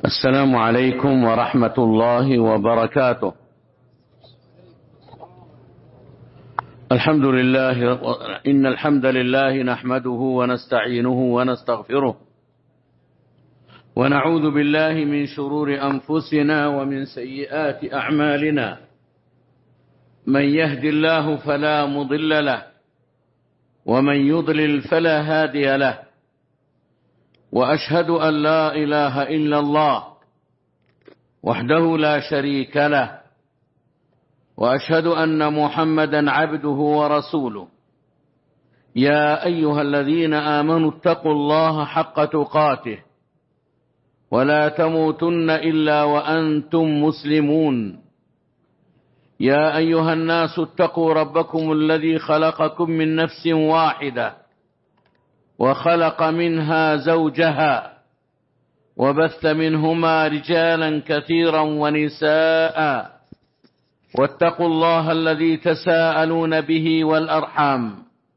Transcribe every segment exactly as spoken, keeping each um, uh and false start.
السلام عليكم ورحمة الله وبركاته. الحمد لله إن الحمد لله نحمده ونستعينه ونستغفره ونعوذ بالله من شرور أنفسنا ومن سيئات أعمالنا. من يهد الله فلا مضل له ومن يضلل فلا هادي له، وأشهد أن لا إله إلا الله وحده لا شريك له، وأشهد أن محمدا عبده ورسوله. يا أيها الذين آمنوا اتقوا الله حق تقاته ولا تموتن إلا وأنتم مسلمون. يا أيها الناس اتقوا ربكم الذي خلقكم من نفس واحدة وخلق منها زوجها وبث منهما رجالا كثيرا ونساء، واتقوا الله الذي تساءلون به والأرحام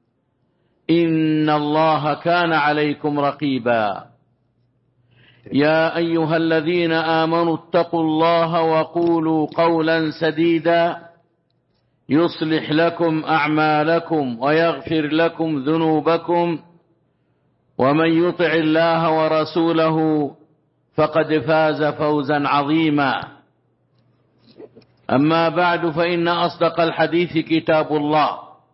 إن الله كان عليكم رقيبا. يا أيها الذين آمنوا اتقوا الله وقولوا قولا سديدا يصلح لكم أعمالكم ويغفر لكم ذنوبكم، ومن يطع الله ورسوله فقد فاز فوزا عظيما. أما بعد، فإن أصدق الحديث كتاب الله،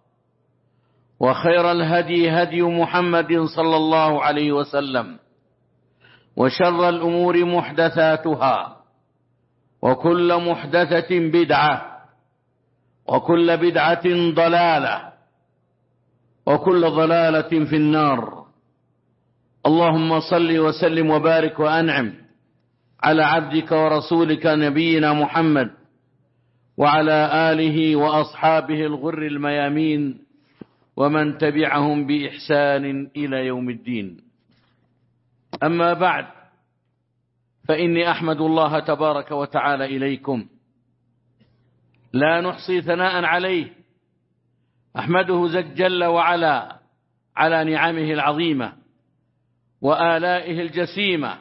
وخير الهدي هدي محمد صلى الله عليه وسلم، وشر الأمور محدثاتها، وكل محدثة بدعة، وكل بدعة ضلالة، وكل ضلالة في النار. اللهم صل وسلم وبارك وأنعم على عبدك ورسولك نبينا محمد وعلى آله وأصحابه الغر الميامين ومن تبعهم بإحسان إلى يوم الدين. أما بعد، فإني أحمد الله تبارك وتعالى إليكم لا نحصي ثناء عليه. أحمده جل وعلا على نعمه العظيمة وآلائه الجسيمة،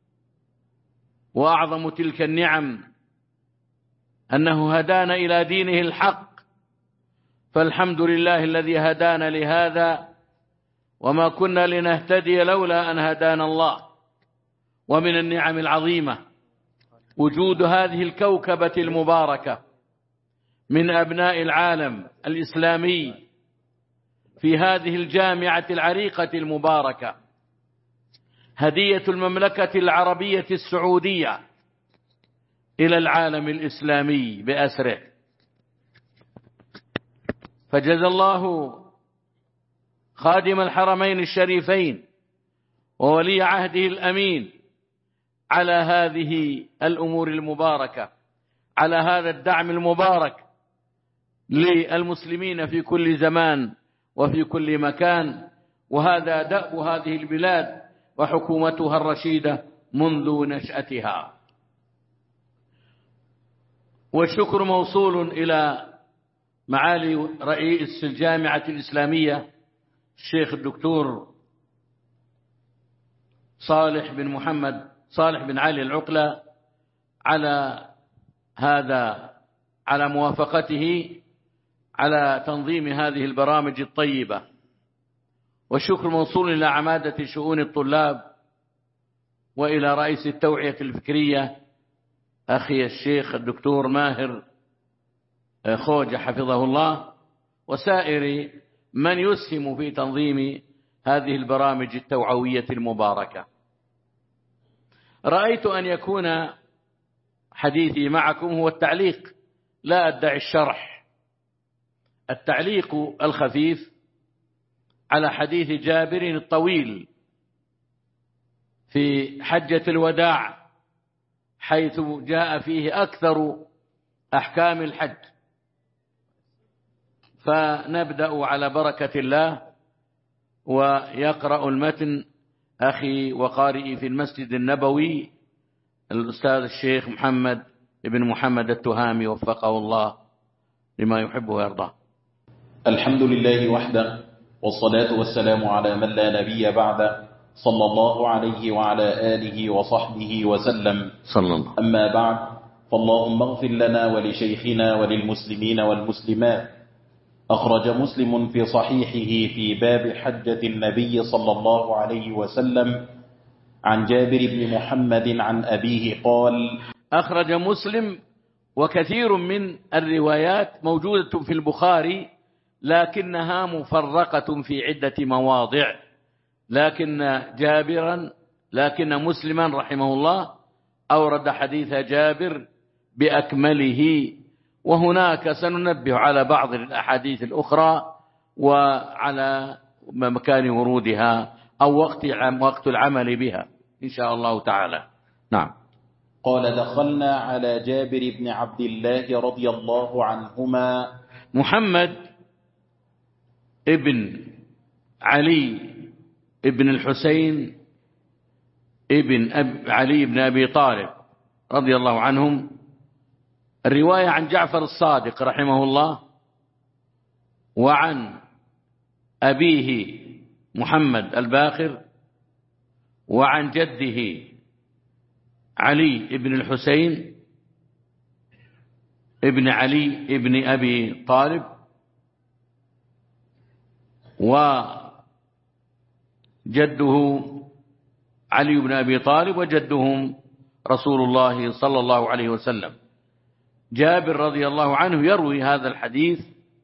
وأعظم تلك النعم أنه هدانا إلى دينه الحق، فالحمد لله الذي هدانا لهذا، وما كنا لنهتدي لولا أن هدانا الله. ومن النعم العظيمة وجود هذه الكوكبة المباركة من أبناء العالم الإسلامي في هذه الجامعة العريقة المباركة، هدية المملكة العربية السعودية إلى العالم الإسلامي بأسره. فجزى الله خادم الحرمين الشريفين وولي عهده الأمين على هذه الأمور المباركة، على هذا الدعم المبارك للمسلمين في كل زمان وفي كل مكان. وهذا دأب هذه البلاد وحكومتها الرشيدة منذ نشأتها. والشكر موصول إلى معالي رئيس الجامعة الإسلامية الشيخ الدكتور صالح بن محمد صالح بن علي العقلة على هذا على موافقته على تنظيم هذه البرامج الطيبة. والشكر موصول إلى عمادة شؤون الطلاب وإلى رئيس التوعية الفكرية أخي الشيخ الدكتور ماهر خوجة حفظه الله، وسائر من يسهم في تنظيم هذه البرامج التوعوية المباركة. رأيت أن يكون حديثي معكم هو التعليق، لا أدعي الشرح، التعليق الخفيف على حديث جابر الطويل في حجة الوداع، حيث جاء فيه أكثر أحكام الحج. فنبدأ على بركة الله، ويقرأ المتن أخي وقارئي في المسجد النبوي الأستاذ الشيخ محمد بن محمد التهامي وفقه الله لما يحب ويرضى. الحمد لله وحده، والصلاة والسلام على من لا نبي بعده، صلى الله عليه وعلى آله وصحبه وسلم. صلى الله. أما بعد، فاللهم اغفر لنا ولشيخنا وللمسلمين والمسلمات. أخرج مسلم في صحيحه في باب حجة النبي صلى الله عليه وسلم عن جابر بن محمد عن أبيه قال: أخرج مسلم، وكثير من الروايات موجودة في البخاري لكنها مفرقة في عدة مواضع، لكن جابرا لكن مسلما رحمه الله أورد حديث جابر بأكمله، وهناك سننبه على بعض الأحاديث الأخرى وعلى مكان ورودها أو وقت وقت العمل بها إن شاء الله تعالى. نعم. قال: دخلنا على جابر بن عبد الله رضي الله عنهما. محمد ابن علي ابن الحسين ابن أب علي بن أبي طالب رضي الله عنهم، الرواية عن جعفر الصادق رحمه الله، وعن أبيه محمد الباقر، وعن جده علي بن الحسين ابن علي ابن أبي طالب، وجده علي بن أبي طالب، وجدهم رسول الله صلى الله عليه وسلم. جابر رضي الله عنه يروي هذا الحديث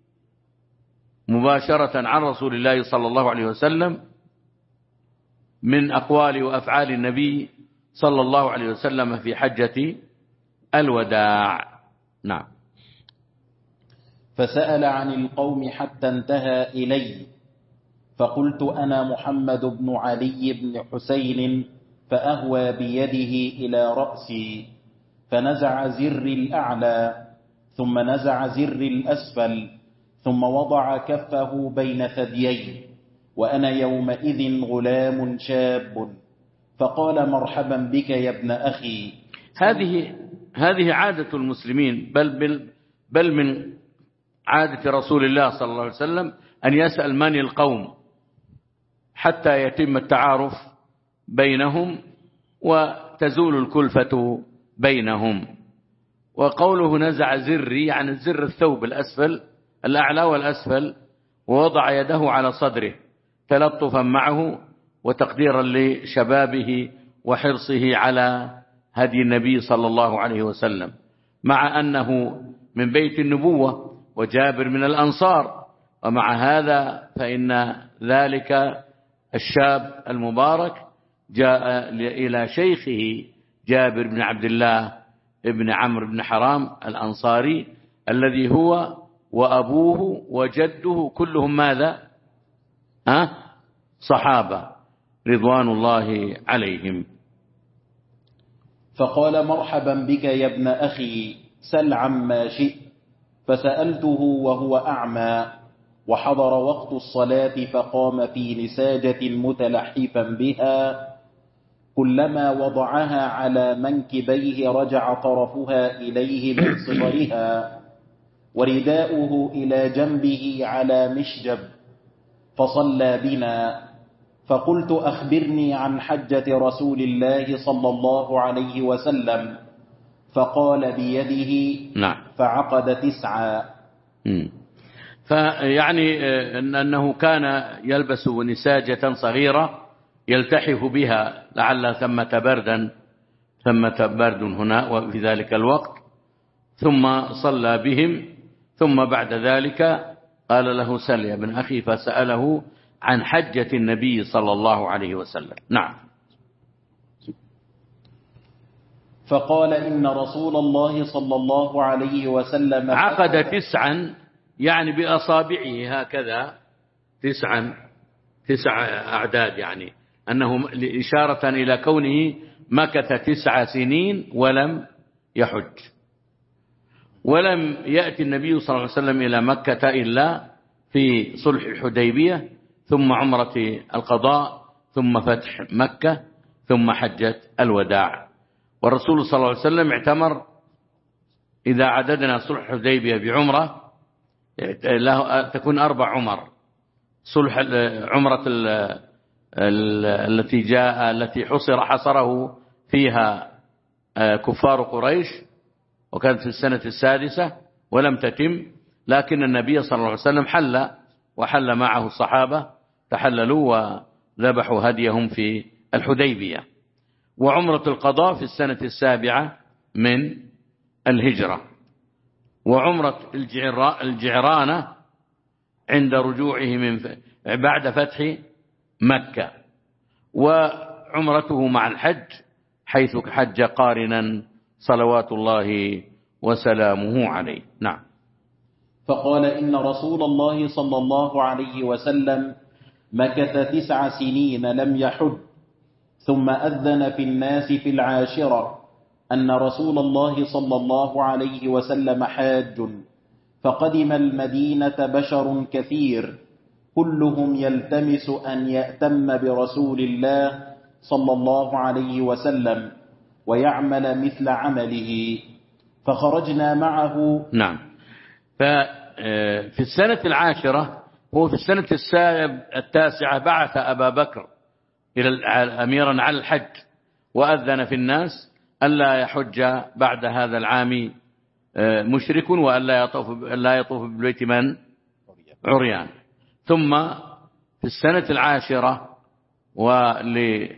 مباشرة عن رسول الله صلى الله عليه وسلم من أقوال وأفعال النبي صلى الله عليه وسلم في حجة الوداع. نعم. فسأل عن القوم حتى انتهى إلي، فقلت: أنا محمد بن علي بن حسين، فأهوى بيده إلى رأسي فنزع زر الأعلى ثم نزع زر الأسفل ثم وضع كفه بين ثديي، وأنا يومئذ غلام شاب، فقال: مرحبا بك يا ابن أخي. هذه هذه عادة المسلمين، بل, بل, بل من عادة رسول الله صلى الله عليه وسلم أن يسأل من القوم حتى يتم التعارف بينهم وتزول الكلفة بينهم. وقوله نزع زري يعني الزر الثوب الأسفل الأعلى والأسفل، ووضع يده على صدره تلطفا معه وتقديرا لشبابه وحرصه على هدي النبي صلى الله عليه وسلم، مع أنه من بيت النبوة وجابر من الأنصار. ومع هذا فإن ذلك الشاب المبارك جاء إلى شيخه جابر بن عبد الله ابن عمرو بن حرام الأنصاري، الذي هو وأبوه وجده كلهم ماذا؟ أه؟ صحابة رضوان الله عليهم. فقال: مرحبا بك يا ابن أخي، سل عما شئت. فسألته وهو أعمى، وحضر وقت الصلاة فقام في نساجة متلحفا بها، كلما وضعها على منكبيه رجع طرفها إليه من صغرها، ورداؤه إلى جنبه على مشجب، فصلى بنا. فقلت: أخبرني عن حجة رسول الله صلى الله عليه وسلم. فقال بيده: نعم. فعقد تسعا. فيعني أنه كان يلبس نساجة صغيرة يلتحف بها لعل ثمة بردا ثمة برد هنا وفي ذلك الوقت، ثم صلى بهم، ثم بعد ذلك قال له: سل يا ابن أخي، فسأله عن حجة النبي صلى الله عليه وسلم. نعم. فقال: إن رسول الله صلى الله عليه وسلم عقد تسعا يعني بأصابعه هكذا، تسعا تسع أعداد، يعني أنه إشارة إلى كونه مكث تسع سنين ولم يحج. ولم يأتي النبي صلى الله عليه وسلم إلى مكة إلا في صلح الحديبية، ثم عمرة القضاء، ثم فتح مكة، ثم حجة الوداع. والرسول صلى الله عليه وسلم اعتمر، إذا عددنا صلح الحديبية بعمرة تكون أربع عمر: صلح عمرة التي جاء التي حصر حصره فيها كفار قريش، وكانت في السنة السادسة ولم تتم، لكن النبي صلى الله عليه وسلم حل وحل معه الصحابة، تحللوا وذبحوا هديهم في الحديبية. وعمرة القضاء في السنة السابعة من الهجرة، وعمرة الجعرانة عند رجوعه من بعد فتح مكة، وعمرته مع الحج حيث حج قارنا صلوات الله وسلامه عليه. نعم. فقال إن رسول الله صلى الله عليه وسلم مكث تسع سنين لم يحج، ثم أذن في الناس في العاشرة أن رسول الله صلى الله عليه وسلم حاج، فقدم المدينة بشر كثير كلهم يلتمس أن يأتم برسول الله صلى الله عليه وسلم ويعمل مثل عمله، فخرجنا معه. نعم. ففي السنة العاشرة، هو في السنة التاسعة بعث أبا بكر إلى أميرا على الحج، وأذن في الناس ألا يحج بعد هذا العام مشرك، وألا يطوف لا يطوف بالبيت من عريان. ثم في السنة العاشرة ولست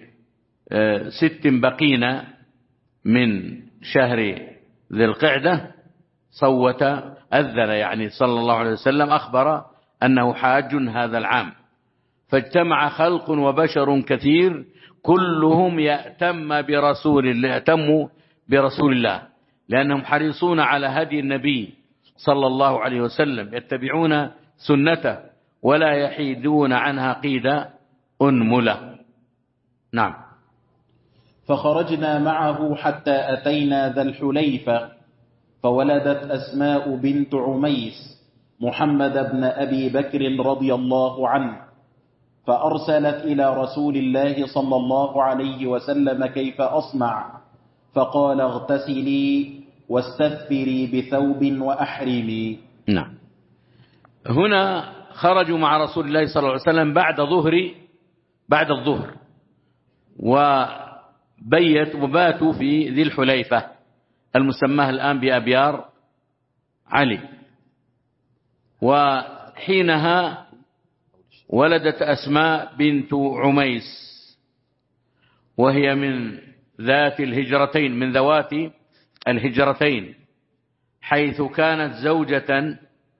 بقين من شهر ذي القعدة صوت أذن، يعني صلى الله عليه وسلم أخبر أنه حاج هذا العام، فاجتمع خلق وبشر كثير كلهم يأتم برسول الله يأتم برسول الله لأنهم حريصون على هدي النبي صلى الله عليه وسلم، يتبعون سنته ولا يحيدون عنها قيد أنملة. نعم. فخرجنا معه حتى أتينا ذا الحليفة، فولدت أسماء بنت عميس محمد بن أبي بكر رضي الله عنه، فأرسلت إلى رسول الله صلى الله عليه وسلم كيف أصنع، فقال اغتسلي واستثفري بثوب وأحرمي. نعم. هنا خرجوا مع رسول الله صلى الله عليه وسلم بعد ظهر بعد الظهر وبيت وباتوا في ذي الحليفة المسماه الآن بأبيار علي. وحينها ولدت أسماء بنت عميس، وهي من ذات الهجرتين من ذوات الهجرتين، حيث كانت زوجة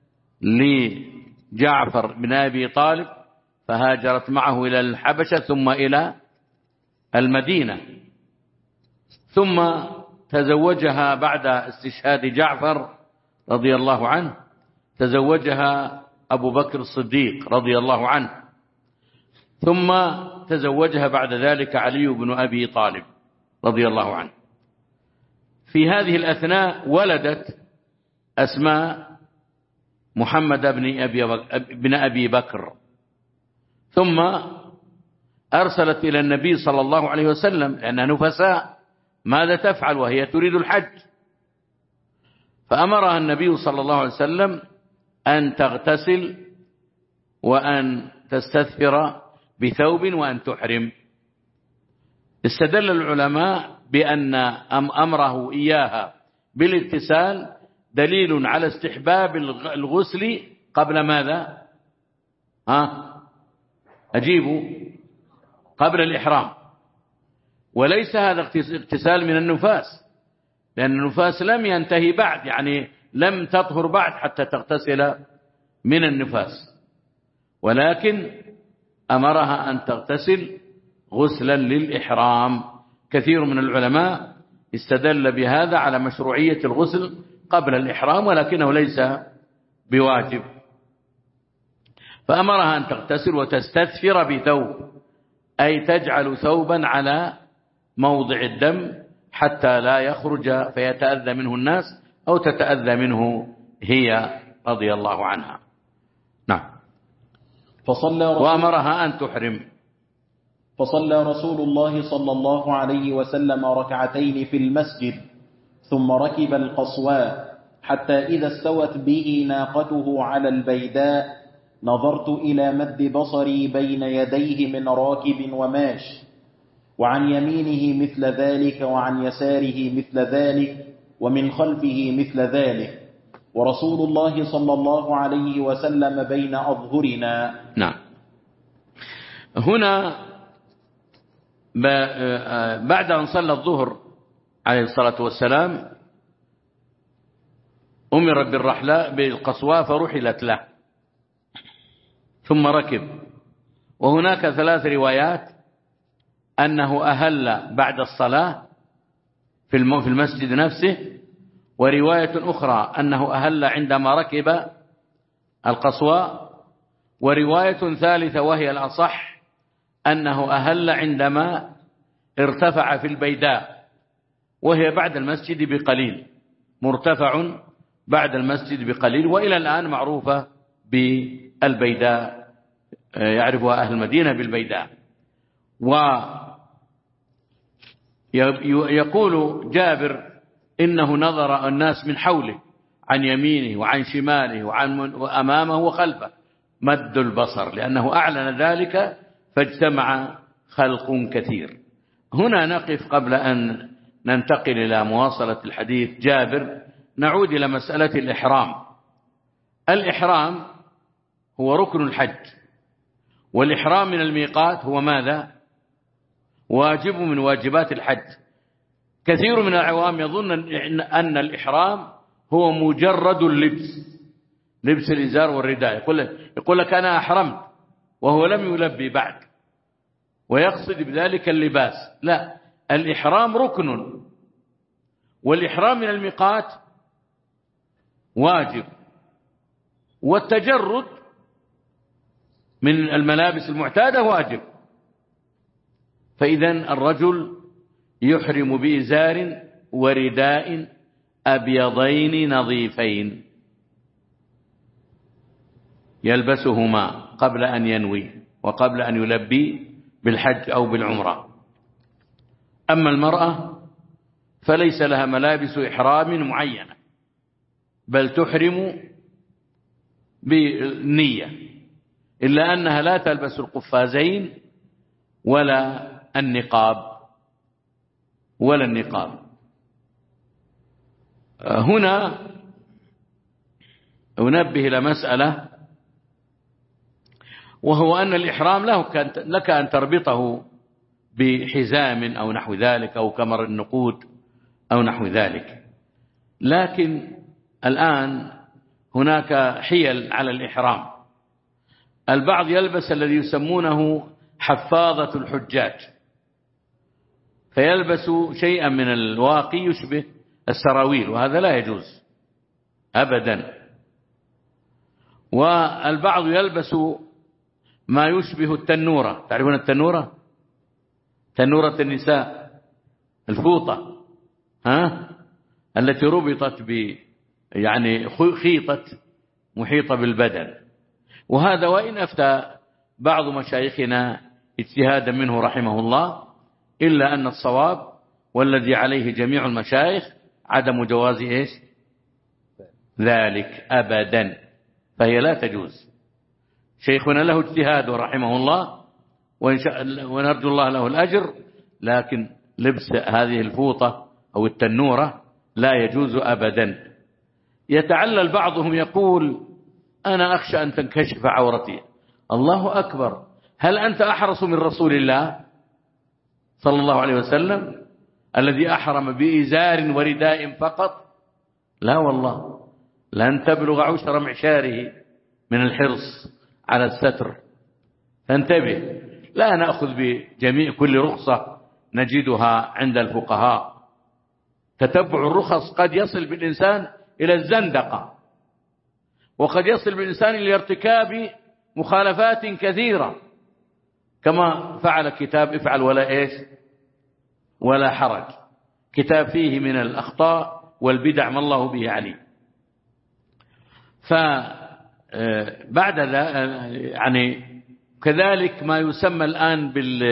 لجعفر بن أبي طالب، فهاجرت معه إلى الحبشة ثم إلى المدينة، ثم تزوجها بعد استشهاد جعفر رضي الله عنه، تزوجها أبو بكر الصديق رضي الله عنه، ثم تزوجها بعد ذلك علي بن أبي طالب رضي الله عنه. في هذه الأثناء ولدت أسماء محمد بن أبي بكر, بن أبي بكر ثم أرسلت إلى النبي صلى الله عليه وسلم لأنها نفساء، ماذا تفعل وهي تريد الحج؟ فأمرها النبي صلى الله عليه وسلم أن تغتسل وأن تستثفر بثوب وأن تحرم. استدل العلماء بأن أمره إياها بالاغتسال دليل على استحباب الغسل قبل ماذا؟ ها أجيبوا قبل الإحرام، وليس هذا اغتسال من النفاس، لأن النفاس لم ينتهي بعد، يعني لم تطهر بعد حتى تغتسل من النفاس، ولكن أمرها أن تغتسل غسلا للإحرام. كثير من العلماء استدل بهذا على مشروعية الغسل قبل الإحرام، ولكنه ليس بواجب. فأمرها أن تغتسل وتستثفر بثوب، أي تجعل ثوبا على موضع الدم حتى لا يخرج فيتأذى منه الناس أو تتأذى منه هي رضي الله عنها. نعم. فصلى وأمرها أن تحرم. فصلى رسول الله صلى الله عليه وسلم ركعتين في المسجد، ثم ركب القصواء حتى إذا استوت به ناقته على البيداء نظرت إلى مد بصري بين يديه من راكب وماش، وعن يمينه مثل ذلك، وعن يساره مثل ذلك، ومن خلفه مثل ذلك، ورسول الله صلى الله عليه وسلم بين أظهرنا. نعم. هنا بعد أن صلى الظهر عليه الصلاة والسلام أمر بالرحلة بالقصواء فرحلت له ثم ركب. وهناك ثلاث روايات أنه أهل بعد الصلاة في المسجد نفسه، ورواية أخرى أنه أهل عندما ركب القصواء، ورواية ثالثة وهي الأصح أنه أهل عندما ارتفع في البيداء، وهي بعد المسجد بقليل، مرتفع بعد المسجد بقليل، وإلى الآن معروفة بالبيداء، يعرفها أهل المدينة بالبيداء. ويقول جابر إنه نظر الناس من حوله عن يمينه وعن شماله وعن أمامه وخلفه مد البصر، لأنه أعلن ذلك فاجتمع خلق كثير. هنا نقف قبل أن ننتقل إلى مواصلة الحديث جابر، نعود إلى مسألة الإحرام. الإحرام هو ركن الحج، والإحرام من الميقات هو ماذا؟ واجب من واجبات الحج. كثير من العوام يظن أن الإحرام هو مجرد اللبس، لبس الإزار والرداء، يقول لك أنا أحرمت وهو لم يلبي بعد، ويقصد بذلك اللباس. لا، الإحرام ركن، والإحرام من الميقات واجب، والتجرد من الملابس المعتادة واجب. فإذا الرجل يحرم بإزار ورداء أبيضين نظيفين يلبسهما قبل أن ينوي وقبل أن يلبي بالحج أو بالعمرة. أما المرأة فليس لها ملابس إحرام معينة، بل تحرم بالنية، إلا أنها لا تلبس القفازين ولا النقاب ولا النقاب. هنا أنبه إلى مسألة، وهو أن الإحرام له لك أن تربطه بحزام أو نحو ذلك، أو كمر النقود أو نحو ذلك، لكن الآن هناك حيل على الإحرام. البعض يلبس الذي يسمونه حفاظة الحجاج، فيلبس شيئا من الواقي يشبه السراويل، وهذا لا يجوز أبدا. والبعض يلبس ما يشبه التنورة، تعرفون التنورة؟ تنورة النساء، الفوطة، ها، التي ربطت ب يعني خيطة محيطة بالبدن. وهذا وإن أفتى بعض مشايخنا اجتهادا منه رحمه الله، إلا أن الصواب والذي عليه جميع المشايخ عدم جواز إيش ذلك أبدا، فهي لا تجوز. شيخنا له اجتهاد رحمه الله، ونرجو الله له الأجر، لكن لبس هذه الفوطة أو التنورة لا يجوز أبدا. يتعلل بعضهم يقول أنا أخشى أن تنكشف عورتي. الله أكبر، هل أنت أحرص من رسول الله صلى الله عليه وسلم الذي أحرم بإزار ورداء فقط؟ لا والله، لن تبلغ عشر معشاره من الحرص على الستر. فانتبه، لا نأخذ بجميع كل رخصة نجدها عند الفقهاء. تتبع الرخص قد يصل بالإنسان إلى الزندقة، وقد يصل بالإنسان إلى ارتكاب مخالفات كثيرة، كما فعل كتاب افعل ولا إيش ولا حرج، كتاب فيه من الأخطاء والبدع ما الله به عليم. فبعد يعني كذلك ما يسمى الآن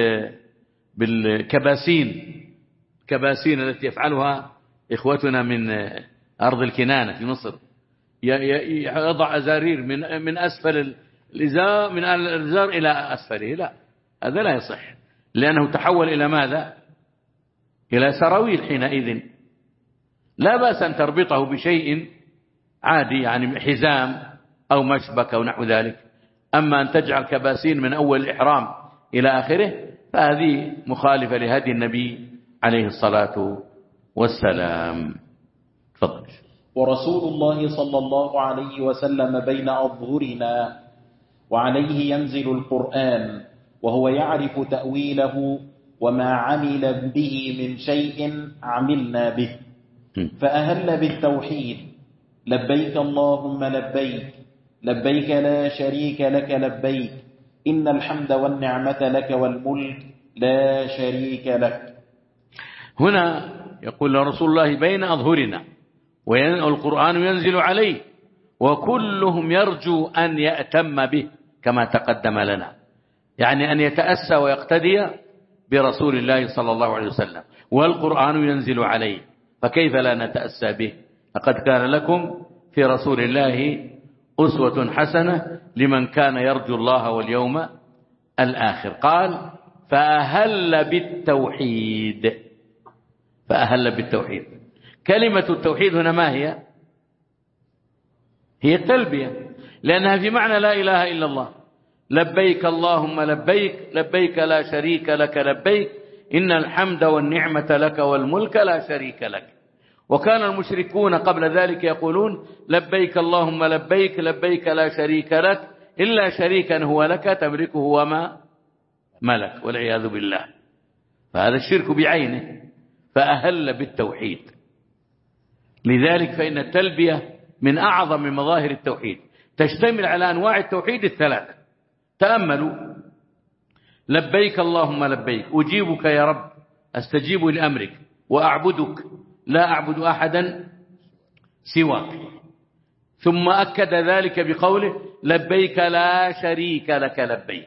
بالكباسين، كباسين التي يفعلها إخوتنا من أرض الكنانة في مصر، يضع أزارير من من أسفل الإزار من الإزار إلى أسفله، لا، هذا لا يصح، لأنه تحول إلى ماذا؟ إلى سراويل حينئذ. لا بأس أن تربطه بشيء عادي، يعني حزام أو مشبك أو نحو ذلك. أما أن تجعل كباسين من أول الإحرام إلى آخره فهذه مخالفة لهدي النبي عليه الصلاة والسلام. تفضل. ورسول الله صلى الله عليه وسلم بين أظهرنا وعليه ينزل القرآن وهو يعرف تأويله، وما عمل به من شيء عملنا به. فأهل بالتوحيد: لبيك اللهم لبيك، لبيك لا شريك لك لبيك، إن الحمد والنعمة لك والملك لا شريك لك. هنا يقول رسول الله بين أظهرنا والقرآن ينزل عليه، وكلهم يرجو أن يأتم به كما تقدم لنا، يعني أن يتأسى ويقتدي برسول الله صلى الله عليه وسلم، والقرآن ينزل عليه، فكيف لا نتأسى به؟ لقد كان لكم في رسول الله أسوة حسنة لمن كان يرجو الله واليوم الآخر. قال فأهل بالتوحيد، فأهل بالتوحيد. كلمة التوحيد هنا ما هي؟ هي التلبية، لأنها في معنى لا إله إلا الله. لبيك اللهم لبيك، لبيك لا شريك لك لبيك، إن الحمد والنعمة لك والملك لا شريك لك. وكان المشركون قبل ذلك يقولون لبيك اللهم لبيك، لبيك لا شريك لك إلا شريكا هو لك تملكه وما ملك، والعياذ بالله. فهذا الشرك بعينه. فأهل بالتوحيد. لذلك فإن التلبية من أعظم مظاهر التوحيد، تشتمل على أنواع التوحيد الثلاثة. تأملوا: لبيك اللهم لبيك، أجيبك يا رب، أستجيب لأمرك، وأعبدك، لا أعبد أحدا سواك. ثم أكد ذلك بقوله لبيك لا شريك لك لبيك.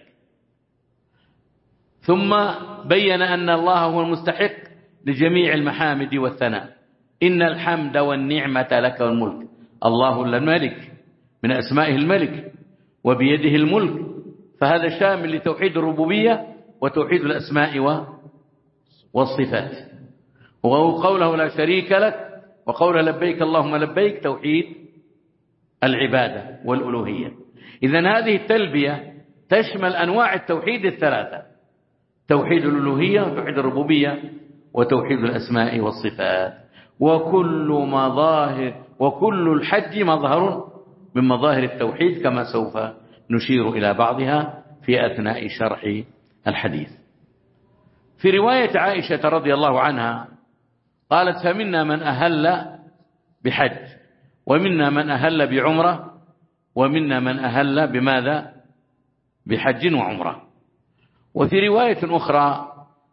ثم بين أن الله هو المستحق لجميع المحامد والثناء، إن الحمد والنعمة لك والملك. الله الملك، من أسمائه الملك، وبيده الملك، فهذا شامل لتوحيد الربوبية وتوحيد الأسماء والصفات. وقوله لا شريك لك وقوله لبيك اللهم لبيك توحيد العبادة والألوهية. إذن هذه التلبية تشمل أنواع التوحيد الثلاثة: توحيد الألوهية وتوحيد الربوبية وتوحيد الأسماء والصفات. وكل مظاهر وكل الحج مظهر من مظاهر التوحيد، كما سوف نشير إلى بعضها في أثناء شرح الحديث. في رواية عائشة رضي الله عنها قالت فمنا من أهل بحج، ومنا من أهل بعمرة، ومنا من أهل بماذا؟ بحج وعمرة. وفي رواية أخرى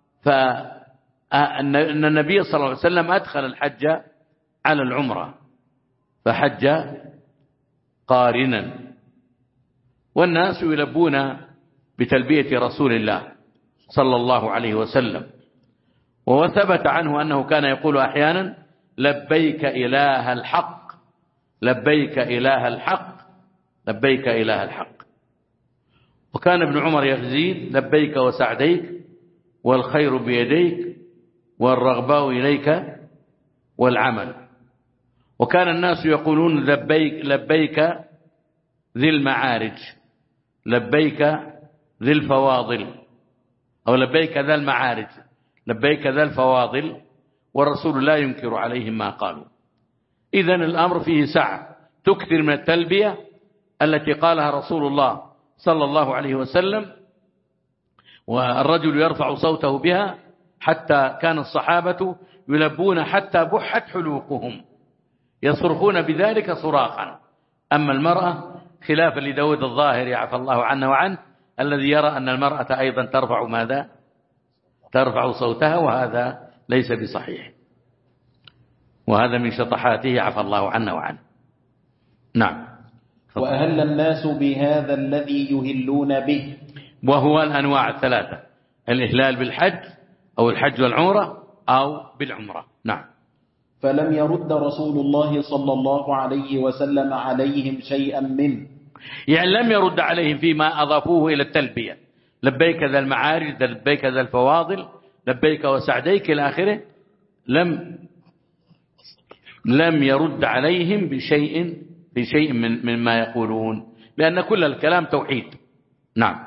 فأن النبي صلى الله عليه وسلم أدخل الحج على العمرة فحج قارنا، والناس يلبون بتلبية رسول الله صلى الله عليه وسلم. وثبت عنه أنه كان يقول أحيانا لبيك إله الحق، لبيك إله الحق، لبيك إله الحق. وكان ابن عمر يزيد لبيك وسعديك، والخير بيديك، والرغباء إليك، والعمل. وكان الناس يقولون لبيك لبيك ذي المعارج، لبيك ذي الفواضل، أو لبيك ذا المعارج، لبيك ذا الفواضل، والرسول لا ينكر عليهم ما قالوا. إذن الأمر فيه سعة، تكثر من التلبية التي قالها رسول الله صلى الله عليه وسلم، والرجل يرفع صوته بها حتى كان الصحابة يلبون حتى بحت حلوقهم، يصرخون بذلك صراخا. أما المرأة خلافا لداود الظاهر عفى الله عنه وعنه، الذي يرى أن المرأة أيضا ترفع ماذا؟ ترفع صوتها، وهذا ليس بصحيح، وهذا من شطحاته عفى الله عنه وعنه. نعم. وأهل الناس بهذا الذي يهلون به، وهو الأنواع الثلاثة: الإهلال بالحج أو الحج والعمرة أو بالعمرة. نعم. فلم يرد رسول الله صلى الله عليه وسلم عليهم شيئا منه. يعني لم يرد عليهم فيما أضافوه إلى التلبية، لبيك ذا المعارج، لبيك ذا الفواضل، لبيك وسعديك إلى آخره، لم لم يرد عليهم بشيء بشيء من مما يقولون، لأن كل الكلام توحيد. نعم.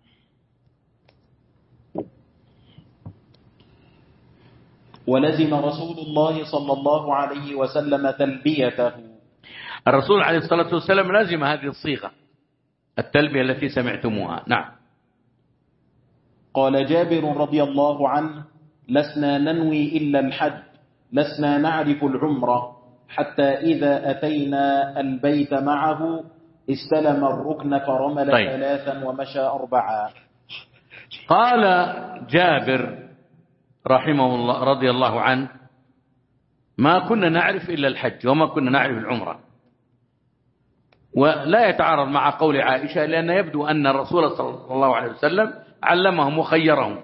ولزم رسول الله صلى الله عليه وسلم تلبيته. الرسول عليه الصلاة والسلام لازم هذه الصيغة، التلبية التي سمعتموها. نعم. قال جابر رضي الله عنه: لسنا ننوي إلا الحج، لسنا نعرف العمرة، حتى إذا أتينا البيت معه استلم الركن فرمل طيب. ثلاثا ومشى أربعا. قال جابر رحمه الله رضي الله عنه: ما كنا نعرف إلا الحج وما كنا نعرف العمرة. ولا يتعارض مع قول عائشة، لأن يبدو أن الرسول صلى الله عليه وسلم علمهم وخيرهم.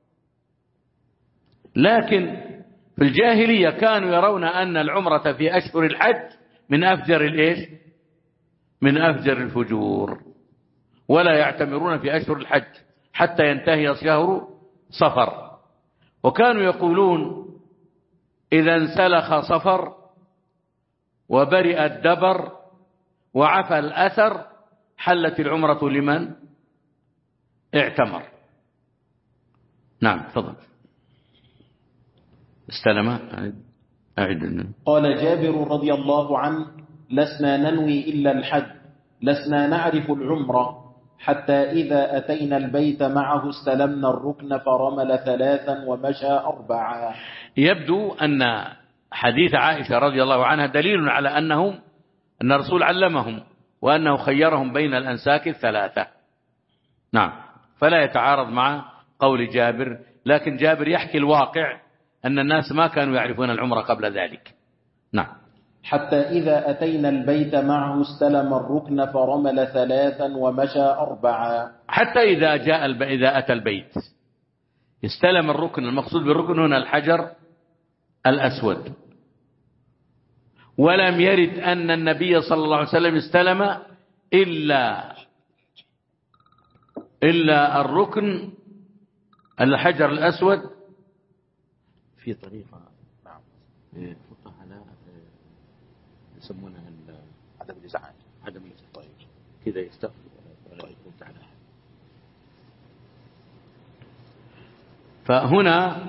لكن في الجاهلية كانوا يرون أن العمرة في أشهر الحج من أفجر الإيش؟ من أفجر الفجور، ولا يعتمرون في أشهر الحج حتى ينتهي شهر صفر. وكانوا يقولون: إذا انسلخ صفر وبرئ الدبر وعفى الأثر حلت العمرة لمن اعتمر. نعم تفضل. استلم. أعد. قال جابر رضي الله عنه: لسنا ننوي إلا الحج، لسنا نعرف العمرة، حتى إذا أتينا البيت معه استلمنا الركن فرمل ثلاثا ومشى أربعا. يبدو أن حديث عائشة رضي الله عنها دليل على أنهم أن الرسول علمهم وأنه خيرهم بين الأنساك الثلاثة. نعم. فلا يتعارض مع قول جابر، لكن جابر يحكي الواقع أن الناس ما كانوا يعرفون العمرة قبل ذلك. نعم. حتى إذا أتينا البيت معه استلم الركن فرمل ثلاثا ومشى أربعا. حتى إذا جاء الب... إذا أتى البيت استلم الركن. المقصود بالركن هنا الحجر الأسود. ولم يرد أن النبي صلى الله عليه وسلم استلم إلا إلا الركن الحجر الأسود في طريقة نعم فقهاء يسمونها عدم الإزعاج. عدم الإزعاج. طيب كذا يستغفر ولا يكون تعالى. فهنا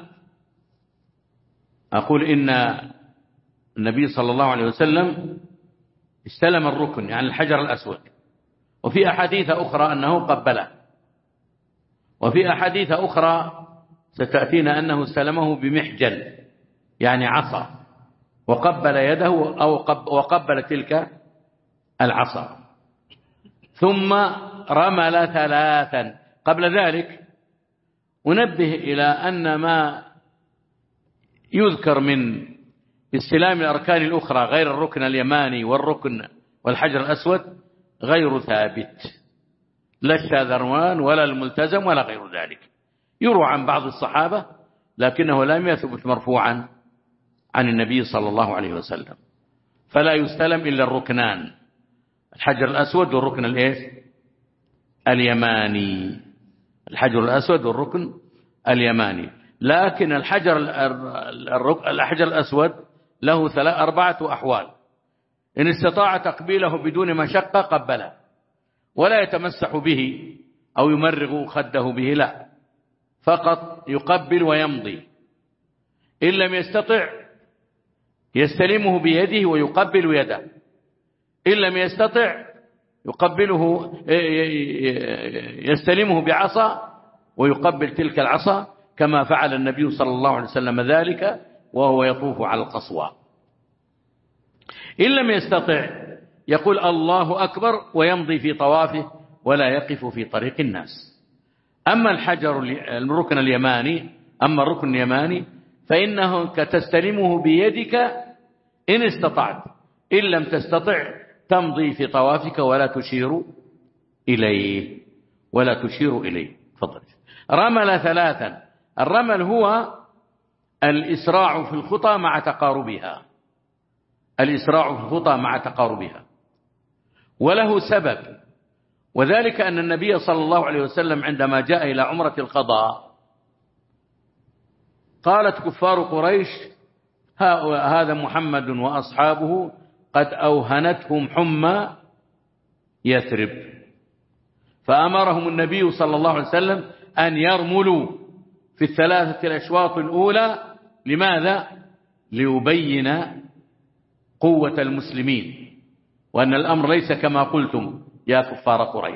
أقول إن النبي صلى الله عليه وسلم استلم الركن يعني الحجر الأسود، وفي أحاديث أخرى أنه قبله، وفي أحاديث أخرى ستأتينا أنه استلمه بمحجل يعني عصا، وقبل يده أو وقبل تلك العصا، ثم رمل ثلاثا. قبل ذلك أنبه إلى أن ما يذكر من استلام الأركان الأخرى غير الركن اليماني والركن والحجر الأسود غير ثابت، لا الشاذروان ولا الملتزم ولا غير ذلك. يروى عن بعض الصحابة لكنه لم يثبت مرفوعا عن النبي صلى الله عليه وسلم. فلا يستلم إلا الركنان، الحجر الأسود والركن الإيش اليماني، الحجر الأسود والركن اليماني. لكن الحجر الحجر الأسود له ثلاث أربعة أحوال: إن استطاع تقبيله بدون مشقة قبله، ولا يتمسح به أو يمرغ خده به، لا، فقط يقبل ويمضي. إن لم يستطع يستلمه بيده ويقبل يده، إن لم يستطع يقبله يستلمه بعصا ويقبل تلك العصا، كما فعل النبي صلى الله عليه وسلم ذلك وهو يطوف على القصوى. إن لم يستطع يقول الله أكبر ويمضي في طوافه ولا يقف في طريق الناس. أما الحجر الركن اليماني أما الركن اليماني فإنه تستلمه بيدك إن استطعت، إن لم تستطع تمضي في طوافك ولا تشير إليه ولا تشير إليه. تفضل. رمل ثلاثا. الرمل هو الإسراع في الخطى مع تقاربها، الإسراع في الخطى مع تقاربها، وله سبب وذلك أن النبي صلى الله عليه وسلم عندما جاء إلى عمرة القضاء قالت كفار قريش هذا محمد وأصحابه قد أوهنتهم حمى يثرب، فأمرهم النبي صلى الله عليه وسلم أن يرملوا في الثلاثة الأشواط الأولى. لماذا؟ ليبين قوة المسلمين وأن الأمر ليس كما قلتم يا كفار قريش.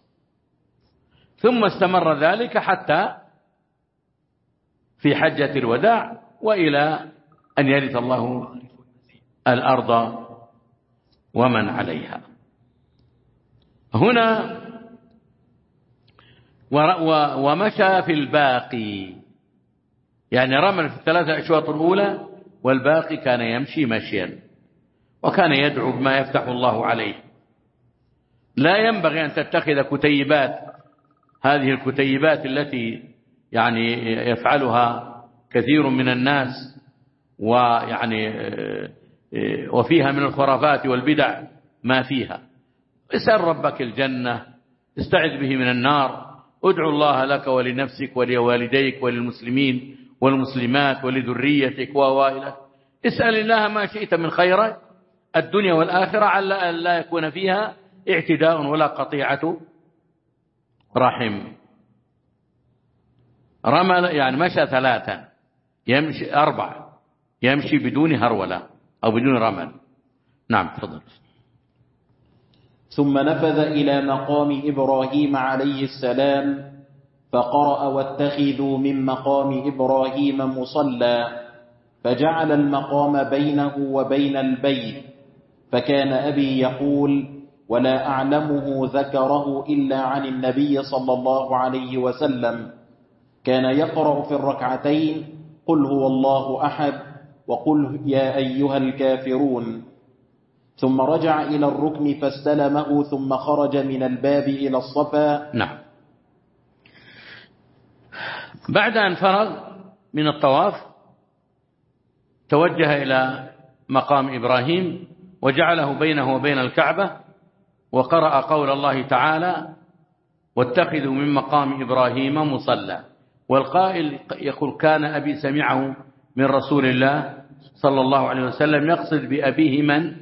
ثم استمر ذلك حتى في حجة الوداع وإلى أن يرث الله الأرض ومن عليها. هنا ومشى في الباقي، يعني رمل في الثلاثة أشواط الأولى والباقي كان يمشي مشيا، وكان يدعو بما يفتح الله عليه. لا ينبغي أن تتخذ كتيبات، هذه الكتيبات التي يعني يفعلها كثير من الناس ويعني وفيها من الخرافات والبدع ما فيها. اسأل ربك الجنة، استعذ به من النار، ادعو الله لك ولنفسك ولوالديك وللمسلمين والمسلمات ولذريتك ووائلك. اسأل الله ما شئت من خير الدنيا والآخرة على أن لا يكون فيها اعتداء ولا قطيعة رحم. رمل يعني مشى ثلاثا، يمشي أربع، يمشي بدون هرولة أو بدون رمل. نعم تفضل. ثم نفذ إلى مقام إبراهيم عليه السلام فقرأ واتخذوا من مقام إبراهيم مصلى، فجعل المقام بينه وبين البيت. فكان أبي يقول ولا أعلمه ذكره إلا عن النبي صلى الله عليه وسلم، كان يقرأ في الركعتين قل هو الله أحد وقل يا أيها الكافرون، ثم رجع إلى الركن فاستلمه ثم خرج من الباب إلى الصفا. نعم. بعد أن فرغ من الطواف توجه إلى مقام إبراهيم وجعله بينه وبين الكعبة، وقرأ قول الله تعالى واتخذوا من مقام إبراهيم مصلى. والقائل يقول كان أبي سمعه من رسول الله صلى الله عليه وسلم، يقصد بأبيه من؟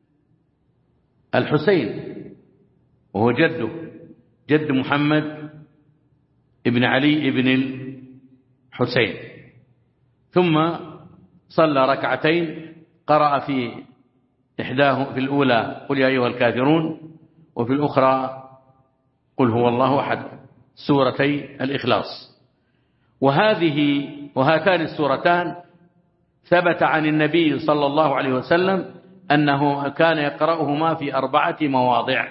الحسين، وهو جده، جد محمد ابن علي ابن الحسين. ثم صلى ركعتين، قرأ في إحداه في الأولى قل يا أيها الكافرون، وفي الأخرى قل هو الله أحد، سورتي الإخلاص. وهذه وهاتان السورتان ثبت عن النبي صلى الله عليه وسلم أنه كان يقرأهما في أربعة مواضع: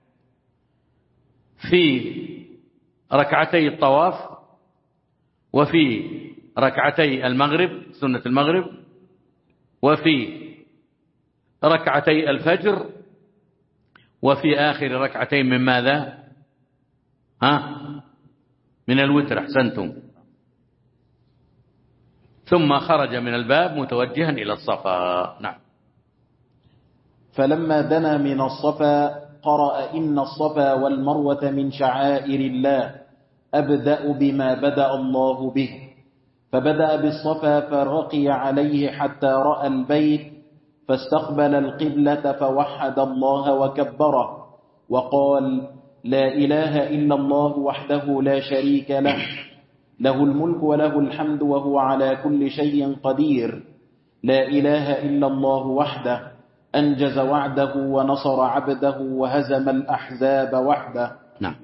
في ركعتي الطواف، وفي ركعتي المغرب سنة المغرب، وفي ركعتي الفجر، وفي آخر ركعتين من ماذا؟ ها؟ من الوتر. أحسنتم. ثم خرج من الباب متوجها إلى الصفا. نعم. فلما دنا من الصفا قرأ إن الصفا والمروة من شعائر الله أبدأ بما بدأ الله به، فبدأ بالصفا فرقي عليه حتى رأى البيت، فاستقبل القبلة فوحد الله وكبره وقال لا إله إلا الله وحده لا شريك له، له الملك وله الحمد وهو على كل شيء قدير، لا إله إلا الله وحده أنجز وعده ونصر عبده وهزم الأحزاب وحده. نعم.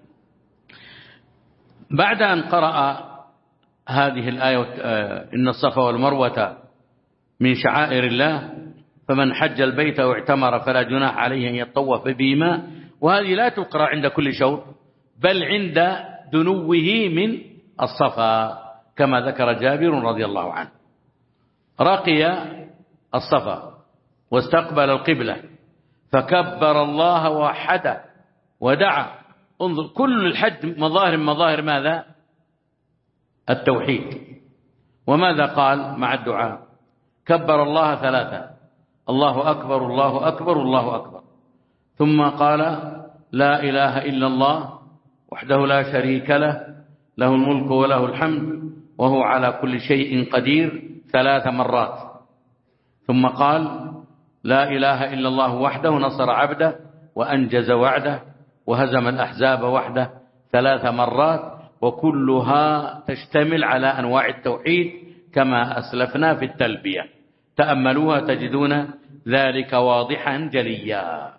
بعد أن قرأ هذه الآية إن الصفا والمروة من شعائر الله فمن حج البيت واعتمر فلا جناح عليه أن يطوف بهما، وهذه لا تقرأ عند كل شوط بل عند دنوه من الصفا كما ذكر جابر رضي الله عنه. رقي الصفا واستقبل القبلة فكبر الله وحده ودعا. انظر كل الحج مظاهر مظاهر ماذا؟ التوحيد. وماذا قال مع الدعاء؟ كبر الله ثلاثة، الله أكبر الله أكبر الله أكبر، ثم قال لا إله إلا الله وحده لا شريك له له الملك وله الحمد وهو على كل شيء قدير ثلاث مرات. ثم قال لا إله إلا الله وحده نصر عبده وأنجز وعده وهزم الأحزاب وحده ثلاث مرات، وكلها تشتمل على أنواع التوحيد كما أسلفنا في التلبية. تأملوها تجدون ذلك واضحا جليا.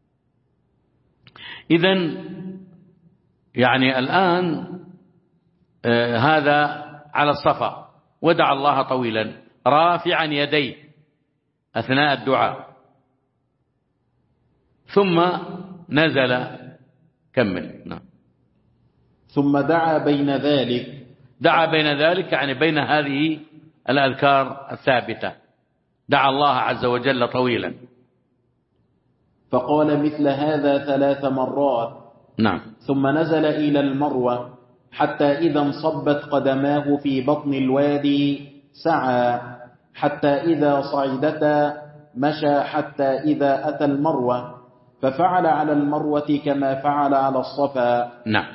إذن يعني الآن آه هذا على الصفا، ودعا الله طويلا رافعا يديه أثناء الدعاء، ثم نزل. كمل. نعم. ثم دعا بين ذلك، دعا بين ذلك يعني بين هذه الأذكار الثابتة، دعا الله عز وجل طويلا. فقال مثل هذا ثلاث مرات. نعم. ثم نزل إلى المروة حتى إذا انصبت قدماه في بطن الوادي سعى، حتى إذا صعدتا مشى، حتى إذا أتى المروة ففعل على المروة كما فعل على الصفا. نعم.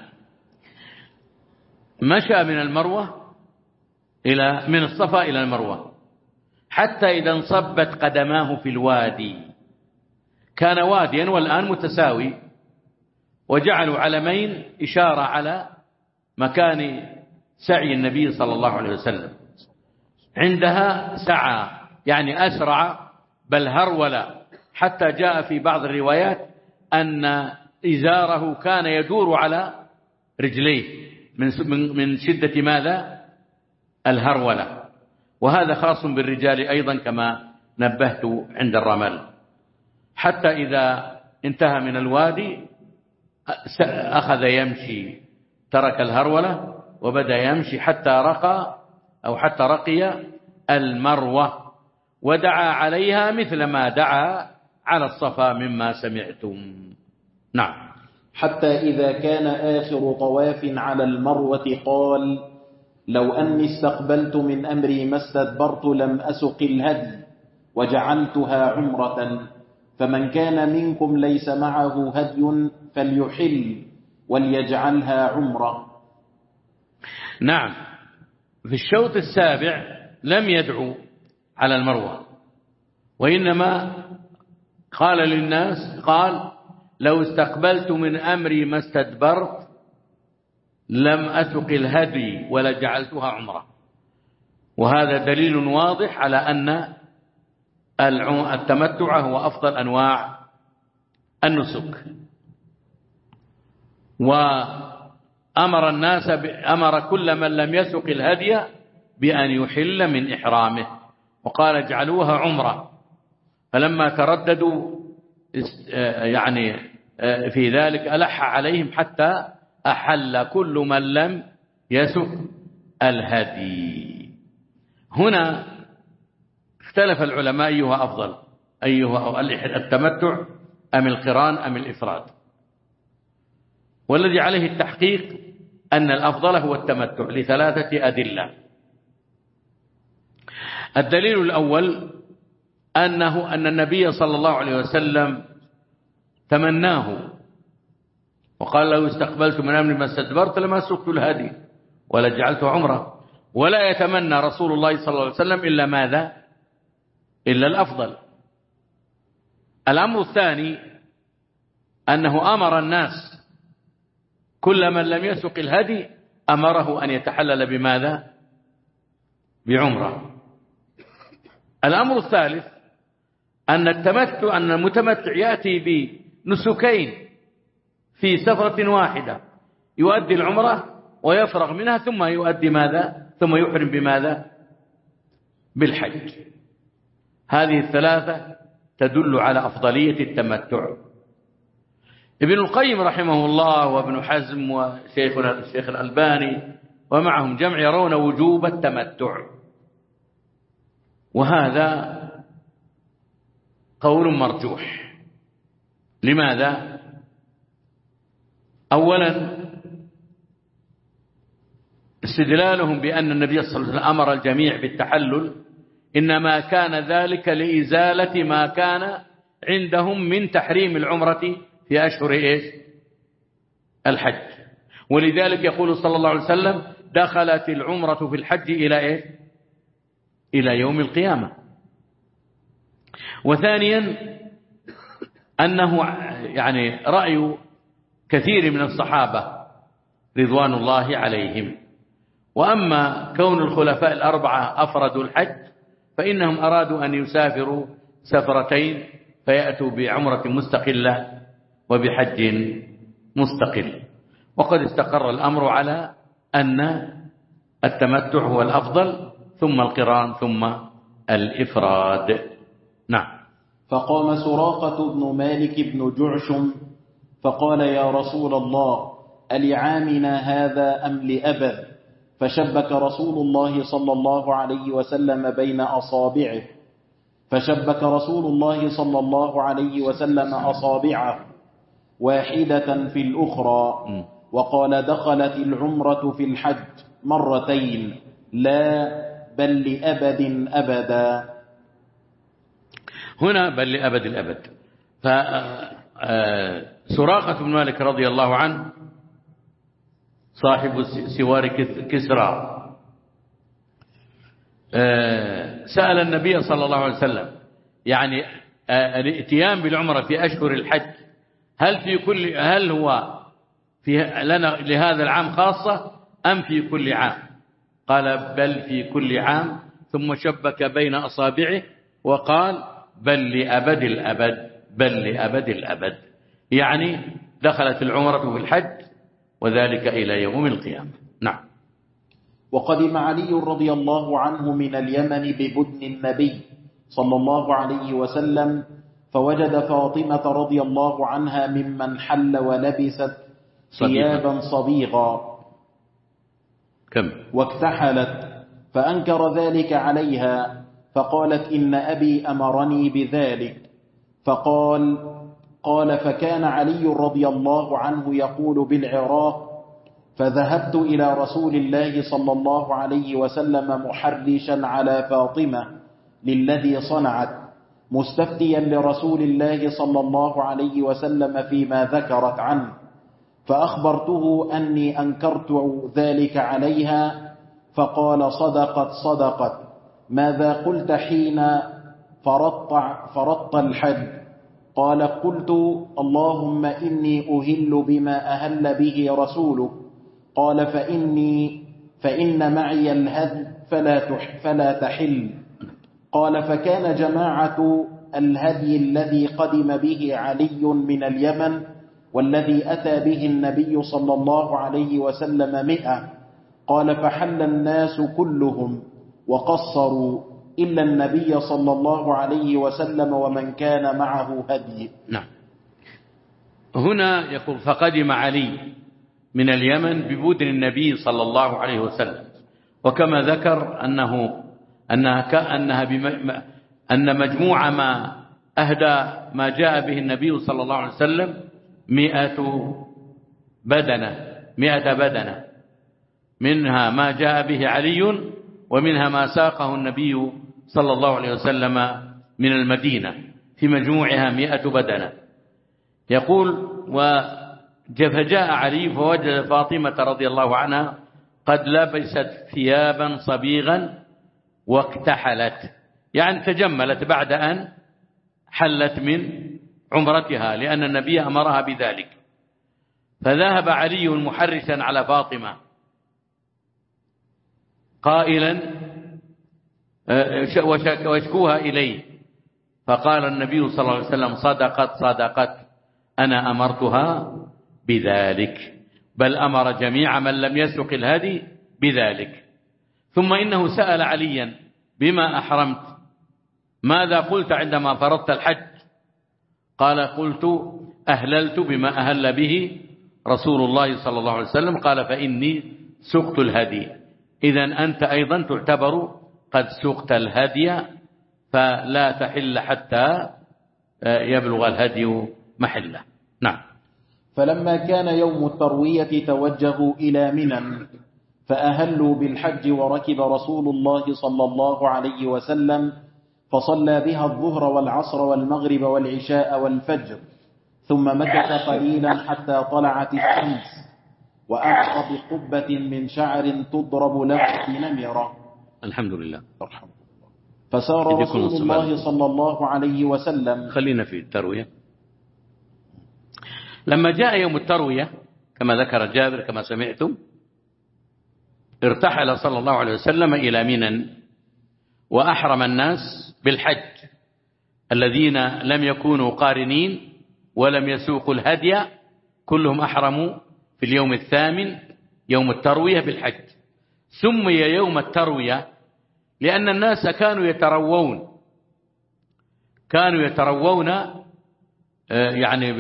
مشى من المروة إلى من الصفا إلى المروة حتى إذا انصبت قدماه في الوادي. كان واديا والآن متساوي، وجعلوا علمين إشارة على مكان سعي النبي صلى الله عليه وسلم. عندها سعى يعني أسرع بل هرول، حتى جاء في بعض الروايات أن إزاره كان يدور على رجليه من من شدة ماذا؟ الهرولة. وهذا خاص بالرجال أيضا كما نبهت عند الرمل. حتى إذا انتهى من الوادي أخذ يمشي، ترك الهرولة وبدأ يمشي حتى رقى أو حتى رقي المروة، ودعا عليها مثل ما دعا على الصفا مما سمعتم. نعم. حتى إذا كان آخر طواف على المروة قال لو أني استقبلت من أمري ما استدبرت لم أسق الهدي وجعلتها عمرة، فمن كان منكم ليس معه هدي فليحل وليجعلها عمرة. نعم. في الشوط السابع لم يدعو على المروة، وإنما قال للناس قال لو استقبلت من أمري ما استدبرت لم أسق الهدي ولجعلتها عمرة. وهذا دليل واضح على أن التمتع هو أفضل أنواع النسك. وأمر الناس أمر كل من لم يسق الهدي بأن يحل من إحرامه، وقال اجعلوها عمرة. فلما ترددوا يعني في ذلك ألح عليهم حتى أحل كل من لم يسق الهدي. هنا اختلف العلماء أيها أفضل، أيها التمتع أم القران أم الإفراد. والذي عليه التحقيق أن الأفضل هو التمتع لثلاثة أدلة. الدليل الأول أنه أن النبي صلى الله عليه وسلم تمناه وقال لو استقبلت من أمري ما استدبرت لما سقت الهدي ولا جعلته عمره. ولا يتمنى رسول الله صلى الله عليه وسلم إلا ماذا؟ إلا الأفضل. الأمر الثاني أنه أمر الناس كل من لم يسق الهدي أمره أن يتحلل بماذا؟ بعمره. الأمر الثالث أن التمتع أن المتمتع يأتي بنسكين في سفرة واحدة، يؤدي العمرة ويفرغ منها ثم يؤدي ماذا؟ ثم يحرم بماذا؟ بالحج. هذه الثلاثة تدل على أفضلية التمتع. ابن القيم رحمه الله وابن حزم وشيخنا الشيخ الألباني ومعهم جمع يرون وجوب التمتع، وهذا قول مرجوح. لماذا؟ أولا استدلالهم بأن النبي صلى الله عليه وسلم أمر الجميع بالتحلل إنما كان ذلك لإزالة ما كان عندهم من تحريم العمرة في أشهر إيش؟ الحج. ولذلك يقول صلى الله عليه وسلم دخلت العمرة في الحج إلى إيه؟ إلى يوم القيامة. وثانيا أنه يعني رأي كثير من الصحابة رضوان الله عليهم. وأما كون الخلفاء الأربعة أفردوا الحج فإنهم أرادوا أن يسافروا سفرتين فيأتوا بعمرة مستقلة وبحج مستقل. وقد استقر الأمر على أن التمتع هو الأفضل ثم القران ثم الإفراد. نعم. فقام سراقة بن مالك بن جعشم فقال يا رسول الله ألعامنا هذا أم لأبد؟ فشبك رسول الله صلى الله عليه وسلم بين أصابعه فشبك رسول الله صلى الله عليه وسلم أصابعه واحدة في الأخرى وقال دخلت العمرة في الحج مرتين لا بل لأبد أبدا. هنا بل لأبد الأبد. فسراقة بن مالك رضي الله عنه صاحب سوار كسرى سأل النبي صلى الله عليه وسلم يعني الاتيان بالعمرة في أشهر الحج هل في كل هل هو في لنا لهذا العام خاصة أم في كل عام؟ قال بل في كل عام، ثم شبك بين أصابعه وقال بل لأبد الأبد بل لأبد الأبد، يعني دخلت العمرة في الحج وذلك إلى يوم القيامة. نعم. وقدم علي رضي الله عنه من اليمن ببدن النبي صلى الله عليه وسلم فوجد فاطمة رضي الله عنها ممن حل ولبست ثيابا صبيغا كم واكتحلت فأنكر ذلك عليها فقالت إن أبي أمرني بذلك. فقال قال فكان علي رضي الله عنه يقول بالعراق فذهبت إلى رسول الله صلى الله عليه وسلم محرشا على فاطمة للذي صنعت مستفتيا لرسول الله صلى الله عليه وسلم فيما ذكرت عنه، فأخبرته أني أنكرت ذلك عليها فقال صدقت صدقت ماذا قلت حين فرط, فرط الحج؟ قال قلت اللهم إني أهل بما أهل به رسولك. قال فإني فإن معي الهدي فلا, فلا تحل. قال فكان جماعة الهدي الذي قدم به علي من اليمن والذي أتى به النبي صلى الله عليه وسلم مئة. قال فحل الناس كلهم وقصروا إلا النبي صلى الله عليه وسلم ومن كان معه هدي. نعم. هنا يقول فقدم علي من اليمن ببدن النبي صلى الله عليه وسلم، وكما ذكر أنه أنها كأنها بم... أن مجموع ما أهدى ما جاء به النبي صلى الله عليه وسلم مئة بدنة مئة بدنة، منها ما جاء به علي ومنها ما ساقه النبي صلى الله عليه وسلم من المدينة، في مجموعها مئة بدنة. يقول فجاء علي فوجد فاطمة رضي الله عنها قد لبست ثيابا صبيغا واكتحلت، يعني تجملت بعد أن حلت من عمرتها لأن النبي أمرها بذلك. فذهب علي محرسا على فاطمة قائلا واشكوها إليه، فقال النبي صلى الله عليه وسلم صدقت صدقت أنا أمرتها بذلك، بل أمر جميع من لم يسق الهدي بذلك. ثم إنه سأل عليا بما أحرمت؟ ماذا قلت عندما فرضت الحج؟ قال قلت أهللت بما أهل به رسول الله صلى الله عليه وسلم. قال فإني سقت الهدي. إذن أنت أيضا تعتبر قد سقت الهدي فلا تحل حتى يبلغ الهدي محله. نعم. فلما كان يوم التروية توجهوا إلى منى فأهلوا بالحج وركب رسول الله صلى الله عليه وسلم فصلى بها الظهر والعصر والمغرب والعشاء والفجر، ثم مكث قليلا حتى طلعت الشمس، وأمر بقبة من شعر تضرب له بنمرة. الحمد لله. فسار رسول الله صلى الله عليه وسلم. خلينا في التروية. لما جاء يوم التروية كما ذكر جابر كما سمعتم، ارتحل صلى الله عليه وسلم إلى منى، وأحرم الناس بالحج الذين لم يكونوا قارنين ولم يسوقوا الهدي، كلهم أحرموا في اليوم الثامن يوم التروية بالحج. سمي يوم التروية لأن الناس كانوا يتروون كانوا يتروون يعني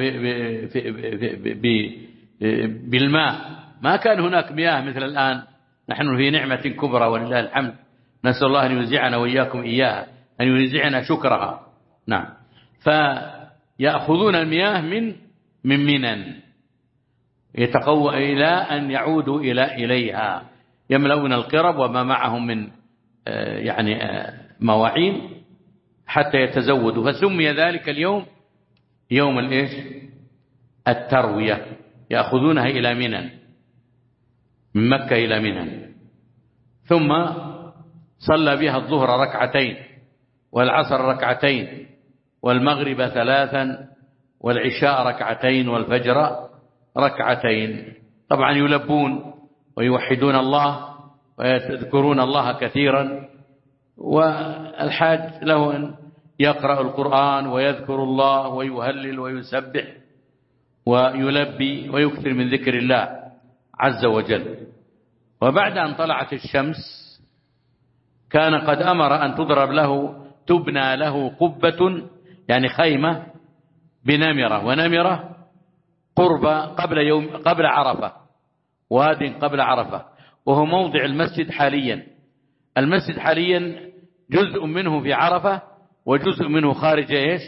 بالماء، ما كان هناك مياه مثل الآن. نحن في نعمة كبرى ولله الحمد، نسأل الله أن يوزعنا وإياكم إياها، أن يوزعنا شكرها. نعم. فيأخذون المياه من من منن، يتقوى إلى أن يعودوا إلى إليها، يملؤون القرب وما معهم من يعني مواعين حتى يتزودوا. فسمي ذلك اليوم يوم الإيش؟ التروية. يأخذونها إلى منن، من مكة إلى منن، ثم صلى بها الظهر ركعتين والعصر ركعتين والمغرب ثلاثا والعشاء ركعتين والفجر ركعتين. طبعا يلبون ويوحدون الله ويذكرون الله كثيرا، والحاج له أن يقرأ القرآن ويذكر الله ويهلل ويسبح ويلبي ويكثر من ذكر الله عز وجل. وبعد أن طلعت الشمس كان قد أمر أن تضرب له تبنى له قبة، يعني خيمة بنمرة، ونمرة قرب قبل يوم قبل عرفة، واد قبل عرفة، وهو موضع المسجد حاليا. المسجد حاليا جزء منه في عرفة وجزء منه خارج ايش؟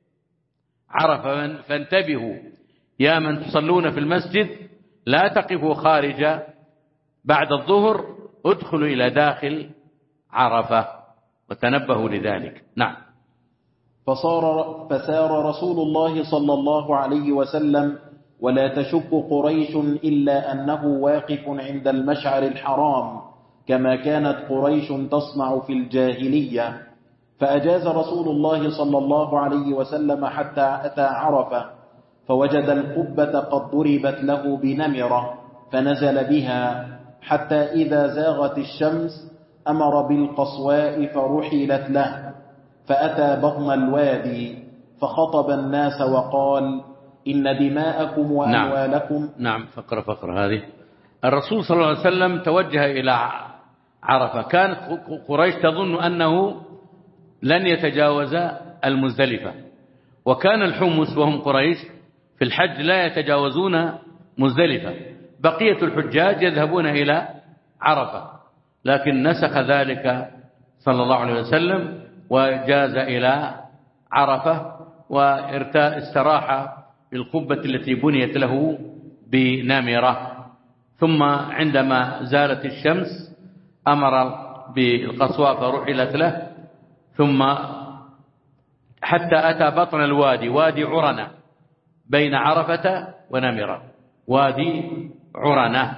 عرفة. فانتبهوا يا من تصلون في المسجد، لا تقفوا خارج بعد الظهر، ادخلوا إلى داخل عرفة وتنبهوا لذلك. نعم. فصار فسار رسول الله صلى الله عليه وسلم، ولا تشك قريش إلا أنه واقف عند المشعر الحرام كما كانت قريش تصنع في الجاهلية. فأجاز رسول الله صلى الله عليه وسلم حتى أتى عرفة، فوجد القبة قد ضربت له بنمرة، فنزل بها حتى إذا زاغت الشمس أمر بالقصواء فرحلت له، فأتى بطن الوادي فخطب الناس وقال: إن دماءكم وأموالكم. نعم, نعم. فقرة فقرة هذه. الرسول صلى الله عليه وسلم توجه إلى عرفة. كانت قريش تظن أنه لن يتجاوز المزدلفة، وكان الحمص وهم قريش في الحج لا يتجاوزون مزدلفة، بقية الحجاج يذهبون إلى عرفة، لكن نسخ ذلك صلى الله عليه وسلم وجاز إلى عرفة، واستراح بالقبة التي بنيت له بنمرة. ثم عندما زالت الشمس أمر بالقصواء فرحلت له، ثم حتى أتى بطن الوادي، وادي عرنة بين عرفة ونمرة، وادي عرنة،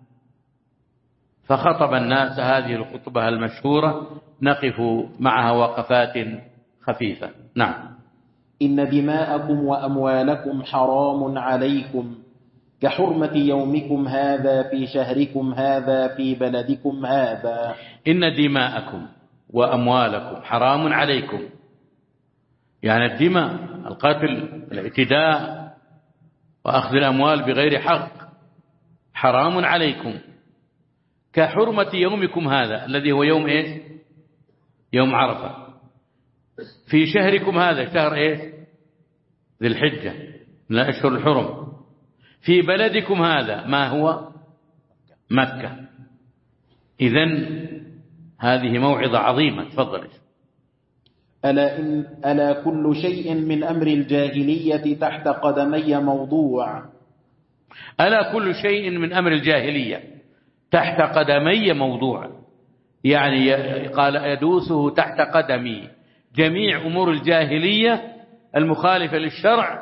فخطب الناس هذه الخطبة المشهورة نقف معها وقفات خفيفة. نعم. إن دماءكم وأموالكم حرام عليكم كحرمة يومكم هذا في شهركم هذا في بلدكم هذا. إن دماءكم وأموالكم حرام عليكم، يعني الدماء، القتل، الاعتداء وأخذ الأموال بغير حق حرام عليكم كحرمة يومكم هذا الذي هو يوم إيش؟ يوم عرفة، في شهركم هذا، شهر إيش؟ ذي الحجة من الأشهر الحرم، في بلدكم هذا ما هو؟ مكة. إذن هذه موعظة عظيمة. تفضل. ألا, إن ألا كل شيء من أمر الجاهلية تحت قدمي موضوع. ألا كل شيء من أمر الجاهلية تحت قدمي موضوع، يعني قال يدوسه تحت قدمي. جميع أمور الجاهلية المخالفة للشرع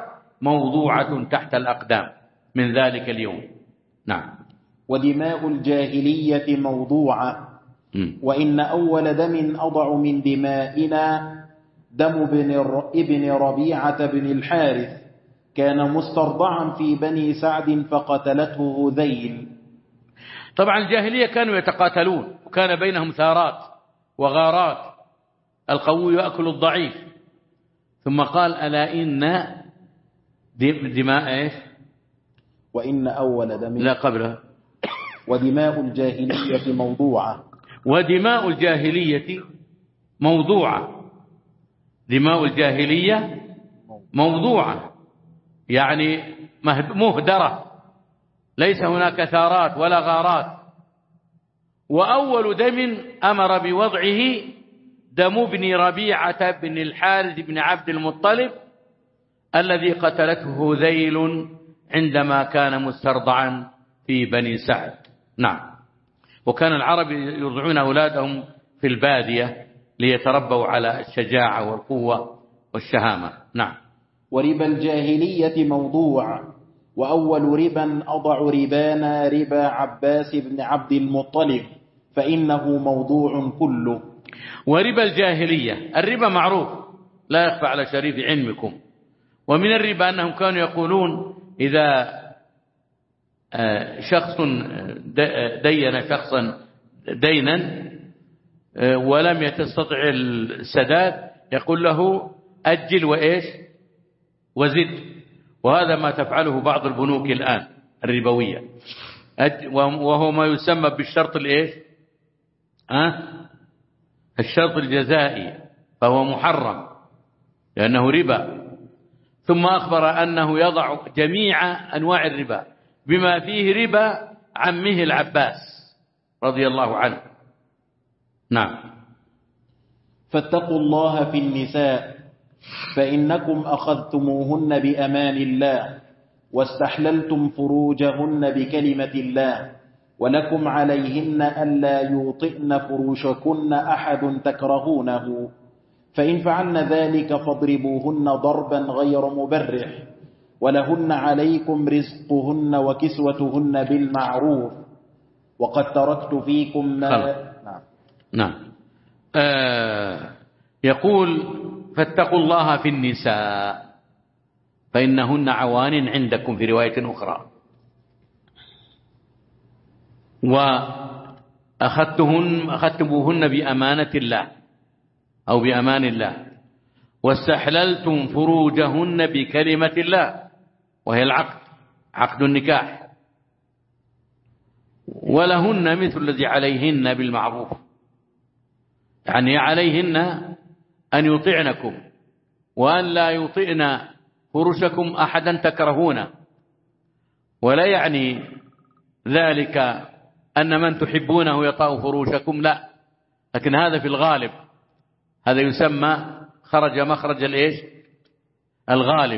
موضوعة تحت الأقدام من ذلك اليوم. نعم. ودماء الجاهلية موضوعة. وإن أول دم أضع من دمائنا دم ابن ربيعة بن الحارث، كان مسترضعا في بني سعد فقتلته هذيل. طبعا الجاهلية كانوا يتقاتلون وكان بينهم ثارات وغارات، القوي يأكل الضعيف. ثم قال ألا إن دماء إيش؟ وإن أول دم لا قبله. ودماء الجاهلية موضوعة. ودماء الجاهلية موضوعة. دماء الجاهلية موضوعة يعني مهدرة، ليس هناك ثارات ولا غارات. وأول دم أمر بوضعه دم ابن ربيعة بن الحارث بن عبد المطلب الذي قتلته هذيل عندما كان مسترضعا في بني سعد. نعم. وكان العرب يرضعون أولادهم في البادية ليتربوا على الشجاعة والقوة والشهامة. نعم. وربا الجاهلية موضوع. وأول ربا أضع ربانا ربا عباس بن عبد المطلب فإنه موضوع كله. وربا الجاهلية، الربا معروف لا يخفى على شريف علمكم. ومن الربا أنهم كانوا يقولون إذا شخص دين شخصا دينا ولم يستطع السداد يقول له أجل وإيش وزد. وهذا ما تفعله بعض البنوك الآن الربوية، وهو ما يسمى بالشرط الإيش أه؟ الشرط الجزائي، فهو محرم لأنه ربا. ثم أخبر أنه يضع جميع أنواع الربا بما فيه ربا عمه العباس رضي الله عنه. نعم. فاتقوا الله في النساء فإنكم أخذتموهن بأمان الله واستحللتم فروجهن بكلمة الله، ولكم عليهن ألا يوطئن فروشكن أحد تكرهونه، فإن فعلن ذلك فاضربوهن ضربا غير مبرح، ولهن عليكم رزقهن وكسوتهن بالمعروف، وقد تركت فيكم ما نعم, نعم. آه يقول فاتقوا الله في النساء فإنهن عوان عندكم في رواية أخرى، وأخذتهن أخذتموهن بأمانة الله أو بأمان الله، واستحللتم فروجهن بكلمة الله وهي العقد، عقد النكاح، ولهن مثل الذي عليهن بالمعروف، يعني عليهن أن يطعنكم وأن لا يطئن فرشكم أحدا تكرهونه. ولا يعني ذلك أن من تحبونه يطأ فروشكم، لا، لكن هذا في الغالب، هذا يسمى خرج مخرج الإيش الغالب.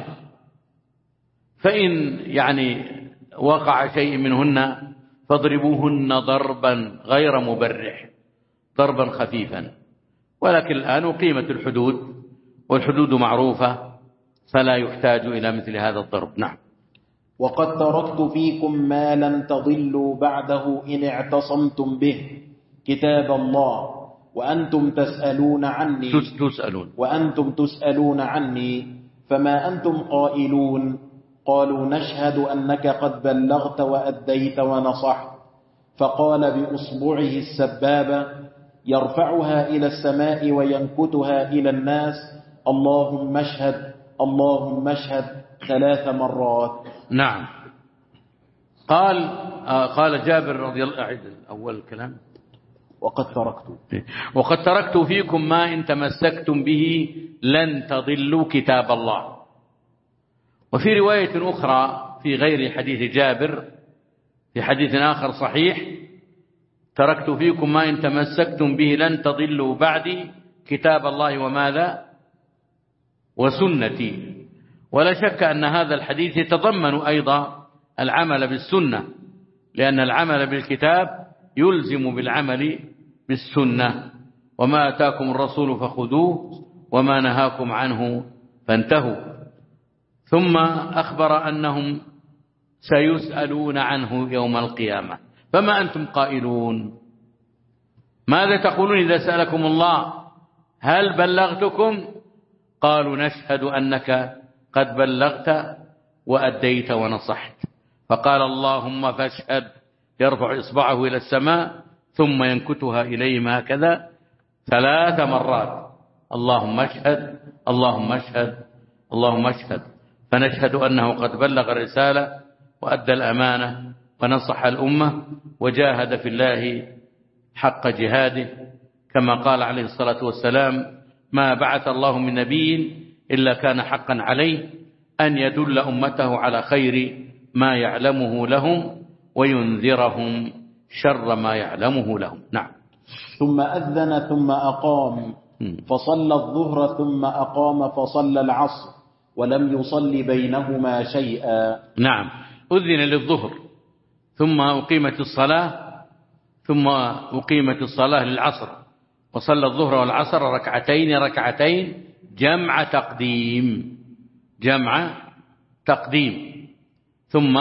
فإن يعني وقع شيء منهن فاضربوهن ضربا غير مبرح، ضربا خفيفا. ولكن الآن أقيمت الحدود والحدود معروفة فلا يحتاج إلى مثل هذا الضرب. نعم. وقد تركت فيكم ما لن تضلوا بعده إن اعتصمتم به، كتاب الله وأنتم تسألون عني تسألون وأنتم تسألون عني فما أنتم قائلون؟ قالوا نشهد أنك قد بلغت وأديت ونصحت. فقال بأصبعه السبابة يرفعها إلى السماء وينكتها إلى الناس اللهم اشهد اللهم اشهد ثلاث مرات. نعم. قال آه قال جابر رضي الله عنه أول الكلام وقد تركت وقد تركت فيكم ما إن تمسكتم به لن تضلوا كتاب الله. وفي رواية أخرى في غير حديث جابر في حديث آخر صحيح تركت فيكم ما إن تمسكتم به لن تضلوا بعدي كتاب الله وماذا وسنتي. ولا شك أن هذا الحديث يتضمن أيضا العمل بالسنة، لأن العمل بالكتاب يلزم بالعمل بالسنة. وما أتاكم الرسول فخذوه وما نهاكم عنه فانتهوا. ثم أخبر أنهم سيسألون عنه يوم القيامة. فما أنتم قائلون؟ ماذا تقولون إذا سألكم الله هل بلغتكم؟ قالوا نشهد أنك قد بلغت وأديت ونصحت. فقال اللهم فاشهد، يرفع إصبعه إلى السماء ثم ينكتها إليهم هكذا ثلاث مرات، اللهم اشهد اللهم اشهد اللهم اشهد. فنشهد أنه قد بلغ الرسالة وأدى الأمانة ونصح الأمة وجاهد في الله حق جهاده، كما قال عليه الصلاة والسلام ما بعث الله من نبي إلا كان حقا عليه أن يدل أمته على خير ما يعلمه لهم وينذرهم شر ما يعلمه لهم. نعم. ثم أذن ثم أقام فصلى الظهر ثم أقام فصلى العصر ولم يصل بينهما شيئا. نعم، أذن للظهر ثم أقيمت الصلاة ثم أقيمت الصلاة للعصر، وصلى الظهر والعصر ركعتين ركعتين جمع تقديم جمع تقديم ثم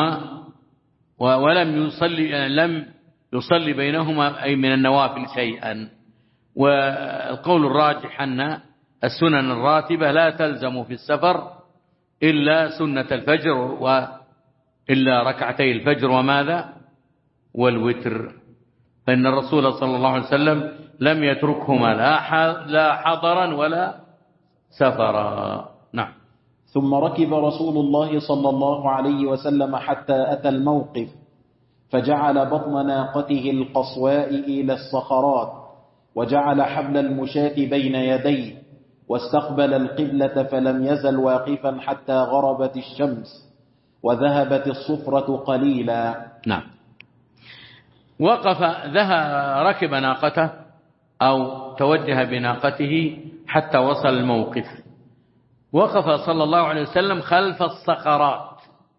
ولم يصلي يعني لم يصلي بينهما أي من النوافل شيئا. والقول الراجح أن السنن الراتبة لا تلزم في السفر إلا سنة الفجر وإلا ركعتي الفجر وماذا والوتر، فإن الرسول صلى الله عليه وسلم لم يتركهما لا حضرا ولا سفرا. نعم. ثم ركب رسول الله صلى الله عليه وسلم حتى أتى الموقف فجعل بطن ناقته القصواء إلى الصخرات وجعل حبل المشاة بين يديه واستقبل القبلة فلم يزل واقفا حتى غربت الشمس وذهبت الصفرة قليلا. نعم. وقف ذهب ركب ناقته أو توجه بناقته حتى وصل الموقف. وقف صلى الله عليه وسلم خلف الصخرات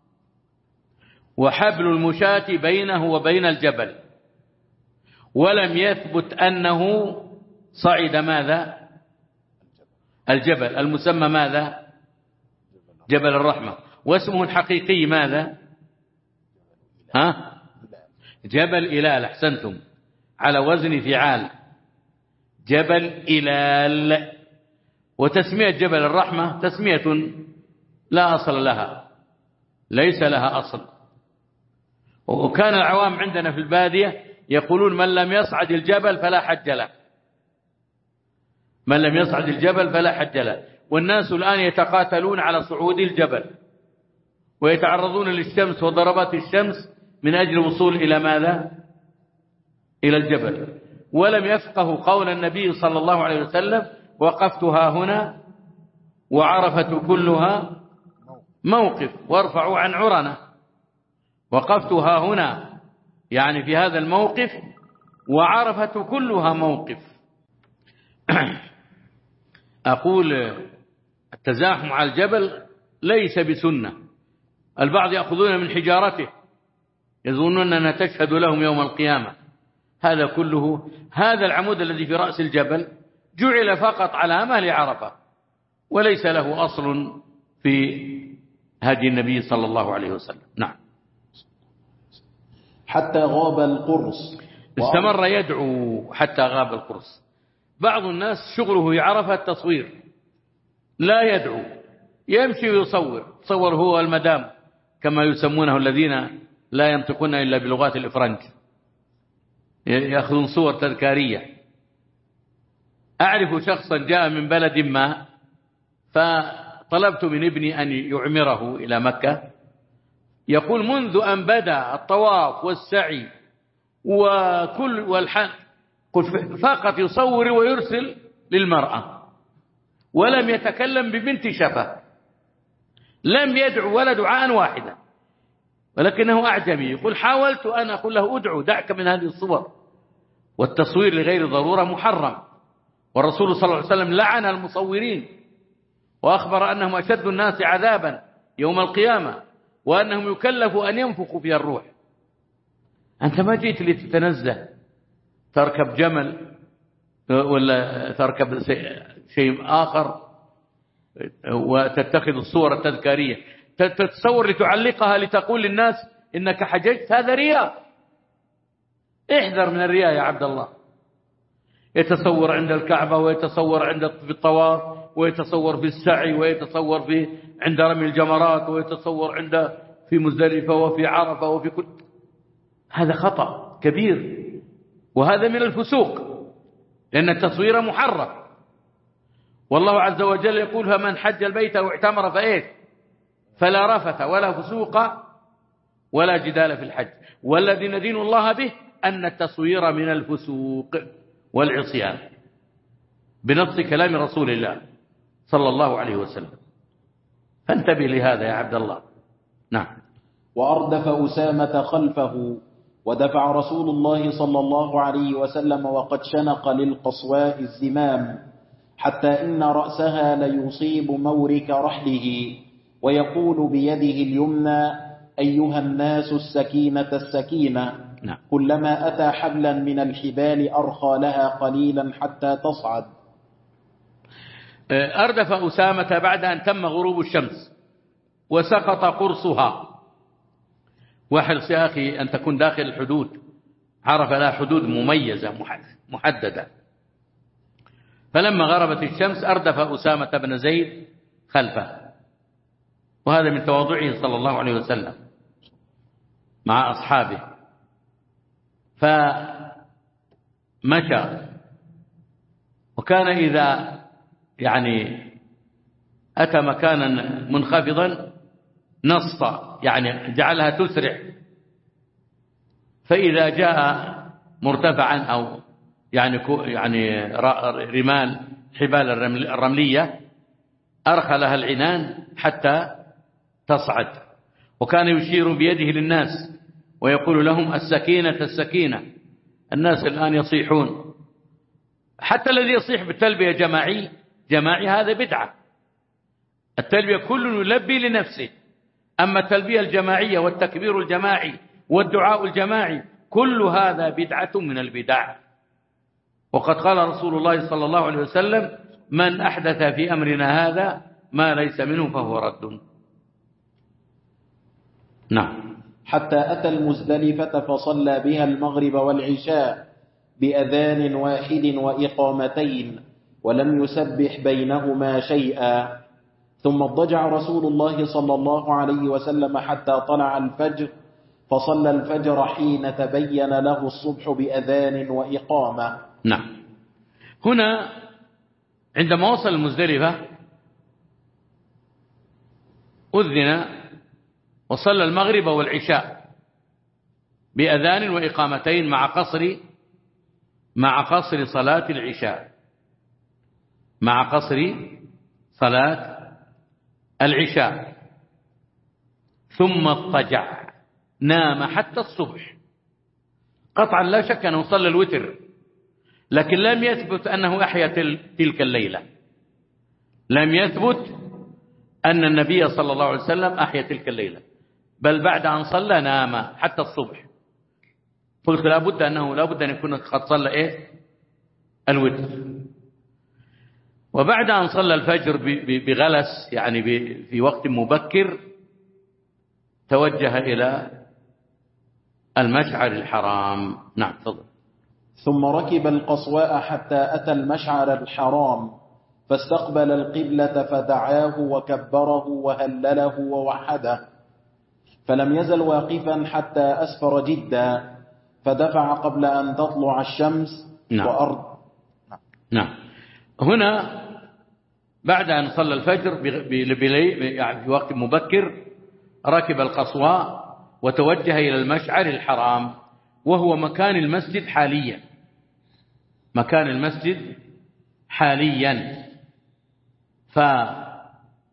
وحبل المشاة بينه وبين الجبل، ولم يثبت أنه صعد ماذا الجبل المسمى ماذا جبل الرحمة، واسمه الحقيقي ماذا ها جبل إلال. أحسنتم، على وزن فعال، جبل إلال. وتسمية جبل الرحمة تسمية لا أصل لها، ليس لها أصل. وكان العوام عندنا في البادية يقولون من لم يصعد الجبل فلا حج له، من لم يصعد الجبل فلا حج له. والناس الآن يتقاتلون على صعود الجبل ويتعرضون للشمس وضربات الشمس من أجل الوصول إلى ماذا إلى الجبل، ولم يفقهوا قول النبي صلى الله عليه وسلم وقفتها هنا وعرفة كلها موقف وارفعوا عن عرنة. وقفتها هنا يعني في هذا الموقف، وعرفة كلها موقف. أقول التزاحم على الجبل ليس بسنة. البعض يأخذون من حجارته يظنون أنها تشهد لهم يوم القيامة. هذا كله، هذا العمود الذي في رأس الجبل جعل فقط علامة لعرفة وليس له أصل في هدي النبي صلى الله عليه وسلم. نعم. حتى غاب القرص، استمر يدعو حتى غاب القرص. بعض الناس شغله عرفة التصوير، لا يدعو، يمشي ويصور، تصور هو المدام كما يسمونه الذين لا ينطقون إلا بلغات الإفرنج، يأخذون صور تذكارية. أعرف شخصا جاء من بلد ما، فطلبت من ابني أن يعمره إلى مكة. يقول منذ أن بدأ الطواف والسعي وكل والحن فقط يصور ويرسل للمرأة، ولم يتكلم ببنت شفة، لم يدعو ولا دعاء واحدا، ولكنه أعجمي. يقول حاولت أن أقول له ادعو، دعك من هذه الصور، والتصوير لغير ضرورة محرم، والرسول صلى الله عليه وسلم لعن المصورين وأخبر أنهم أشد الناس عذابا يوم القيامة، وأنهم يكلفوا أن ينفخوا فيها الروح. أنت ما جيت لتتنزه تركب جمل ولا تركب شيء آخر، وتتخذ الصور التذكارية، تتصور لتعلقها لتقول للناس إنك حججت، هذا رياء. احذر من الرياء يا عبد الله. يتصور عند الكعبة، ويتصور عند في الطواف، ويتصور في السعي، ويتصور في عند رمي الجمرات، ويتصور عند في مزدلفة وفي عرفة وفي كل. هذا خطأ كبير، وهذا من الفسوق، لأن التصوير محرم. والله عز وجل يقول: فمن حج البيت واعتمر فإيه فلا رفث ولا فسوق ولا جدال في الحج. والذي ندين الله به أن التصوير من الفسوق والعصيان، بنص كلام رسول الله صلى الله عليه وسلم. فانتبه لهذا يا عبد الله. نعم. وأردف أسامة خلفه، ودفع رسول الله صلى الله عليه وسلم وقد شنق للقصواء الزمام، حتى إن رأسها ليصيب مورك رحله، ويقول بيده اليمنى: أيها الناس السكينة السكينة. نعم. كلما أتى حبلا من الحبال أرخى لها قليلا حتى تصعد. أردف أسامة بعد أن تم غروب الشمس وسقط قرصها. واحرص يا أخي أن تكون داخل الحدود، عرف لها حدود مميزة محددة. فلما غربت الشمس أردف أسامة بن زيد خلفه، وهذا من تواضعه صلى الله عليه وسلم مع أصحابه. فمشى، وكان إذا يعني أتى مكانا منخفضا نص، يعني جعلها تسرع. فإذا جاء مرتفعا أو يعني يعني رمال حبال الرملية أرخى لها العنان حتى تصعد. وكان يشير بيده للناس ويقول لهم: السكينة السكينة. الناس الآن يصيحون، حتى الذي يصيح بالتلبية جماعي جماعي هذا بدعة. التلبية كل يلبي لنفسه، أما التلبية الجماعية والتكبير الجماعي والدعاء الجماعي كل هذا بدعة من البدع. وقد قال رسول الله صلى الله عليه وسلم: من أحدث في أمرنا هذا ما ليس منه فهو رد. نعم. حتى أتى المزدلفة فصلى بها المغرب والعشاء بأذان واحد وإقامتين، ولم يسبح بينهما شيئا. ثم اضطجع رسول الله صلى الله عليه وسلم حتى طلع الفجر، فصلى الفجر حين تبين له الصبح بأذان وإقامة. نعم. هنا عندما وصل المزدلفة أذن وصلى المغرب والعشاء بأذان وإقامتين مع قصر مع قصر صلاة العشاء مع قصر صلاة العشاء ثم اضطجع، نام حتى الصبح. قطعا لا شك أنه صلى الوتر، لكن لم يثبت أنه أحيا تلك الليلة. لم يثبت أن النبي صلى الله عليه وسلم أحيا تلك الليلة، بل بعد أن صلى نام حتى الصبح. قلت لابد أنه لابد أن يكون قد صلى إيه؟ الوتر. وبعد أن صلى الفجر بغلس، يعني في وقت مبكر، توجه إلى المشعر الحرام. نعم تفضل. ثم ركب القصواء حتى أتى المشعر الحرام، فاستقبل القبلة فدعاه وكبره وهلله ووحده، فلم يزل واقفا حتى أسفر جدا، فدفع قبل أن تطلع الشمس. نعم. وأرض نعم. هنا بعد أن صلى الفجر يعني في وقت مبكر ركب القصواء وتوجه إلى المشعر الحرام، وهو مكان المسجد حاليا مكان المسجد حاليا فتوجه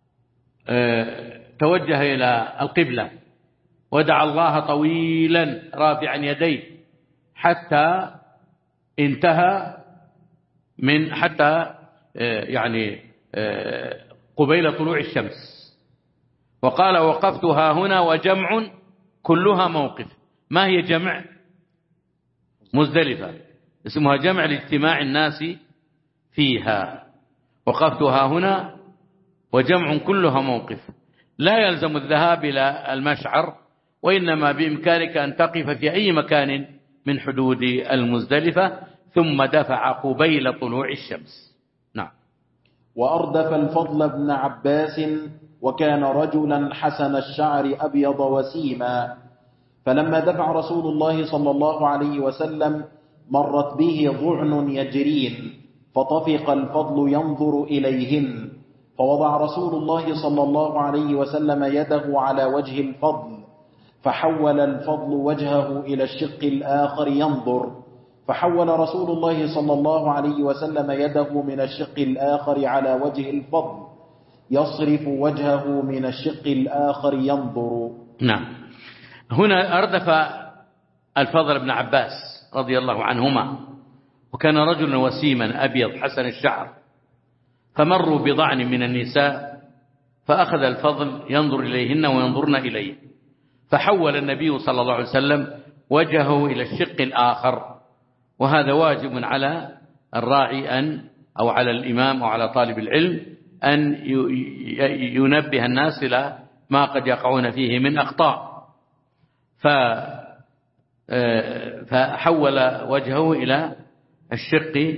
إلى القبلة ودعا الله طويلا رافعا يديه حتى انتهى من حتى يعني قبيل طلوع الشمس. وقال: وقفتها هنا وجمع كلها موقف. ما هي جمع؟ مزدلفة اسمها جمع لاجتماع الناس فيها. وقفتها هنا وجمع كلها موقف، لا يلزم الذهاب إلى المشعر، وإنما بإمكانك أن تقف في أي مكان من حدود المزدلفة ثم دفع قبيل طلوع الشمس. نعم. وأردف الفضل بن عباس وكان رجلا حسن الشعر أبيض وسيما، فلما دفع رسول الله صلى الله عليه وسلم مرت به ضعن يجرين، فطفق الفضل ينظر إليهن، فوضع رسول الله صلى الله عليه وسلم يده على وجه الفضل، فحول الفضل وجهه إلى الشق الآخر ينظر، فحول رسول الله صلى الله عليه وسلم يده من الشق الآخر على وجه الفضل يصرف وجهه من الشق الآخر ينظر. نعم. هنا أردف الفضل بن عباس رضي الله عنهما، وكان رجلا وسيما أبيض حسن الشعر، فمروا بضعن من النساء فأخذ الفضل ينظر إليهن وينظرن إليه، فحول النبي صلى الله عليه وسلم وجهه إلى الشق الآخر، وهذا واجب على الراعي أن أو على الإمام أو على طالب العلم أن ينبه الناس إلى ما قد يقعون فيه من أخطاء. فحول وجهه إلى الشق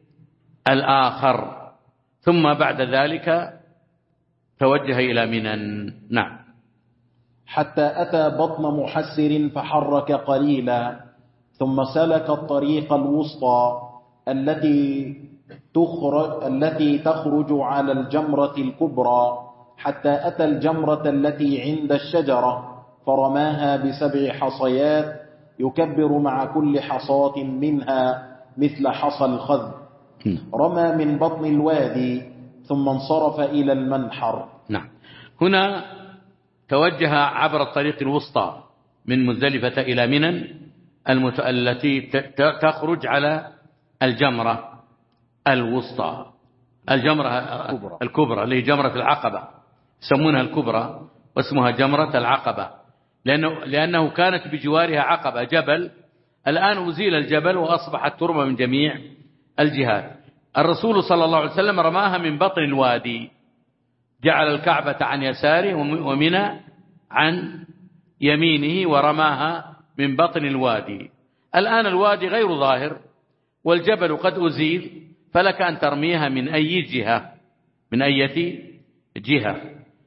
الآخر، ثم بعد ذلك توجه إلى منى. نعم. حتى أتى بطن محسر فحرك قليلا، ثم سلك الطريق الوسطى التي تخرج, التي تخرج على الجمرة الكبرى، حتى أتى الجمرة التي عند الشجرة فرماها بسبع حصيات يكبر مع كل حصاة منها مثل حصى الخذ، رمى من بطن الوادي ثم انصرف إلى المنحر. نعم. هنا توجه عبر الطريق الوسطى من مزدلفة إلى منى المت... التي تخرج على الجمرة الوسطى، الجمرة الكبرى, الكبرى اللي هي جمرة العقبة، يسمونها الكبرى واسمها جمرة العقبة، لأنه, لأنه كانت بجوارها عقبة جبل، الآن أزيل الجبل وأصبحت ترمى من جميع الجهات. الرسول صلى الله عليه وسلم رماها من بطن الوادي، جعل الكعبة عن يساره ومنى عن يمينه ورماها من بطن الوادي. الآن الوادي غير ظاهر والجبل قد أزيل، فلك أن ترميها من أي جهة، من أي جهة.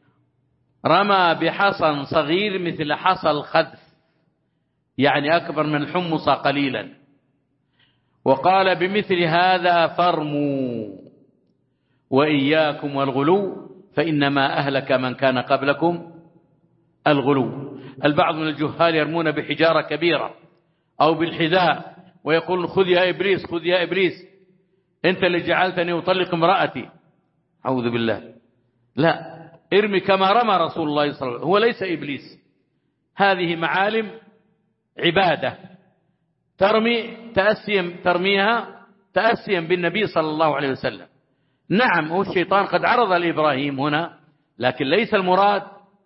رمى بحصى صغير مثل حصى الخذف، يعني أكبر من الحمص قليلا، وقال بمثل هذا فارموا وإياكم والغلو فإنما أهلك من كان قبلكم الغلو. البعض من الجهال يرمون بحجارة كبيرة أو بالحذاء ويقول خذ يا إبليس خذ يا إبليس أنت اللي جعلتني أطلق امرأتي، أعوذ بالله. لا، ارمي كما رمى رسول الله صلى الله عليه وسلم، هو ليس إبليس. هذه معالم عبادة ترمي تأسيا ترميها تأسيا بالنبي صلى الله عليه وسلم. نعم، هو الشيطان قد عرض لإبراهيم هنا، لكن ليس المراد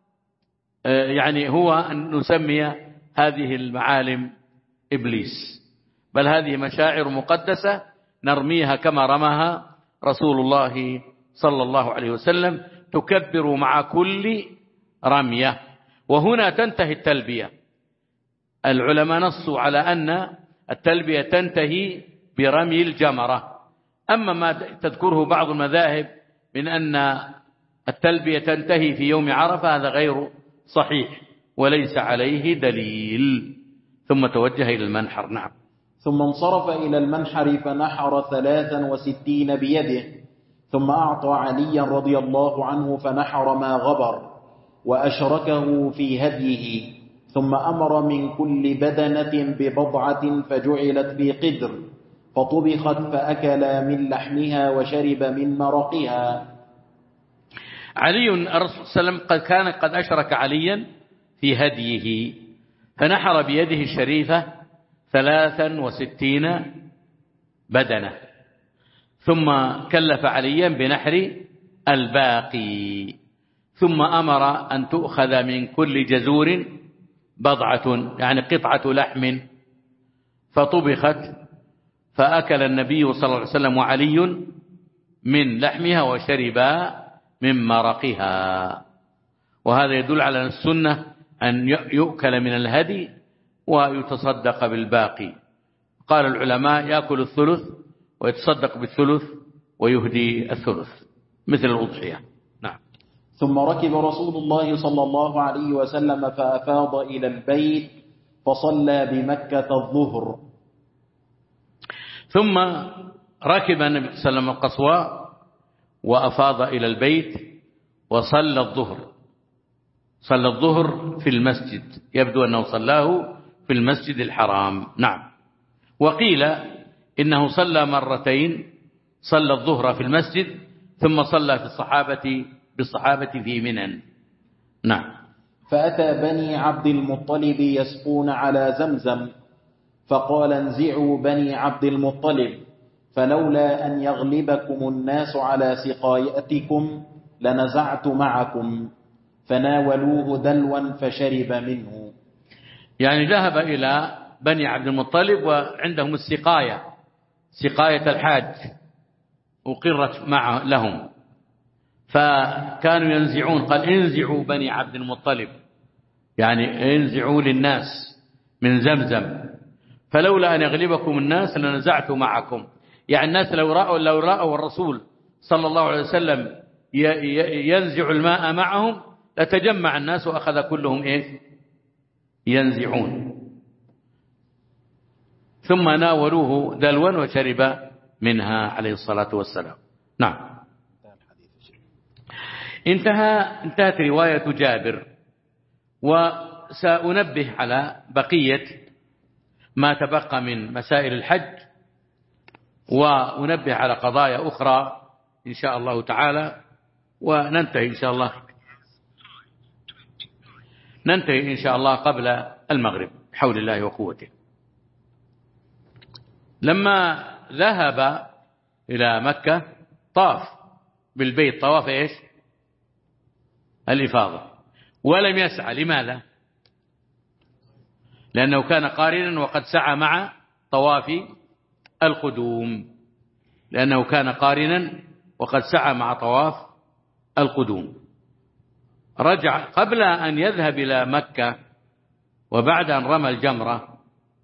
يعني هو أن نسمي هذه المعالم إبليس، بل هذه مشاعر مقدسة نرميها كما رماها رسول الله صلى الله عليه وسلم، تكبر مع كل رمية. وهنا تنتهي التلبية. العلماء نصوا على أن التلبية تنتهي برمي الجمرة. أما ما تذكره بعض المذاهب من أن التلبية تنتهي في يوم عرفة، هذا غير صحيح وليس عليه دليل. ثم توجه إلى المنحر. نعم. ثم انصرف إلى المنحر فنحر ثلاثا وستين بيده، ثم أعطى عليا رضي الله عنه فنحر ما غبر وأشركه في هديه، ثم أمر من كل بدنة ببضعة فجعلت في قدر فطبخت فأكلا من لحمها وشرب من مرقها. علي الرسول صلى الله عليه وسلم قد كان قد أشرك عليا في هديه، فنحر بيده الشريفة ثلاثا وستين بدنة، ثم كلف عليا بنحر الباقي، ثم أمر أن تؤخذ من كل جزور بضعة يعني قطعة لحم فطبخت فأكل النبي صلى الله عليه وسلم وعلي من لحمها وشربا من مرقها. وهذا يدل على السنة أن يؤكل من الهدي ويتصدق بالباقي. قال العلماء يأكل الثلث ويتصدق بالثلث ويهدي الثلث مثل الأضحية. نعم. ثم ركب رسول الله صلى الله عليه وسلم فأفاض إلى البيت فصلى بمكة الظهر. ثم ركب النبي صلى الله عليه وسلم القصواء وأفاض إلى البيت وصلى الظهر. صلى الظهر في المسجد، يبدو أنه صلاه في المسجد الحرام. نعم. وقيل إنه صلى مرتين، صلى الظهر في المسجد ثم صلى في الصحابة بالصحابة في منى. نعم. فأتى بني عبد المطلب يسقون على زمزم فقال انزعوا بني عبد المطلب فلولا أن يغلبكم الناس على سقايتكم لنزعت معكم، فناولوه دلوا فشرب منه. يعني ذهب إلى بني عبد المطلب وعندهم السقاية، سقاية الحاج أقرت مع لهم، فكانوا ينزعون، قال انزعوا بني عبد المطلب، يعني انزعوا للناس من زمزم، فلولا أن يغلبكم الناس لنزعت معكم. يعني الناس لو رأوا, لو رأوا الرسول صلى الله عليه وسلم ينزع الماء معهم لتجمع الناس وأخذ كلهم إيه؟ ينزعون. ثم ناولوه دلوا وشرب منها عليه الصلاة والسلام. نعم. انتهى انتهت رواية جابر، وسأنبه على بقية ما تبقى من مسائل الحج، وأنبه على قضايا أخرى إن شاء الله تعالى، وننتهي إن شاء الله ننتهي إن شاء الله قبل المغرب بحول الله وقوته. لما ذهب إلى مكة طاف بالبيت طواف إيش؟ الإفاضة، ولم يسعى. لماذا؟ لأنه كان قارنا وقد سعى مع طواف القدوم، لأنه كان قارنا وقد سعى مع طواف القدوم. رجع قبل أن يذهب إلى مكة وبعد أن رمى الجمرة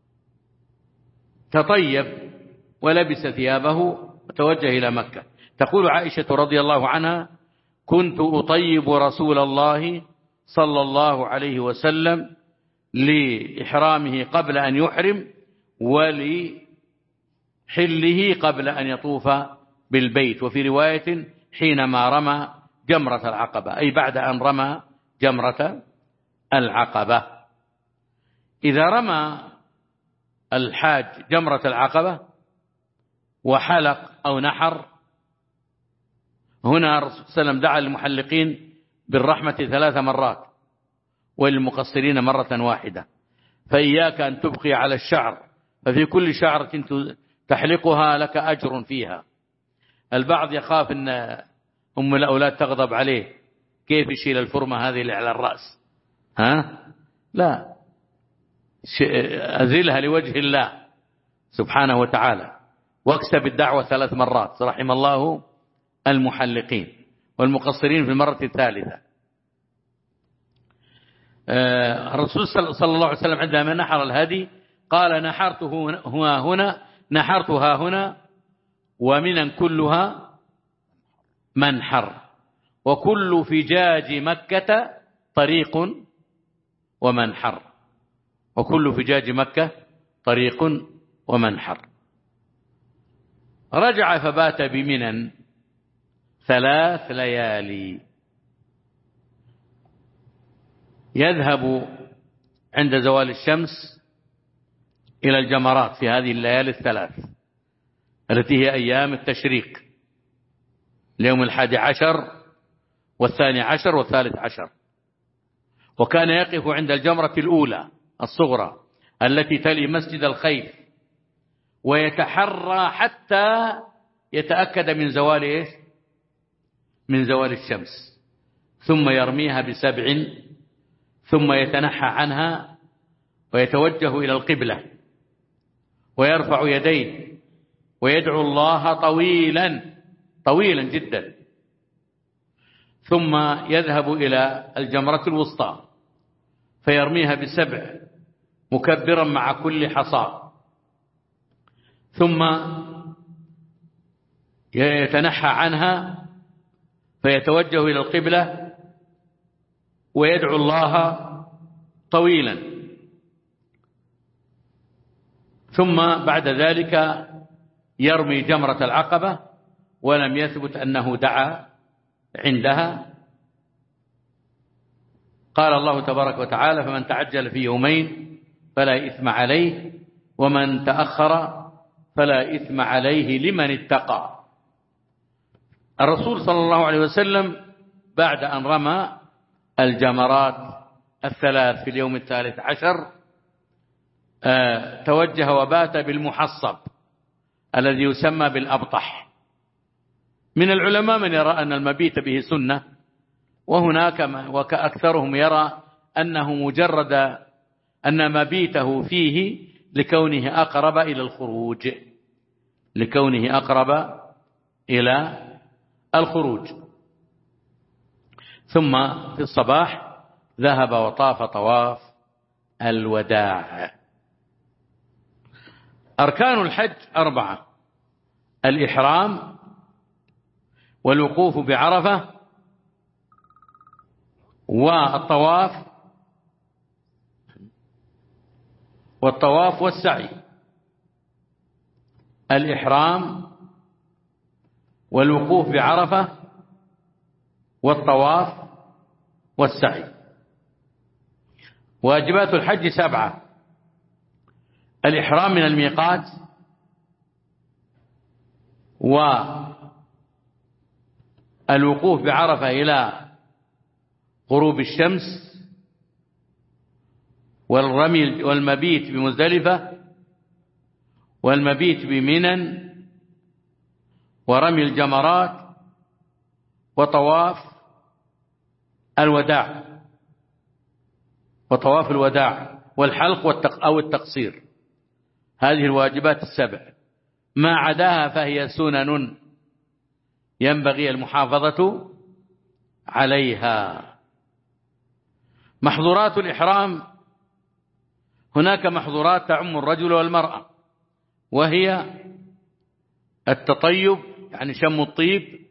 تطيب ولبس ثيابه وتوجه إلى مكة. تقول عائشة رضي الله عنها كنت أطيب رسول الله صلى الله عليه وسلم لإحرامه قبل أن يحرم ولحله قبل أن يطوف بالبيت، وفي رواية حينما رمى جمرة العقبة، أي بعد أن رمى جمرة العقبة. إذا رمى الحاج جمرة العقبة وحلق أو نحر، هنا الرسول صلى الله عليه وسلم دعا للمحلقين بالرحمة ثلاث مرات وللمقصرين مرة واحدة. فإياك أن تبقي على الشعر، ففي كل شعرة تحلقها لك أجر فيها. البعض يخاف أن أم الأولاد تغضب عليه، كيف يشيل الفرمة هذه اللي على الرأس؟ ها؟ لا، أزلها لوجه الله سبحانه وتعالى، واكسب الدعوة ثلاث مرات، رحم الله المحلقين والمقصرين في المرة الثالثة. الرسول صلى الله عليه وسلم عندما نحر الهدي قال نحرته هنا هنا نحرتها هنا ومن كلها منحر، وكل فجاج مكة طريق ومنحر، وكل فجاج مكة طريق ومنحر. رجع فبات بمنى ثلاث ليالي، يذهب عند زوال الشمس إلى الجمرات في هذه الليالي الثلاث التي هي أيام التشريق، اليوم الحادي عشر والثاني عشر والثالث عشر. وكان يقف عند الجمرة الأولى الصغرى التي تلي مسجد الخيف، ويتحرى حتى يتأكد من زوال إيش؟ من زوال الشمس، ثم يرميها بسبع، ثم يتنحى عنها ويتوجه إلى القبلة ويرفع يديه ويدعو الله طويلا طويلا جدا، ثم يذهب إلى الجمرة الوسطى فيرميها بسبع مكبرا مع كل حصى، ثم يتنحى عنها فيتوجه إلى القبلة ويدعو الله طويلا، ثم بعد ذلك يرمي جمرة العقبة، ولم يثبت أنه دعا عندها. قال الله تبارك وتعالى: فمن تعجل في يومين فلا إثم عليه ومن تأخر فلا إثم عليه لمن اتقى. الرسول صلى الله عليه وسلم بعد أن رمى الجمرات الثلاث في اليوم الثالث عشر توجه وبات بالمحصب الذي يسمى بالأبطح. من العلماء من يرى أن المبيت به سنة، وهناك وكأكثرهم يرى أنه مجرد أن مبيته فيه لكونه أقرب إلى الخروج لكونه أقرب إلى الخروج ثم في الصباح ذهب وطاف طواف الوداع. أركان الحج أربعة: الإحرام والوقوف بعرفة والطواف والطواف والسعي. الإحرام والوقوف بعرفة والطواف والسعي. واجبات الحج سبعة: الإحرام من الميقات، والوقوف بعرفة إلى غروب الشمس، والرمي والمبيت بمزدلفة، والمبيت بمنى، ورمي الجمرات، وطواف الوداع وطواف الوداع والحلق أو التقصير. هذه الواجبات السبع، ما عداها فهي سنن ينبغي المحافظة عليها. محظورات الإحرام: هناك محظورات تعم الرجل والمرأة، وهي التطيب يعني شم الطيب،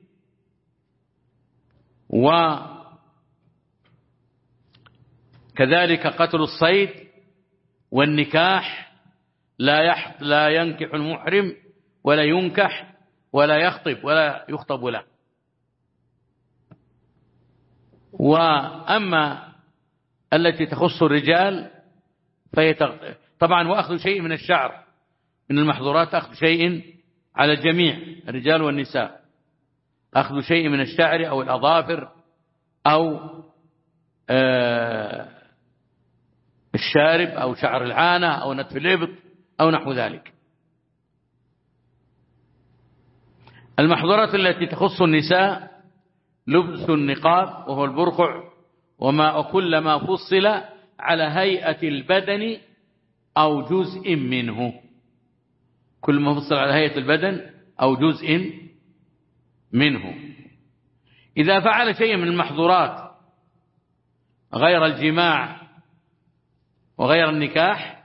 وكذلك قتل الصيد، والنكاح، لا يحط لا ينكح المحرم ولا ينكح ولا يخطب ولا يخطب له. وأما التي تخص الرجال فهي طبعا وأخذ شيء من الشعر، من المحظورات أخذ شيء على الجميع الرجال والنساء، أخذ شيء من الشعر أو الأظافر أو آه الشارب أو شعر العانة أو نتف الإبط أو نحو ذلك. المحظورات التي تخص النساء: لبس النقاب وهو البرقع، وما كل ما فصل على هيئة البدن أو جزء منه، كل ما فصل على هيئة البدن أو جزء منه. إذا فعل شيء من المحظورات غير الجماع وغير النكاح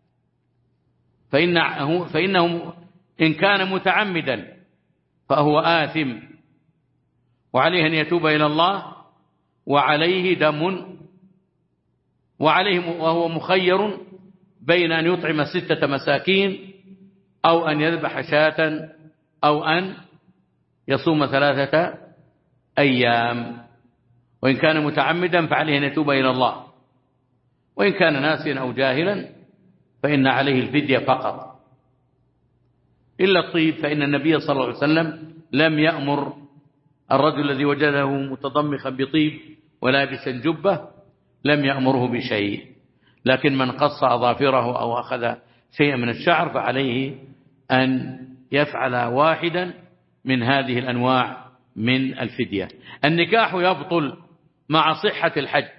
فإنه, فإنه إن كان متعمدا فهو آثم، وعليه أن يتوب إلى الله، وعليه دم، وعليه وهو مخير بين أن يطعم ستة مساكين أو أن يذبح شاة أو أن يصوم ثلاثة أيام. وإن كان متعمدا فعليه أن يتوب إلى الله، وإن كان ناسيا أو جاهلا فإن عليه الفدية فقط، إلا الطيب، فإن النبي صلى الله عليه وسلم لم يأمر الرجل الذي وجده متضمخا بطيب ولابسا جبة، لم يأمره بشيء. لكن من قص أظافره أو أخذ شيئا من الشعر فعليه أن يفعل واحدا من هذه الأنواع من الفدية. النكاح يبطل مع صحة الحج،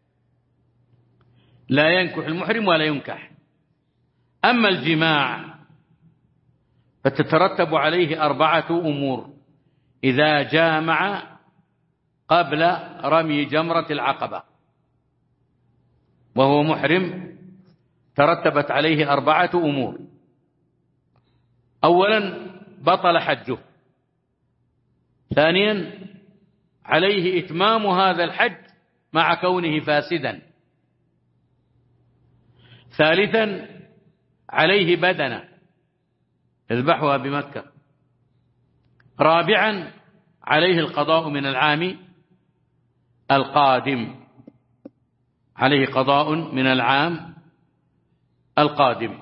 لا ينكح المحرم ولا ينكح. أما الجماع فتترتب عليه أربعة أمور: إذا جامع قبل رمي جمرة العقبة وهو محرم ترتبت عليه أربعة أمور. أولا بطل حجه. ثانيا عليه إتمام هذا الحج مع كونه فاسدا. ثالثا عليه بدنة يذبحها بمكة. رابعا عليه القضاء من العام القادم عليه قضاء من العام القادم.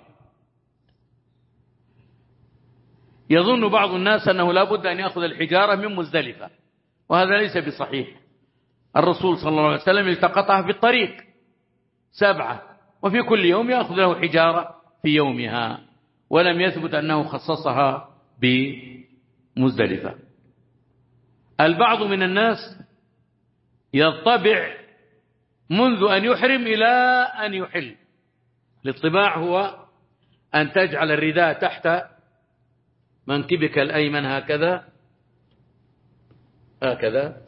يظن بعض الناس أنه لا بد أن يأخذ الحجارة من مزدلفة، وهذا ليس بصحيح. الرسول صلى الله عليه وسلم التقطها في الطريق سبعة، وفي كل يوم يأخذ له حجارة في يومها، ولم يثبت أنه خصصها بمزدلفة. البعض من الناس يطبع منذ أن يحرم إلى أن يحل. الاطباع هو أن تجعل الرداء تحت منكبك الأيمن هكذا هكذا،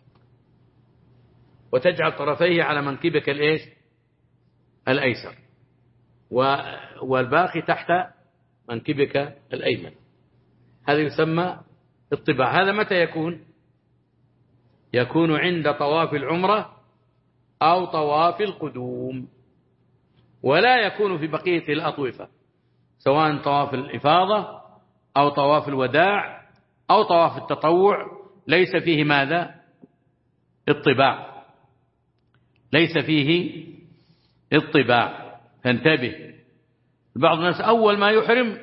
وتجعل طرفيه على منكبك الإيش الأيسر، والباقي تحت منكبك الأيمن. هذا يسمى الطباع. هذا متى يكون؟ يكون عند طواف العمرة أو طواف القدوم، ولا يكون في بقية الأطوفة، سواء طواف الإفاضة أو طواف الوداع أو طواف التطوع. ليس فيه ماذا؟ الطباع، ليس فيه الطباع. فانتبه، بعض الناس أول ما يحرم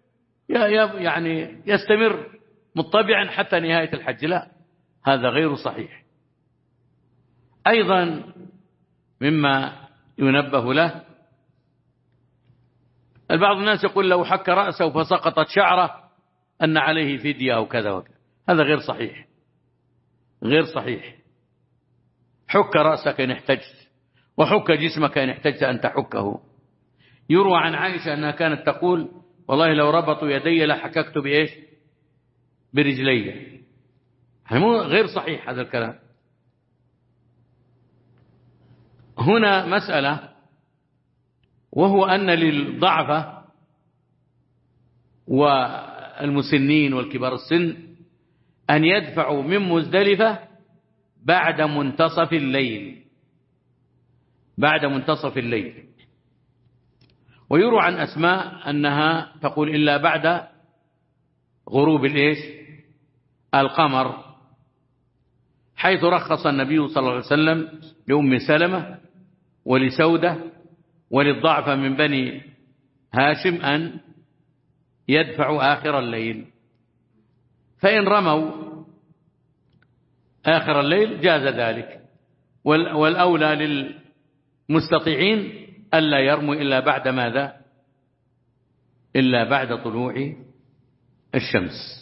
يعني يستمر مطبعا حتى نهاية الحج. لا، هذا غير صحيح. أيضا مما ينبه له، البعض الناس يقول لو حك رأسه فسقطت شعره أن عليه فدية أو كذا وكذا. هذا غير صحيح، غير صحيح. حك رأسك إن احتجت، وحك جسمك إن احتجت أن تحكه. يروى عن عائشة أنها كانت تقول والله لو ربطوا يدي لحككت بإيش؟ برجلي. غير صحيح هذا الكلام. هنا مسألة، وهو أن للضعفة والمسنين والكبار السن أن يدفعوا من مزدلفة بعد منتصف الليل، بعد منتصف الليل. ويروى عن أسماء أنها تقول إلا بعد غروب الإيش القمر، حيث رخص النبي صلى الله عليه وسلم لأم سلمة ولسودة وللضعف من بني هاشم أن يدفعوا آخر الليل. فإن رموا آخر الليل جاز ذلك، والأولى للمستطيعين ألا يرموا إلا بعد ماذا؟ إلا بعد طلوع الشمس.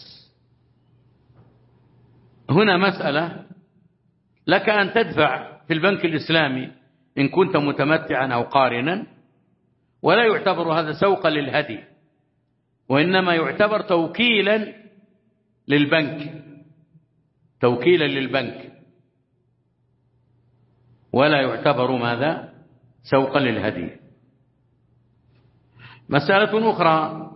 هنا مسألة، لك أن تدفع في البنك الإسلامي إن كنت متمتعا أو قارنا، ولا يعتبر هذا سوقا للهدي، وإنما يعتبر توكيلا للبنك، توكيلا للبنك، ولا يعتبر ماذا؟ سوقا للهدي. مسألة أخرى،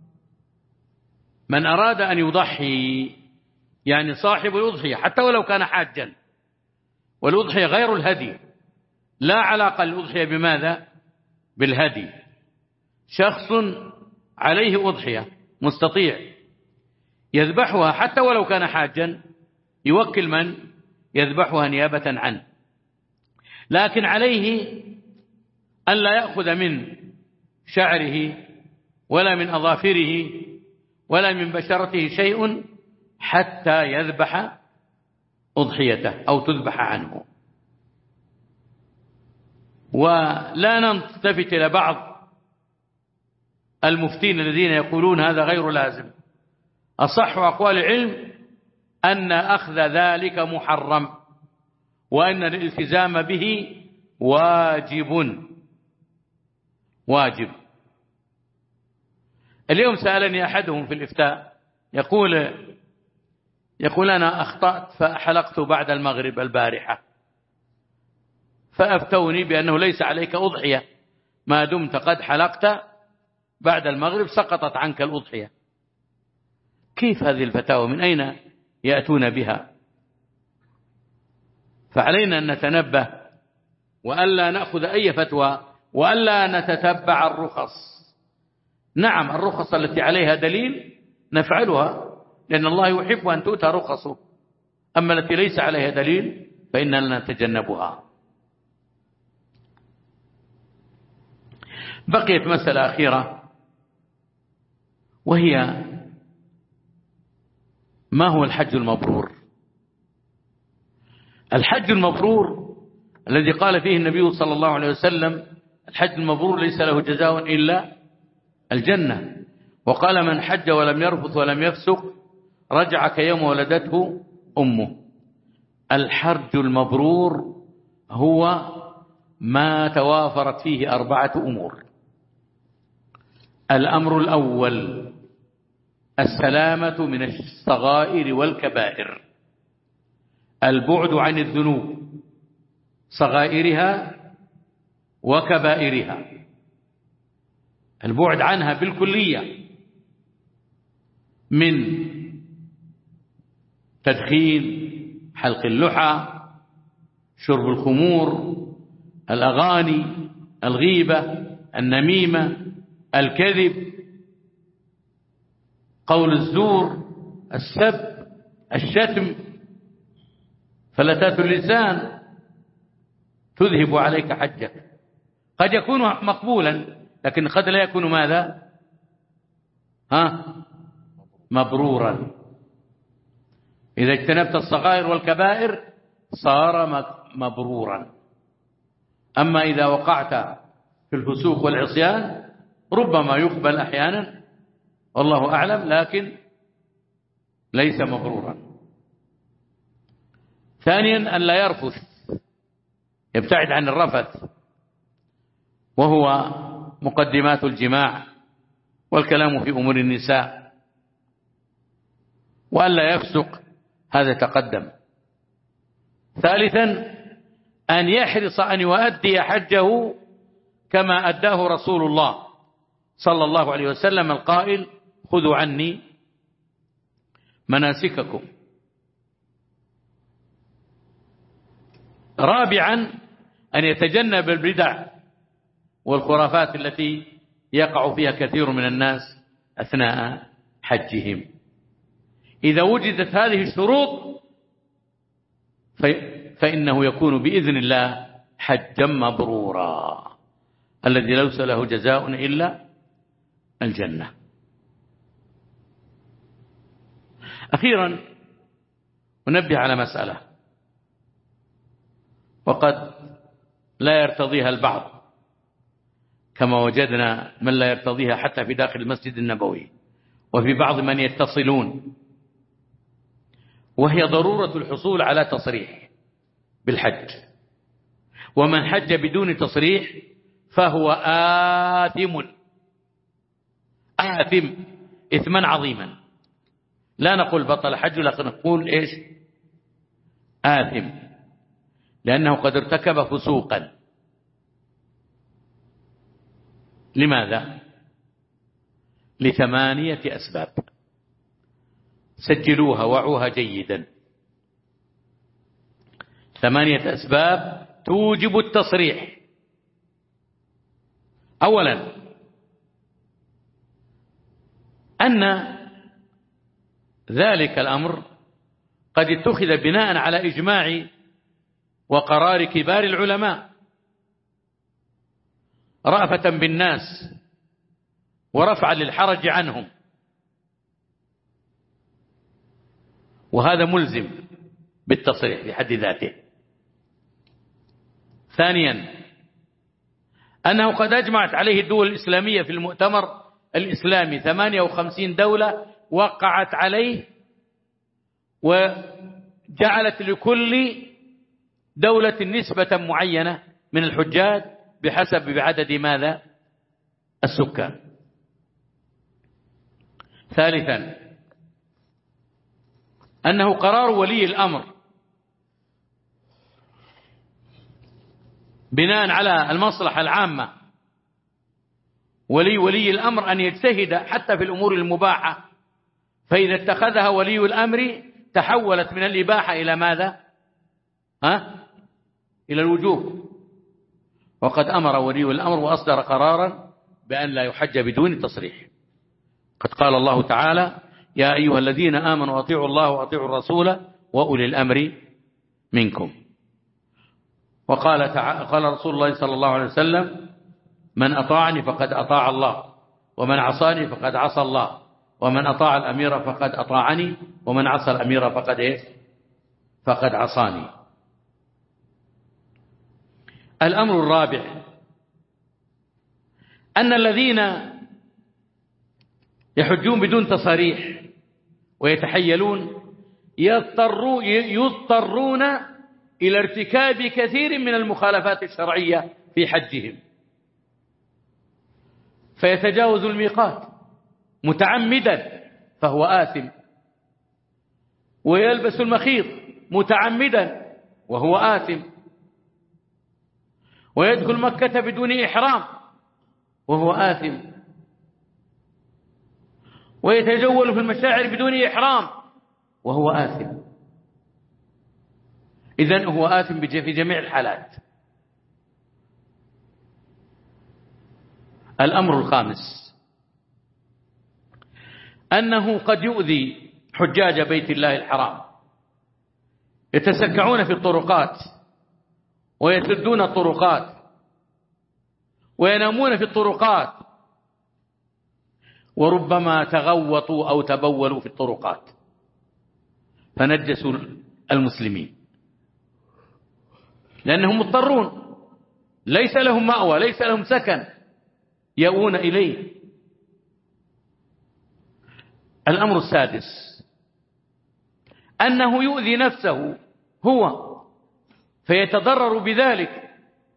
من أراد أن يضحي، يعني صاحب الأضحية حتى ولو كان حاجا، والأضحية غير الهدي، لا علاقة للأضحية بماذا؟ بالهدي. شخص عليه أضحية مستطيع يذبحها حتى ولو كان حاجا، يوكل من يذبحها نيابة عنه، لكن عليه أن لا يأخذ من شعره ولا من أظافره ولا من بشرته شيء حتى يذبح أضحيته أو تذبح عنه. ولا نلتفت إلى بعض المفتين الذين يقولون هذا غير لازم. أصح أقوال العلم أن أخذ ذلك محرم، وأن الالتزام به واجب واجب. اليوم سألني أحدهم في الإفتاء يقول يقول أنا أخطأت فحلقت بعد المغرب البارحة، فأفتوني بأنه ليس عليك أضحية ما دمت قد حلقت بعد المغرب، سقطت عنك الأضحية. كيف هذه الفتاوى؟ من أين يأتون بها؟ فعلينا أن نتنبه وألا نأخذ أي فتوى وألا نتتبع الرخص. نعم الرخص التي عليها دليل نفعلها، لأن الله يحب أن تؤتى رخصه، أما التي ليس عليها دليل فإننا نتجنبها. بقيت مسألة أخيرة، وهي ما هو الحج المبرور؟ الحج المبرور الذي قال فيه النبي صلى الله عليه وسلم الحج المبرور ليس له جزاء إلا الجنة، وقال من حج ولم يرفث ولم يفسق رجع كيوم ولدته أمه. الحج المبرور هو ما توافرت فيه أربعة أمور. الأمر الأول السلامة من الصغائر والكبائر، البعد عن الذنوب صغائرها وكبائرها، البعد عنها بالكلية، من تدخين، حلق اللحى، شرب الخمور، الأغاني، الغيبة، النميمة، الكذب، قول الزور، السب، الشتم. فلتات اللسان تذهب عليك حجك. قد يكون مقبولا لكن قد لا يكون ماذا؟ ها؟ مبرورا. إذا اجتنبت الصغائر والكبائر صار مبرورا. أما إذا وقعت في الفسوق والعصيان ربما يقبل أحيانا والله أعلم، لكن ليس مبرورا. ثانيا أن لا يرفث، يبتعد عن الرفث وهو مقدمات الجماع والكلام في أمور النساء، وأن لا يفسق، هذا تقدم. ثالثا أن يحرص أن يؤدي حجه كما أداه رسول الله صلى الله عليه وسلم القائل خذوا عني مناسككم. رابعا أن يتجنب البدع والخرافات التي يقع فيها كثير من الناس أثناء حجهم. إذا وجدت هذه الشروط فإنه يكون بإذن الله حجا مبرورا الذي ليس له جزاء إلا الجنة. أخيرا أنبه على مسألة وقد لا يرتضيها البعض، كما وجدنا من لا يرتضيها حتى في داخل المسجد النبوي وفي بعض من يتصلون، وهي ضرورة الحصول على تصريح بالحج. ومن حج بدون تصريح فهو آثم آثم إثما عظيما. لا نقول بطل حج، لكن نقول إيش؟ آثم، لأنه قد ارتكب فسوقا. لماذا؟ لثمانية أسباب سجلوها وعوها جيدا. ثمانية أسباب توجب التصريح. أولا أن ذلك الأمر قد اتخذ بناء على إجماع وقرار كبار العلماء رأفة بالناس ورفعا للحرج عنهم، وهذا ملزم بالتصريح في حد ذاته. ثانيا أنه قد أجمعت عليه الدول الإسلامية في المؤتمر الإسلامي، ثمانية وخمسين دولة وقعت عليه، وجعلت لكل دولة نسبة معينة من الحجاج بحسب عدد ماذا؟ السكان. ثالثا أنه قرار ولي الأمر بناء على المصلحة العامة، ولي ولي الأمر أن يجتهد حتى في الأمور المباحة، فإذا اتخذها ولي الأمر تحولت من الإباحة إلى ماذا؟ ها؟ إلى الوجوب. وقد أمر ولي الأمر وأصدر قرارا بأن لا يحج بدون تصريح. قد قال الله تعالى: يا أيها الذين آمنوا أطيعوا الله وأطيعوا الرسول وأولي الأمر منكم. وقال تعالى قال رسول الله صلى الله عليه وسلم: من أطاعني فقد أطاع الله، ومن عصاني فقد عصى الله، ومن أطاع الأمير فقد أطاعني، ومن عصى الأمير فقد إيه؟ فقد عصاني. الأمر الرابع أن الذين يحجون بدون تصاريح ويتحيلون يضطرون يضطرون إلى ارتكاب كثير من المخالفات الشرعية في حجهم، فيتجاوز الميقات متعمدا فهو آثم، ويلبس المخيط متعمدا وهو آثم، ويدخل مكة بدون إحرام وهو آثم، ويتجول في المشاعر بدون إحرام وهو آثم. إذن هو آثم في جميع الحالات. الأمر الخامس أنه قد يؤذي حجاج بيت الله الحرام، يتسكعون في الطرقات ويسدون الطرقات وينامون في الطرقات، وربما تغوطوا أو تبولوا في الطرقات فنجسوا المسلمين، لأنهم مضطرون، ليس لهم مأوى، ليس لهم سكن يأوون إليه. الأمر السادس أنه يؤذي نفسه هو فيتضرر بذلك،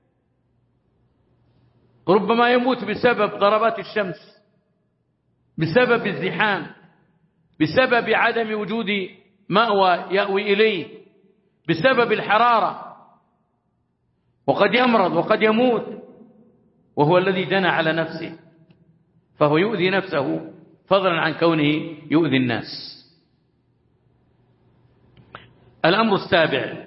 ربما يموت بسبب ضربات الشمس، بسبب الزحام، بسبب عدم وجود مأوى يأوي إليه، بسبب الحرارة، وقد يمرض وقد يموت وهو الذي جنى على نفسه، فهو يؤذي نفسه فضلا عن كونه يؤذي الناس. الأمر السابع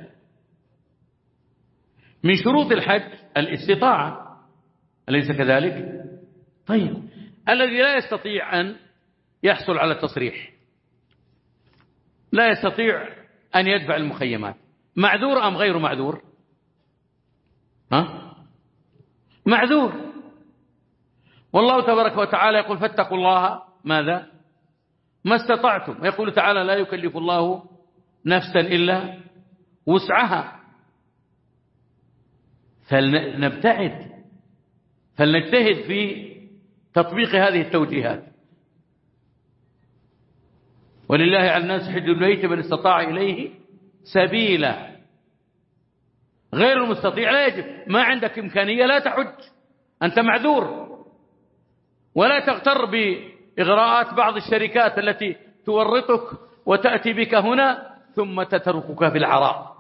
من شروط الحج الاستطاعة، أليس كذلك؟ طيب، الذي لا يستطيع أن يحصل على التصريح، لا يستطيع أن يدفع المخيمات، معذور أم غير معذور؟ ها؟ معذور. والله تبارك وتعالى يقول: فاتقوا الله ماذا؟ ما استطعتم. يقول تعالى: لا يكلف الله نفسا إلا وسعها. فلنبتعد، فلنجتهد في تطبيق هذه التوجيهات. ولله على الناس حج البيت من استطاع إليه سبيلا. غير المستطيع لا يجب، ما عندك إمكانية لا تحج، أنت معذور. ولا تغتر بإغراءات بعض الشركات التي تورطك وتأتي بك هنا ثم تتركك في العراء.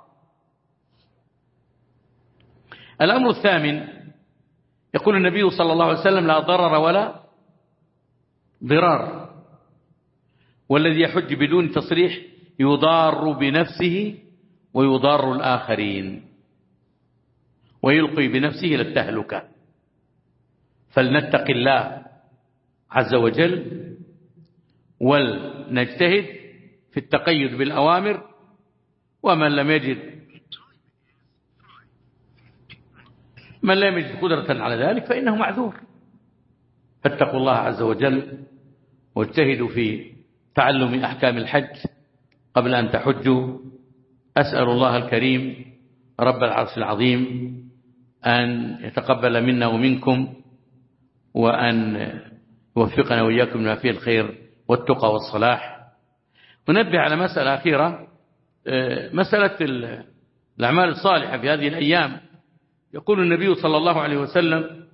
الأمر الثامن يقول النبي صلى الله عليه وسلم: لا ضرر ولا ضرار، والذي يحج بدون تصريح يضار بنفسه ويضار الآخرين ويلقي بنفسه إلى التهلكة. فلنتق الله عز وجل ولنجتهد في التقيد بالأوامر، ومن لم يجد من لم يجد قدرة على ذلك فإنه معذور. فاتقوا الله عز وجل واجتهدوا في تعلم أحكام الحج قبل أن تحجوا. أسأل الله الكريم رب العرش العظيم أن يتقبل منا ومنكم، وأن يوفقنا وإياكم لما فيه الخير والتقى والصلاح. ونبه على مسألة أخيرة، مسألة الأعمال الصالحة في هذه الأيام. يقول النبي صلى الله عليه وسلم: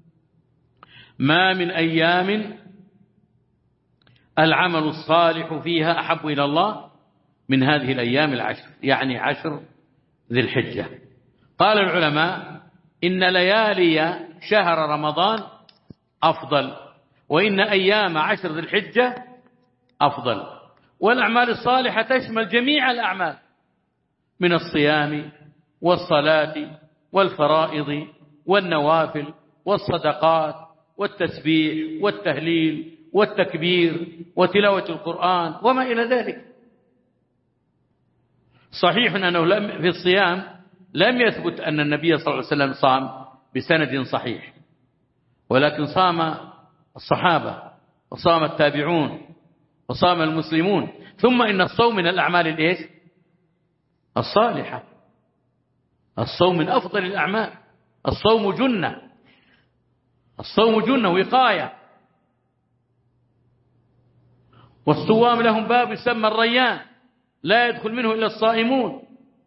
ما من أيام العمل الصالح فيها أحب إلى الله من هذه الأيام العشر، يعني عشر ذي الحجة. قال العلماء إن ليالي شهر رمضان أفضل، وإن أيام عشر ذي الحجة أفضل. والأعمال الصالحة تشمل جميع الأعمال من الصيام والصلاة والفرائض والنوافل والصدقات والتسبيح والتهليل والتكبير وتلاوة القرآن وما إلى ذلك. صحيح أنه لم في الصيام لم يثبت أن النبي صلى الله عليه وسلم صام بسند صحيح، ولكن صام الصحابة وصام التابعون وصام المسلمون. ثم إن الصوم من الأعمال الإيش؟ الصالحة. الصوم من أفضل الأعمال. الصوم جنة، الصوم جنة وقاية. والصوام لهم باب يسمى الريان لا يدخل منه إلا الصائمون.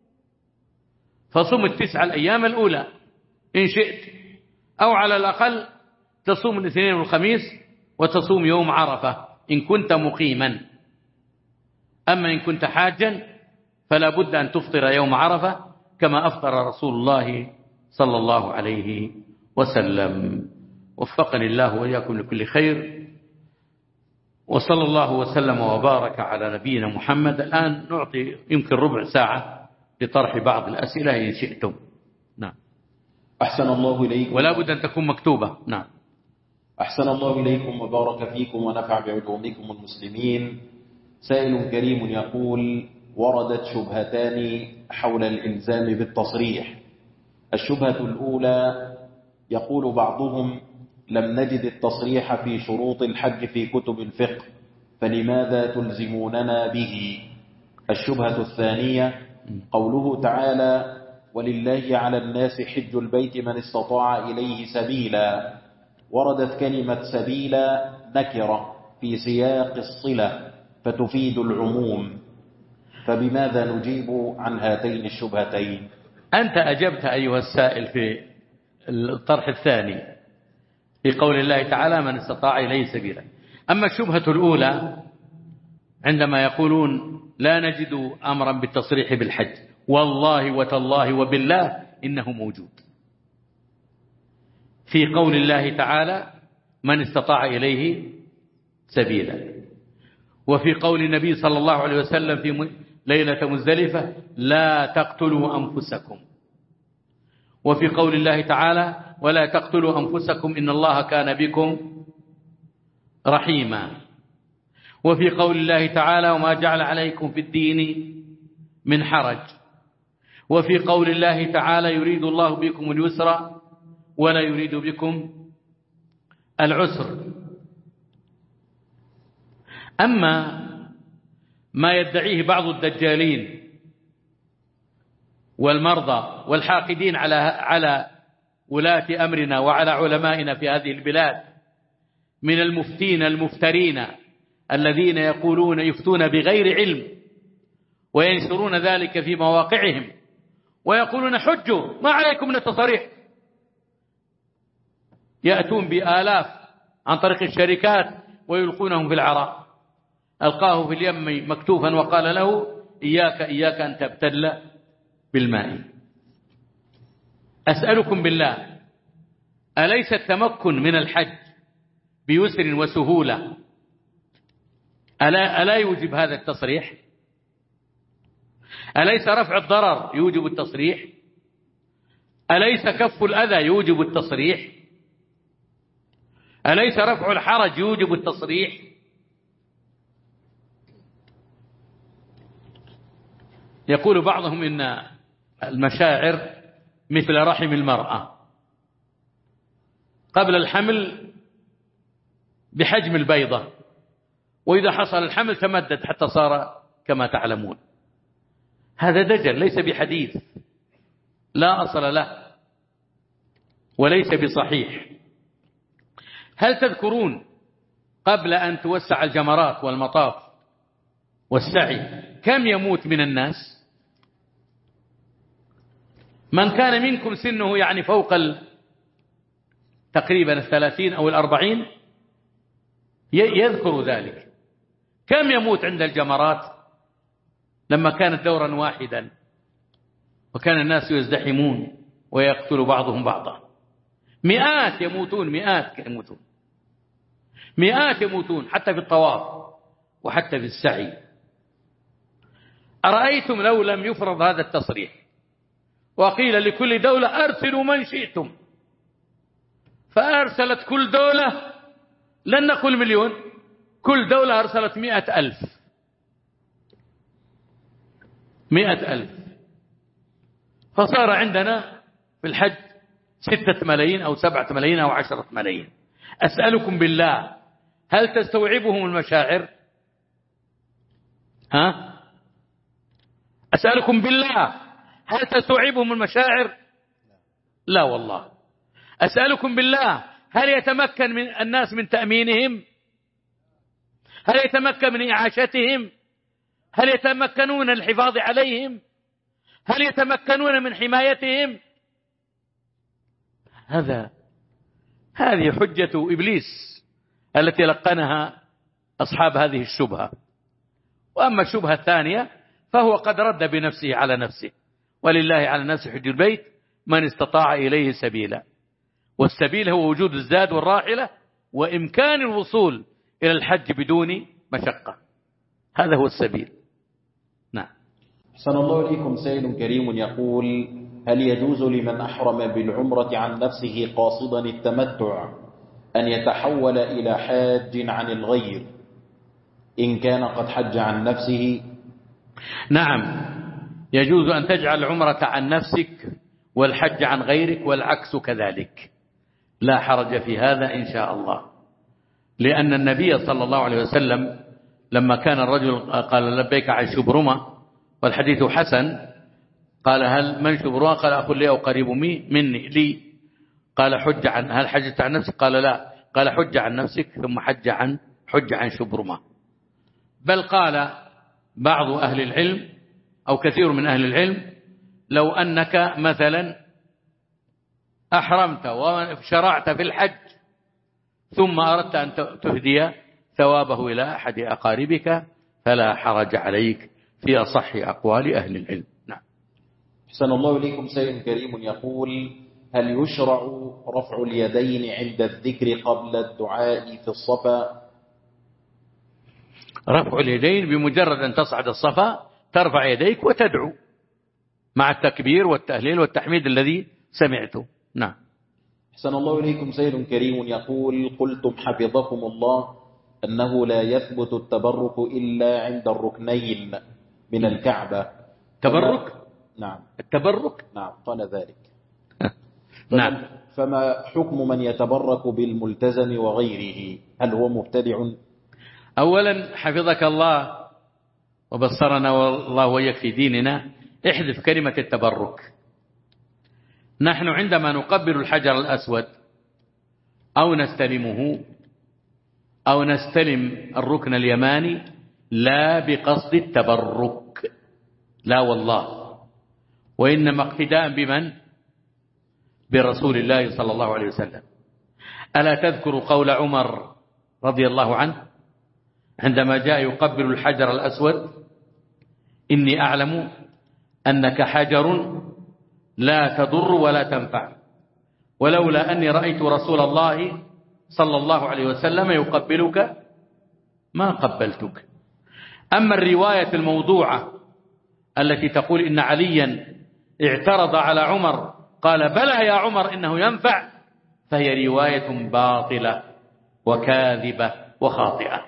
فصوم التسعة الأيام الأولى إن شئت، أو على الأقل تصوم الاثنين والخميس وتصوم يوم عرفة إن كنت مقيما. أما إن كنت حاجا فلا بد أن تفطر يوم عرفة كما أفطر رسول الله صلى الله عليه وسلم. وفقني الله وإياكم لكل خير، وصلى الله وسلم وبارك على نبينا محمد. الآن نعطي يمكن ربع ساعة لطرح بعض الأسئلة إن شئتم. نعم. أحسن الله إليكم، ولا بد أن تكون مكتوبة. نعم. أحسن الله إليكم وبارك فيكم ونفع بعلومكم المسلمين. سائل كريم يقول: وردت شبهتان حول الإلزام بالتصريح. الشبهة الأولى: يقول بعضهم: لم نجد التصريح في شروط الحج في كتب الفقه، فلماذا تلزموننا به؟ الشبهة الثانية: قوله تعالى: ولله على الناس حج البيت من استطاع إليه سبيلا، وردت كلمة سبيلا نكرة في سياق الصلة فتفيد العموم، فبماذا نجيب عن هاتين الشبهتين؟ أنت أجبت أيها السائل في الطرح الثاني في قول الله تعالى: من استطاع إليه سبيلا. أما الشبهة الأولى عندما يقولون لا نجد أمرا بالتصريح بالحج، والله وتالله وبالله إنه موجود في قول الله تعالى: من استطاع إليه سبيلا، وفي قول النبي صلى الله عليه وسلم في ليلة مزدلفة: لا تقتلوا أنفسكم، وفي قول الله تعالى: ولا تقتلوا أنفسكم إن الله كان بكم رحيما، وفي قول الله تعالى: وما جعل عليكم في الدين من حرج، وفي قول الله تعالى: يريد الله بكم اليسر ولا يريد بكم العسر. أما ما يدعيه بعض الدجالين والمرضى والحاقدين على على ولاة أمرنا وعلى علمائنا في هذه البلاد من المفتين المفترين الذين يقولون يفتون بغير علم وينشرون ذلك في مواقعهم ويقولون حجوا ما عليكم من التصريح، يأتون بآلاف عن طريق الشركات ويلقونهم في العراء. ألقاه في اليم مكتوفا وقال له: إياك إياك أن تبتل بالماء. أسألكم بالله، أليس التمكن من الحج بيسر وسهولة ألا, ألا يوجب هذا التصريح؟ أليس رفع الضرر يوجب التصريح؟ أليس كف الأذى يوجب التصريح؟ أليس رفع الحرج يوجب التصريح؟ يقول بعضهم إن المشاعر مثل رحم المرأة، قبل الحمل بحجم البيضة، وإذا حصل الحمل تمدد حتى صار كما تعلمون. هذا دجل ليس بحديث، لا أصل له وليس بصحيح. هل تذكرون قبل أن توسع الجمرات والمطاف والسعي كم يموت من الناس؟ من كان منكم سنه يعني فوق تقريبا الثلاثين أو الأربعين يذكر ذلك. كم يموت عند الجمرات لما كانت دورا واحدا وكان الناس يزدحمون ويقتل بعضهم بعضا، مئات يموتون، مئات يموتون، مئات يموتون حتى في الطواف وحتى في السعي. أرأيتم لو لم يفرض هذا التصريح وقيل لكل دولة أرسلوا من شئتم، فأرسلت كل دولة، لن نقول مليون، كل دولة أرسلت مئة ألف، مئة ألف، فصار عندنا في الحج ستة ملايين أو سبعة ملايين أو عشرة ملايين. أسألكم بالله هل تستوعبهم المشاعر؟ ها؟ أسألكم بالله هل تستوعبهم المشاعر؟ لا والله. أسألكم بالله هل يتمكن من الناس من تأمينهم؟ هل يتمكن من إعاشتهم؟ هل يتمكنون الحفاظ عليهم؟ هل يتمكنون من حمايتهم؟ هذا هذه حجة إبليس التي لقنها أصحاب هذه الشبهة. وأما الشبهة الثانية فهو قد رد بنفسه على نفسه، ولله على الناس حج البيت من استطاع إليه سبيلا، والسبيل هو وجود الزاد والراحلة وإمكان الوصول إلى الحج بدون مشقة، هذا هو السبيل. نعم. أحسن الله إليكم. سائل كريم يقول: هل يجوز لمن أحرم بالعمرة عن نفسه قاصدا التمتع أن يتحول إلى حاج عن الغير إن كان قد حج عن نفسه؟ نعم، يجوز أن تجعل العمرة عن نفسك والحج عن غيرك والعكس كذلك، لا حرج في هذا إن شاء الله، لأن النبي صلى الله عليه وسلم لما كان الرجل قال لبيك عن شبرمة والحديث حسن، قال هل من شبرمة؟ قال أخو لي أو قريب مني لي. قال حج عن هل حجت عن نفسك؟ قال لا. قال حج عن نفسك ثم حج عن حج عن شبرمة. بل قال بعض أهل العلم أو كثير من أهل العلم لو أنك مثلا أحرمت وشرعت في الحج ثم أردت أن تهدي ثوابه إلى أحد أقاربك فلا حرج عليك في أصح أقوال أهل العلم. نعم. أحسن الله إليكم. سائل كريم يقول: هل يشرع رفع اليدين عند الذكر قبل الدعاء في الصفا؟ رفع اليدين بمجرد أن تصعد الصفا ترفع يديك وتدعو مع التكبير والتهليل والتحميد الذي سمعته. نعم. أحسن الله إليكم. سائل كريم يقول: قلتم حفظكم الله أنه لا يثبت التبرك إلا عند الركنين من الكعبة. تبرك؟ نعم. التبرك؟ نعم قال ذلك. نعم. فما حكم من يتبرك بالملتزم وغيره؟ هل هو مبتدع؟ أولا حفظك الله وبصرنا والله وإياك في ديننا، احذف كلمة التبرك. نحن عندما نقبل الحجر الأسود أو نستلمه أو نستلم الركن اليماني لا بقصد التبرك، لا والله، وإنما اقتداء بمن؟ برسول الله صلى الله عليه وسلم. ألا تذكر قول عمر رضي الله عنه عندما جاء يقبل الحجر الأسود: إني أعلم أنك حجر لا تضر ولا تنفع، ولولا أني رأيت رسول الله صلى الله عليه وسلم يقبلك ما قبلتك. أما الرواية الموضوعة التي تقول إن عليا اعترض على عمر قال بلى يا عمر إنه ينفع، فهي رواية باطلة وكاذبة وخاطئة.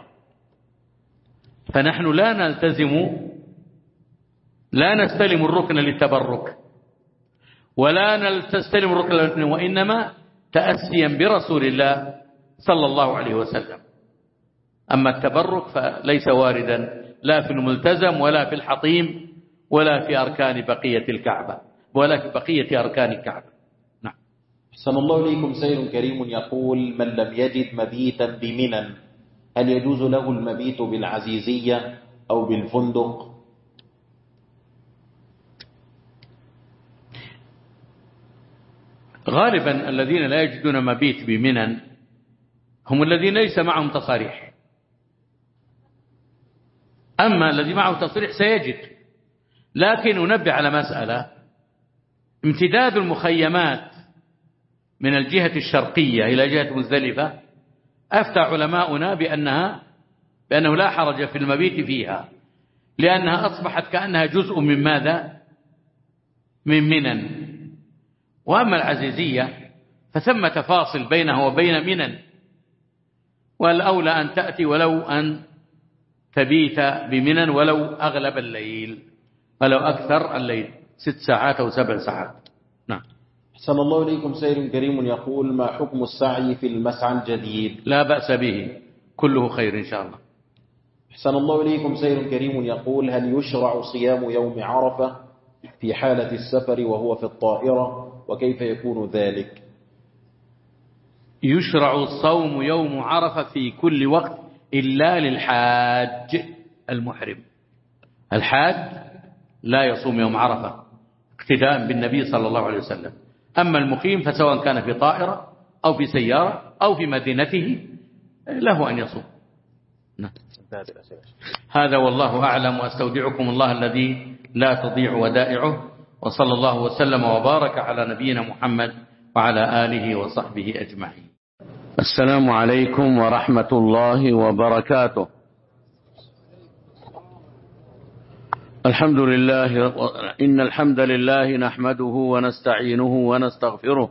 فنحن لا نلتزم لا نستلم الركن للتبرك ولا نستلم الركن، وإنما تأسيا برسول الله صلى الله عليه وسلم. أما التبرك فليس واردا لا في الملتزم ولا في الحطيم ولا في أركان بقية الكعبة ولا في بقية أركان الكعبة. نعم. أحسن الله إليكم. سائل كريم يقول: من لم يجد مبيتا بمنى هل يجوز له المبيت بالعزيزية أو بالفندق؟ غالبا الذين لا يجدون مبيت بمنى هم الذين ليس معهم تصاريح، أما الذي معه تصريح سيجد لكن أنبه على مسألة: امتداد المخيمات من الجهة الشرقية إلى جهة مزدلفة أفتى علماؤنا بأنها بأنه لا حرج في المبيت فيها، لأنها أصبحت كأنها جزء من ماذا؟ من منن. وأما العزيزية فثمة فاصل بينها وبين منن، والأولى أن تأتي ولو أن تبيت بمنن ولو أغلب الليل ولو أكثر الليل، ست ساعات أو سبع ساعات. نعم. أحسن الله إليكم. سائل كريم يقول: ما حكم السعي في المسعى الجديد؟ لا بأس به، كله خير إن شاء الله. أحسن الله إليكم. سائل كريم يقول: هل يشرع صيام يوم عرفة في حالة السفر وهو في الطائرة، وكيف يكون ذلك؟ يشرع الصوم يوم عرفة في كل وقت إلا للحاج المحرم. الحاج لا يصوم يوم عرفة اقتداء بالنبي صلى الله عليه وسلم. أما المقيم فسواء كان في طائرة أو في سيارة أو في مدينته له أن يصوم. هذا والله أعلم، وأستودعكم الله الذي لا تضيع ودائعه، وصلى الله وسلم وبارك على نبينا محمد وعلى آله وصحبه أجمعين. السلام عليكم ورحمة الله وبركاته. الحمد لله، إن الحمد لله نحمده ونستعينه ونستغفره،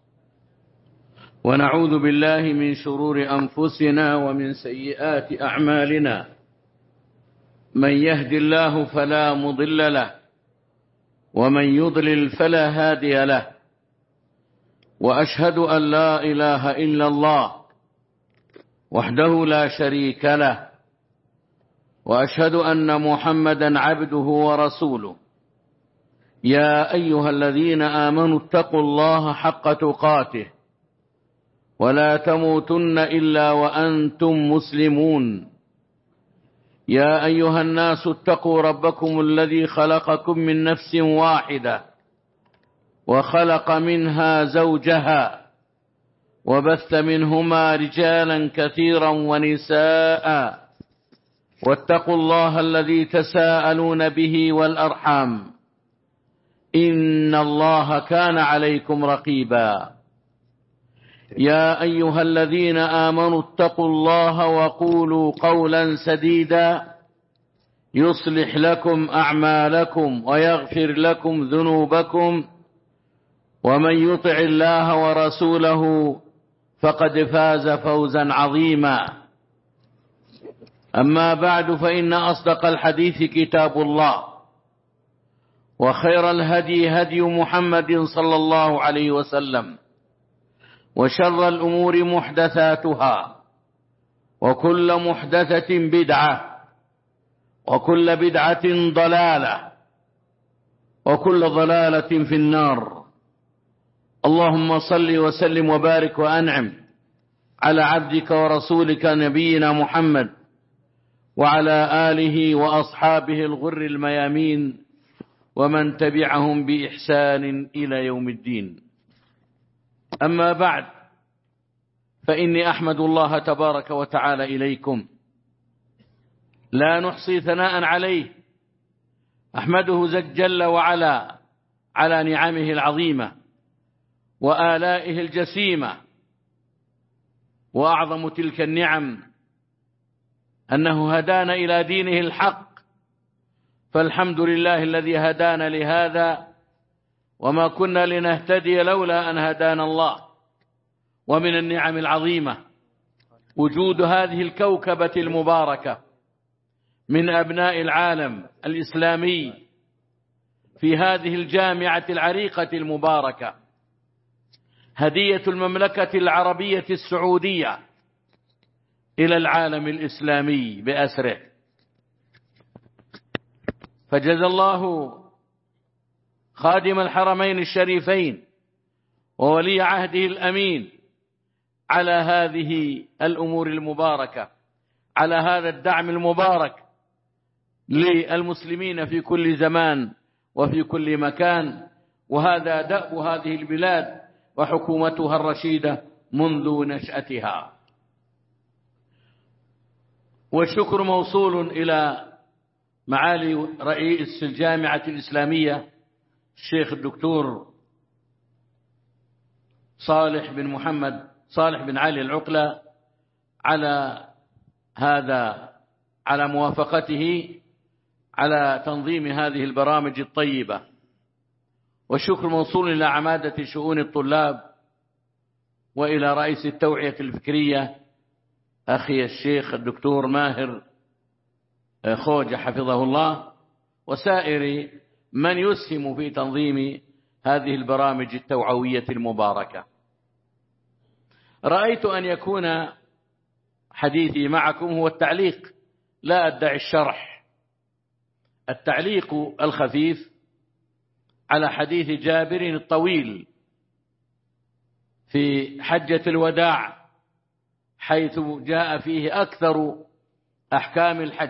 ونعوذ بالله من شرور أنفسنا ومن سيئات أعمالنا. من يهد الله فلا مضل له، ومن يضلل فلا هادي له، وأشهد أن لا إله إلا الله وحده لا شريك له، وأشهد أن محمدا عبده ورسوله. يا أيها الذين آمنوا اتقوا الله حق تقاته ولا تموتن إلا وأنتم مسلمون. يا أيها الناس اتقوا ربكم الذي خلقكم من نفس واحدة وخلق منها زوجها وبث منهما رجالا كثيرا ونساء، واتقوا الله الذي تساءلون به والأرحام، إن الله كان عليكم رقيبا. يا أيها الذين آمنوا اتقوا الله وقولوا قولا سديدا يصلح لكم أعمالكم ويغفر لكم ذنوبكم، ومن يطع الله ورسوله فقد فاز فوزا عظيما. أما بعد، فإن أصدق الحديث كتاب الله، وخير الهدي هدي محمد صلى الله عليه وسلم، وشر الأمور محدثاتها، وكل محدثة بدعة، وكل بدعة ضلالة، وكل ضلالة في النار. اللهم صل وسلم وبارك وأنعم على عبدك ورسولك نبينا محمد وعلى آله وأصحابه الغر الميامين، ومن تبعهم بإحسان إلى يوم الدين. أما بعد، فإني أحمد الله تبارك وتعالى إليكم، لا نحصي ثناء عليه. أحمده جل وعلا على نعمه العظيمة وآلائه الجسيمة، وأعظم تلك النعم أنه هدانا إلى دينه الحق، فالحمد لله الذي هدانا لهذا، وما كنا لنهتدي لولا أن هدانا الله. ومن النعم العظيمة وجود هذه الكوكبة المباركة من أبناء العالم الإسلامي في هذه الجامعة العريقة المباركة، هدية المملكة العربية السعودية إلى العالم الإسلامي بأسره. فجزى الله خادم الحرمين الشريفين وولي عهده الأمين على هذه الأمور المباركة، على هذا الدعم المبارك للمسلمين في كل زمان وفي كل مكان. وهذا دأب هذه البلاد وحكومتها الرشيدة منذ نشأتها. والشكر موصول إلى معالي رئيس الجامعة الإسلامية الشيخ الدكتور صالح بن محمد صالح بن علي العقلة على هذا على موافقته على تنظيم هذه البرامج الطيبة، والشكر موصول إلى عمادة شؤون الطلاب وإلى رئيس التوعية الفكرية أخي الشيخ الدكتور ماهر خوجة حفظه الله، وسائر من يسهم في تنظيم هذه البرامج التوعوية المباركة. رأيت أن يكون حديثي معكم هو التعليق، لا أدعي الشرح، التعليق الخفيف على حديث جابر الطويل في حجة الوداع، حيث جاء فيه أكثر أحكام الحج.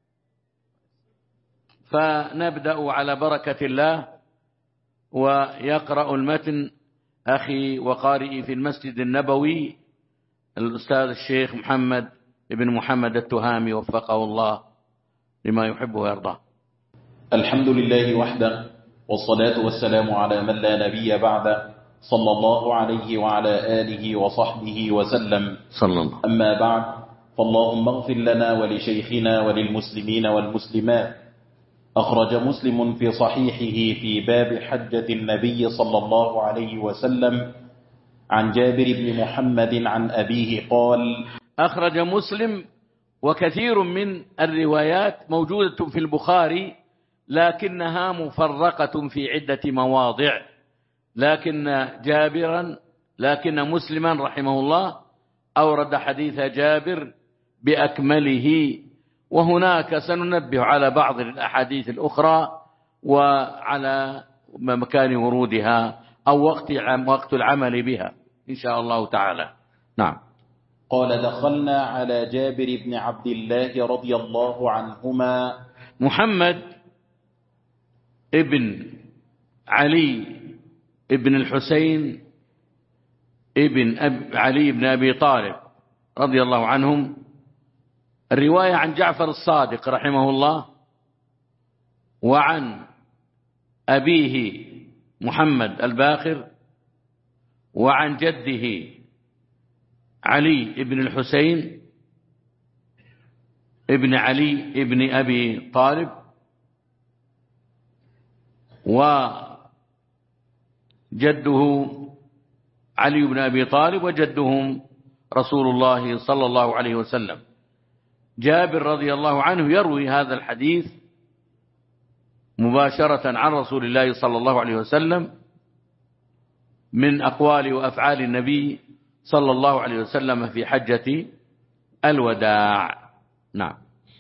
فنبدأ على بركة الله، ويقرأ المتن أخي وقارئي في المسجد النبوي الأستاذ الشيخ محمد بن محمد التهامي وفقه الله لما يحب ويرضى. الحمد لله وحده، والصلاة والسلام على من لا نبي بعده، صلى الله عليه وعلى آله وصحبه وسلم. صلى الله. أما بعد، فاللهم اغفر لنا ولشيخنا وللمسلمين والمسلمات. أخرج مسلم في صحيحه في باب حجة النبي صلى الله عليه وسلم عن جابر بن محمد عن أبيه قال: أخرج مسلم، وكثير من الروايات موجودة في البخاري لكنها مفرقة في عدة مواضع، لكن جابرا لكن مسلما رحمه الله أورد حديث جابر بأكمله، وهناك سننبه على بعض الأحاديث الأخرى وعلى مكان ورودها أو وقت وقت العمل بها إن شاء الله تعالى. نعم. قال: دخلنا على جابر بن عبد الله رضي الله عنهما. محمد ابن علي ابن الحسين ابن أب علي بن أبي طالب رضي الله عنهم، الرواية عن جعفر الصادق رحمه الله، وعن أبيه محمد الباقر، وعن جده علي بن الحسين ابن علي ابن أبي طالب، وجده علي بن أبي طالب، وجدهم رسول الله صلى الله عليه وسلم. جابر رضي الله عنه يروي هذا الحديث مباشرة عن رسول الله صلى الله عليه وسلم من أقوال وأفعال النبي صلى الله عليه وسلم في حجة الوداع. نعم.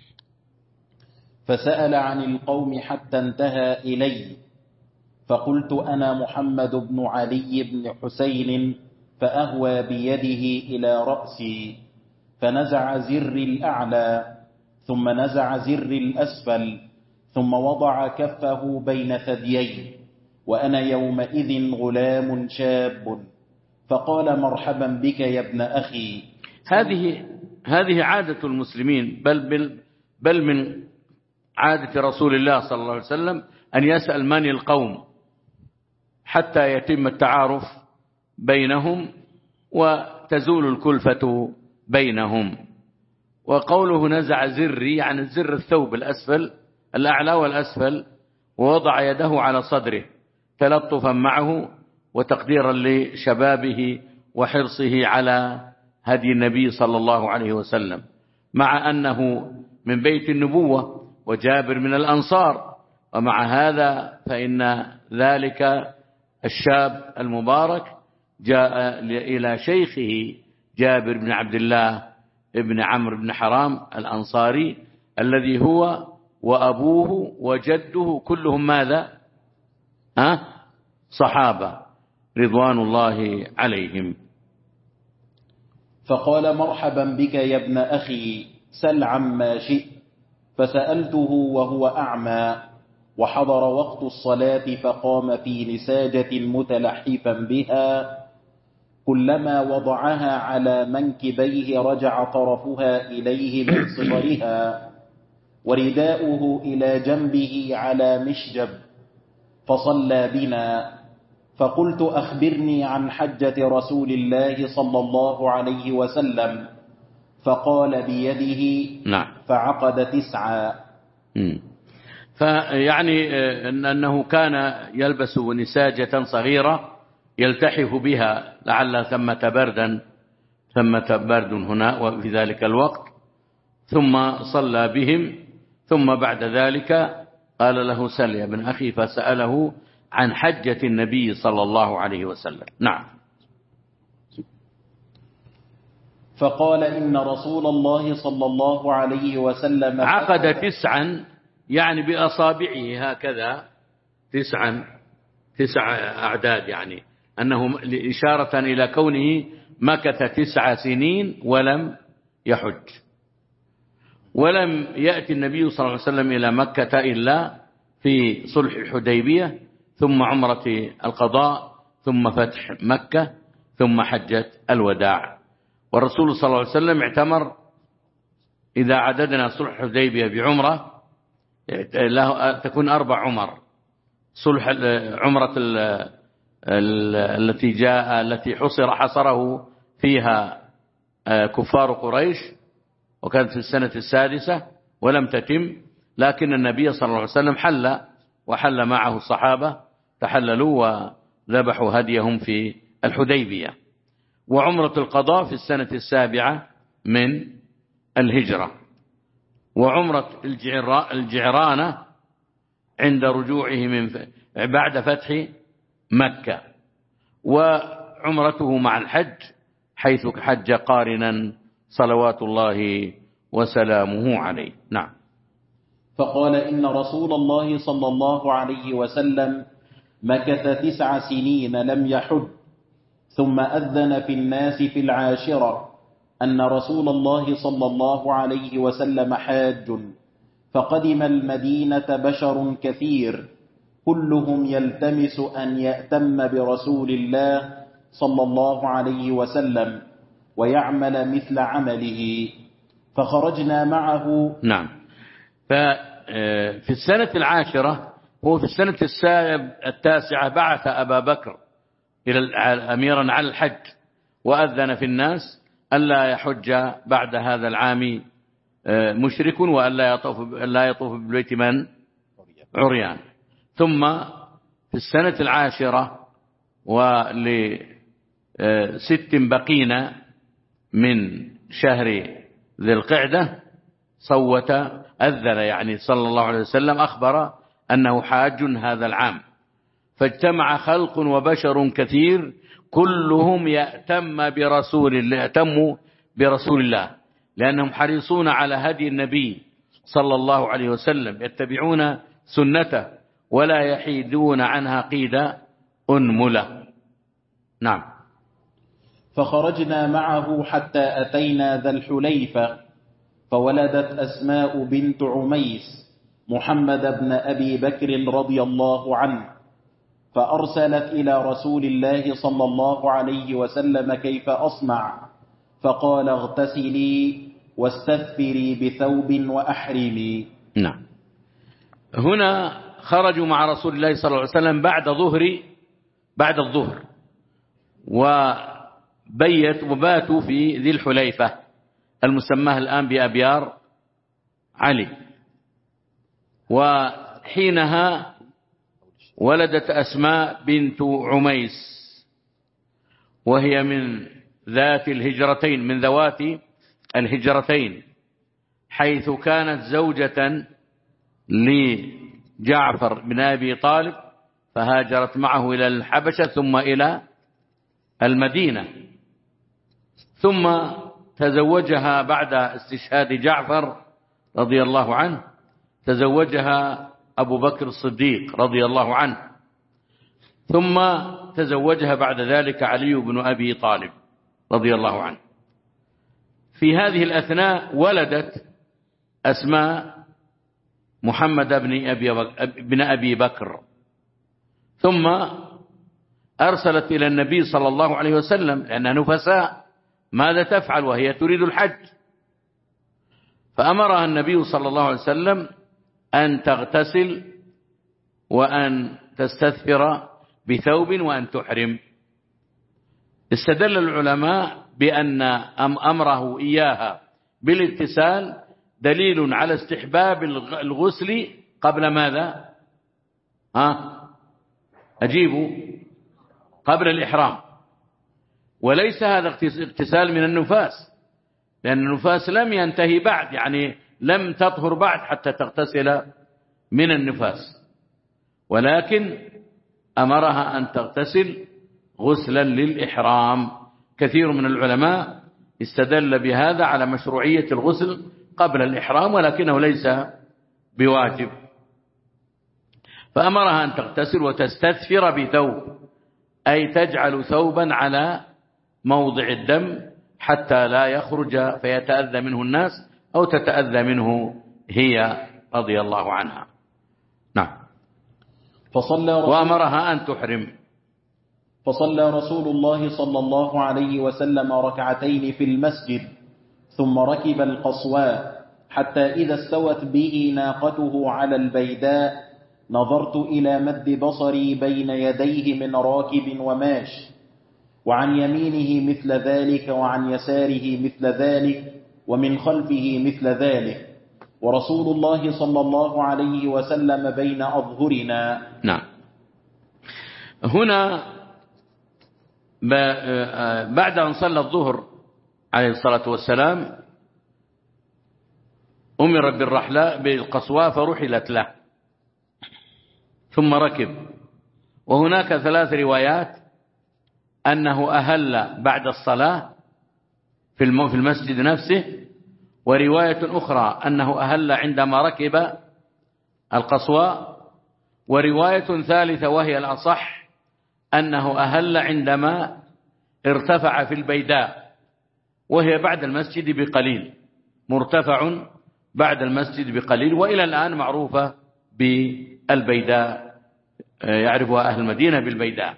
فسأل عن القوم حتى انتهى إلي، فقلت: أنا محمد بن علي بن حسين، فأهوى بيده إلى رأسي، فنزع زر الأعلى، ثم نزع زر الأسفل، ثم وضع كفه بين ثديي، وأنا يومئذ غلام شاب، فقال: مرحبا بك يا ابن أخي. هذه هذه عادة المسلمين، بل بل, بل من عادة رسول الله صلى الله عليه وسلم أن يسأل من القوم حتى يتم التعارف بينهم وتزول الكلفة بينهم. وقوله نزع زري يعني الزر الثوب الأسفل الأعلى والأسفل، ووضع يده على صدره تلطفا معه وتقديرا لشبابه وحرصه على هدي النبي صلى الله عليه وسلم، مع أنه من بيت النبوة وجابر من الأنصار. ومع هذا فإن ذلك الشاب المبارك جاء إلى شيخه جابر بن عبد الله ابن عمرو بن حرام الأنصاري، الذي هو وأبوه وجده كلهم ماذا؟ أه؟ صحابة رضوان الله عليهم. فقال: مرحبا بك يا ابن أخي، سل عما شئت. فسألته وهو أعمى، وحضر وقت الصلاة، فقام في نساجة متلحفا بها، كلما وضعها على منكبيه رجع طرفها إليه من صغرها، ورداؤه إلى جنبه على مشجب، فصلى بنا. فقلت أخبرني عن حجة رسول الله صلى الله عليه وسلم، فقال بيده. نعم. فعقد تسعا. فيعني أنه كان يلبس نساجة صغيرة يلتحف بها لعل ثمة بردا ثمة برد هنا وفي ذلك الوقت، ثم صلى بهم، ثم بعد ذلك قال له سل يا ابن أخي، فسأله عن حجة النبي صلى الله عليه وسلم. نعم. فقال إن رسول الله صلى الله عليه وسلم عقد تسعا، يعني بأصابعه هكذا تسعا، تسع أعداد، يعني أنه إشارة إلى كونه مكث تسع سنين ولم يحج. ولم يأتي النبي صلى الله عليه وسلم إلى مكة إلا في صلح الحديبية، ثم عمرة القضاء، ثم فتح مكة، ثم حجة الوداع. والرسول صلى الله عليه وسلم اعتمر، إذا عددنا صلح الحديبية بعمرة تكون أربع عمر. صلح عمرة التي جاء التي حصر حصره فيها كفار قريش، وكانت في السنة السادسة ولم تتم، لكن النبي صلى الله عليه وسلم حل، وحل معه الصحابة، تحللوا وذبحوا هديهم في الحديبية. وعمرة القضاء في السنة السابعة من الهجرة، وعمرة الجعرانة عند رجوعه من بعد فتح مكة، وعمرته مع الحج حيث حج قارنا صلوات الله وسلامه عليه. نعم. فقال إن رسول الله صلى الله عليه وسلم مكث تسع سنين لم يحج، ثم أذن في الناس في العاشرة أن رسول الله صلى الله عليه وسلم حاج، فقدم المدينة بشر كثير كلهم يلتمس أن يأتم برسول الله صلى الله عليه وسلم ويعمل مثل عمله، فخرجنا معه. نعم. ففي السنة العاشرة، هو في السنة التاسعة بعث أبا بكر إلى أميرا على الحج، وأذن في الناس ألا يحج بعد هذا العام مشرك، وألا يطوف لا يطوف بالبيت من عريان. ثم في السنة العاشرة ولست بقين من شهر ذي القعدة صوت أذن، يعني صلى الله عليه وسلم أخبر أنه حاج هذا العام، فاجتمع خلق وبشر كثير كلهم يأتم برسول الله، يأتموا برسول الله، لأنهم حريصون على هدي النبي صلى الله عليه وسلم، يتبعون سنته ولا يحيدون عنها قيد أنملة. نعم. فخرجنا معه حتى أتينا ذا الحليفة، فولدت أسماء بنت عميس محمد بن أبي بكر رضي الله عنه، فأرسلت إلى رسول الله صلى الله عليه وسلم كيف أصنع، فقال اغتسلي واستثفري بثوب وأحرمي. نعم. هنا خرجوا مع رسول الله صلى الله عليه وسلم بعد ظهر بعد الظهر، وبيت وباتوا في ذي الحليفة المسماه الآن بأبيار علي. وحينها ولدت أسماء بنت عميس، وهي من ذات الهجرتين، من ذوات الهجرتين، حيث كانت زوجة لجعفر بن أبي طالب، فهاجرت معه إلى الحبشة ثم إلى المدينة، ثم تزوجها بعد استشهاد جعفر رضي الله عنه، تزوجها أبو بكر الصديق رضي الله عنه، ثم تزوجها بعد ذلك علي بن أبي طالب رضي الله عنه. في هذه الأثناء ولدت أسماء محمد بن أبي بن أبي بكر، ثم أرسلت إلى النبي صلى الله عليه وسلم لأنها نفساء، ماذا تفعل وهي تريد الحج؟ فأمرها النبي صلى الله عليه وسلم أن تغتسل وأن تستثفر بثوب وأن تحرم. استدل العلماء بأن أمره إياها بالاغتسال دليل على استحباب الغسل قبل ماذا؟ ها؟ أجيبوا، قبل الإحرام. وليس هذا اغتسال من النفاس، لأن النفاس لم ينتهي بعد، يعني لم تطهر بعد حتى تغتسل من النفاس، ولكن أمرها أن تغتسل غسلا للإحرام. كثير من العلماء استدل بهذا على مشروعية الغسل قبل الإحرام، ولكنه ليس بواجب. فأمرها أن تغتسل وتستثفر بثوب، أي تجعل ثوبا على موضع الدم حتى لا يخرج فيتأذى منه الناس أو تتأذى منه هي رضي الله عنها. نعم. فصلى وأمرها أن تحرم. فصلى رسول الله صلى الله عليه وسلم ركعتين في المسجد، ثم ركب القصواء حتى إذا استوت به ناقته على البيداء نظرت إلى مد بصري بين يديه من راكب وماش، وعن يمينه مثل ذلك وعن يساره مثل ذلك ومن خلفه مثل ذلك، ورسول الله صلى الله عليه وسلم بين أظهرنا. نعم. هنا بعد أن صلى الظهر عليه الصلاة والسلام أمر بالرحلة بالقصواء فرحلت له ثم ركب. وهناك ثلاث روايات أنه أهل بعد الصلاة في المسجد نفسه، ورواية أخرى أنه أهل عندما ركب القصواء، ورواية ثالثة وهي الأصح أنه أهل عندما ارتفع في البيداء، وهي بعد المسجد بقليل، مرتفع بعد المسجد بقليل، وإلى الآن معروفة بالبيداء، يعرفها أهل المدينة بالبيداء.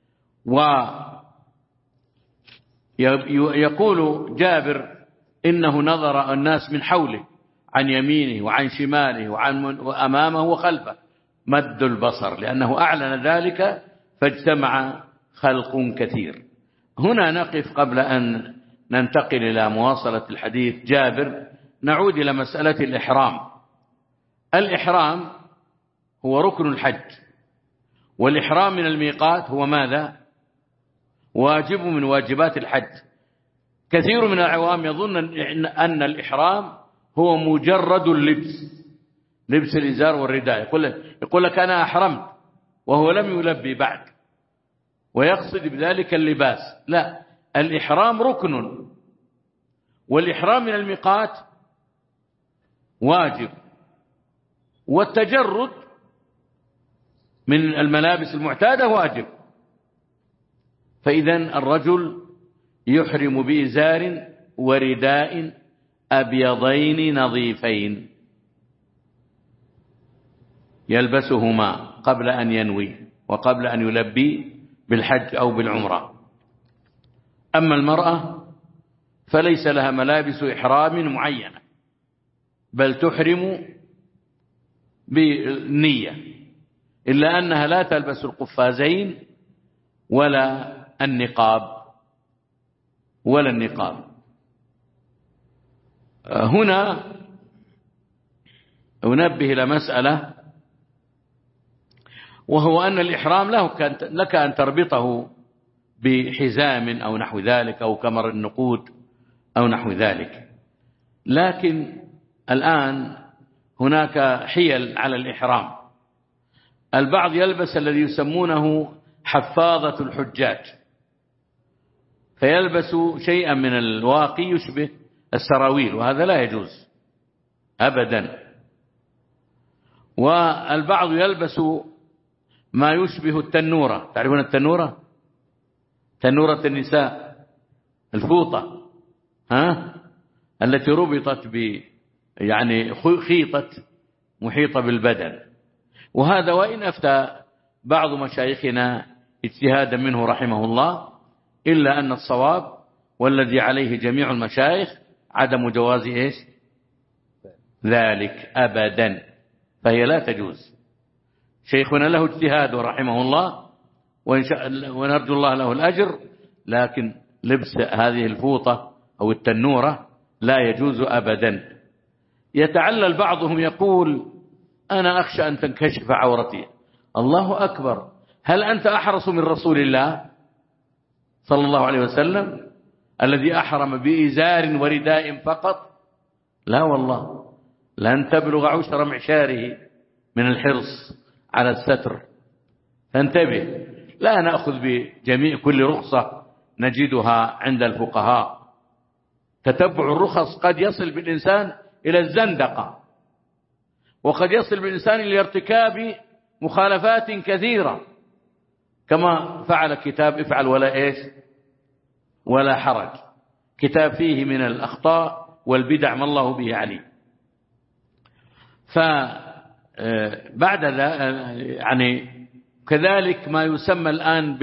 ويقول جابر إنه نظر الناس من حوله عن يمينه وعن شماله وعن وأمامه وخلفه مد البصر، لأنه أعلن ذلك فاجتمع خلق كثير. هنا نقف قبل أن ننتقل إلى مواصلة الحديث جابر، نعود إلى مسألة الإحرام. الإحرام هو ركن الحج، والإحرام من الميقات هو ماذا؟ واجب من واجبات الحج. كثير من العوام يظن أن الإحرام هو مجرد اللبس، لبس الإزار والرداء، يقول لك أنا أحرمت وهو لم يلبي بعد، ويقصد بذلك اللباس. لا، الإحرام ركن، والإحرام من الميقات واجب، والتجرد من الملابس المعتادة واجب. فإذا الرجل يحرم بإزار ورداء أبيضين نظيفين يلبسهما قبل أن ينوي وقبل أن يلبي بالحج أو بالعمرة. أما المرأة فليس لها ملابس إحرام معينة، بل تحرم بالنية، إلا أنها لا تلبس القفازين ولا النقاب ولا النقاب. هنا أنبه إلى مسألة، وهو أن الإحرام له لك أن تربطه بحزام أو نحو ذلك أو كمر النقود أو نحو ذلك، لكن الآن هناك حيل على الإحرام. البعض يلبس الذي يسمونه حفاظة الحجاج، فيلبس شيئا من الواقي يشبه السراويل، وهذا لا يجوز أبدا. والبعض يلبس ما يشبه التنورة، تعرفون التنورة؟ تنورة النساء، الفوطة، ها، التي ربطت ب يعني خيطة محيطة بالبدن. وهذا وإن أفتى بعض مشايخنا اجتهادا منه رحمه الله، إلا أن الصواب والذي عليه جميع المشايخ عدم جواز إيش ذلك أبدا، فهي لا تجوز. شيخنا له اجتهاد رحمه الله ونرجو الله له الأجر، لكن لبس هذه الفوطة أو التنورة لا يجوز أبدا. يتعلل بعضهم يقول أنا أخشى أن تنكشف عورتي. الله أكبر، هل أنت أحرص من رسول الله صلى الله عليه وسلم الذي أحرم بإزار ورداء فقط؟ لا والله، لن تبلغ عشر معشاره من الحرص على الستر. فانتبه، لا نأخذ بجميع كل رخصة نجدها عند الفقهاء. تتبع الرخص قد يصل بالإنسان إلى الزندقة، وقد يصل بالإنسان إلى ارتكاب مخالفات كثيرة، كما فعل كتاب افعل ولا إيش ولا حرج، كتاب فيه من الأخطاء والبدع ما الله به عليم. فبعد يعني كذلك ما يسمى الآن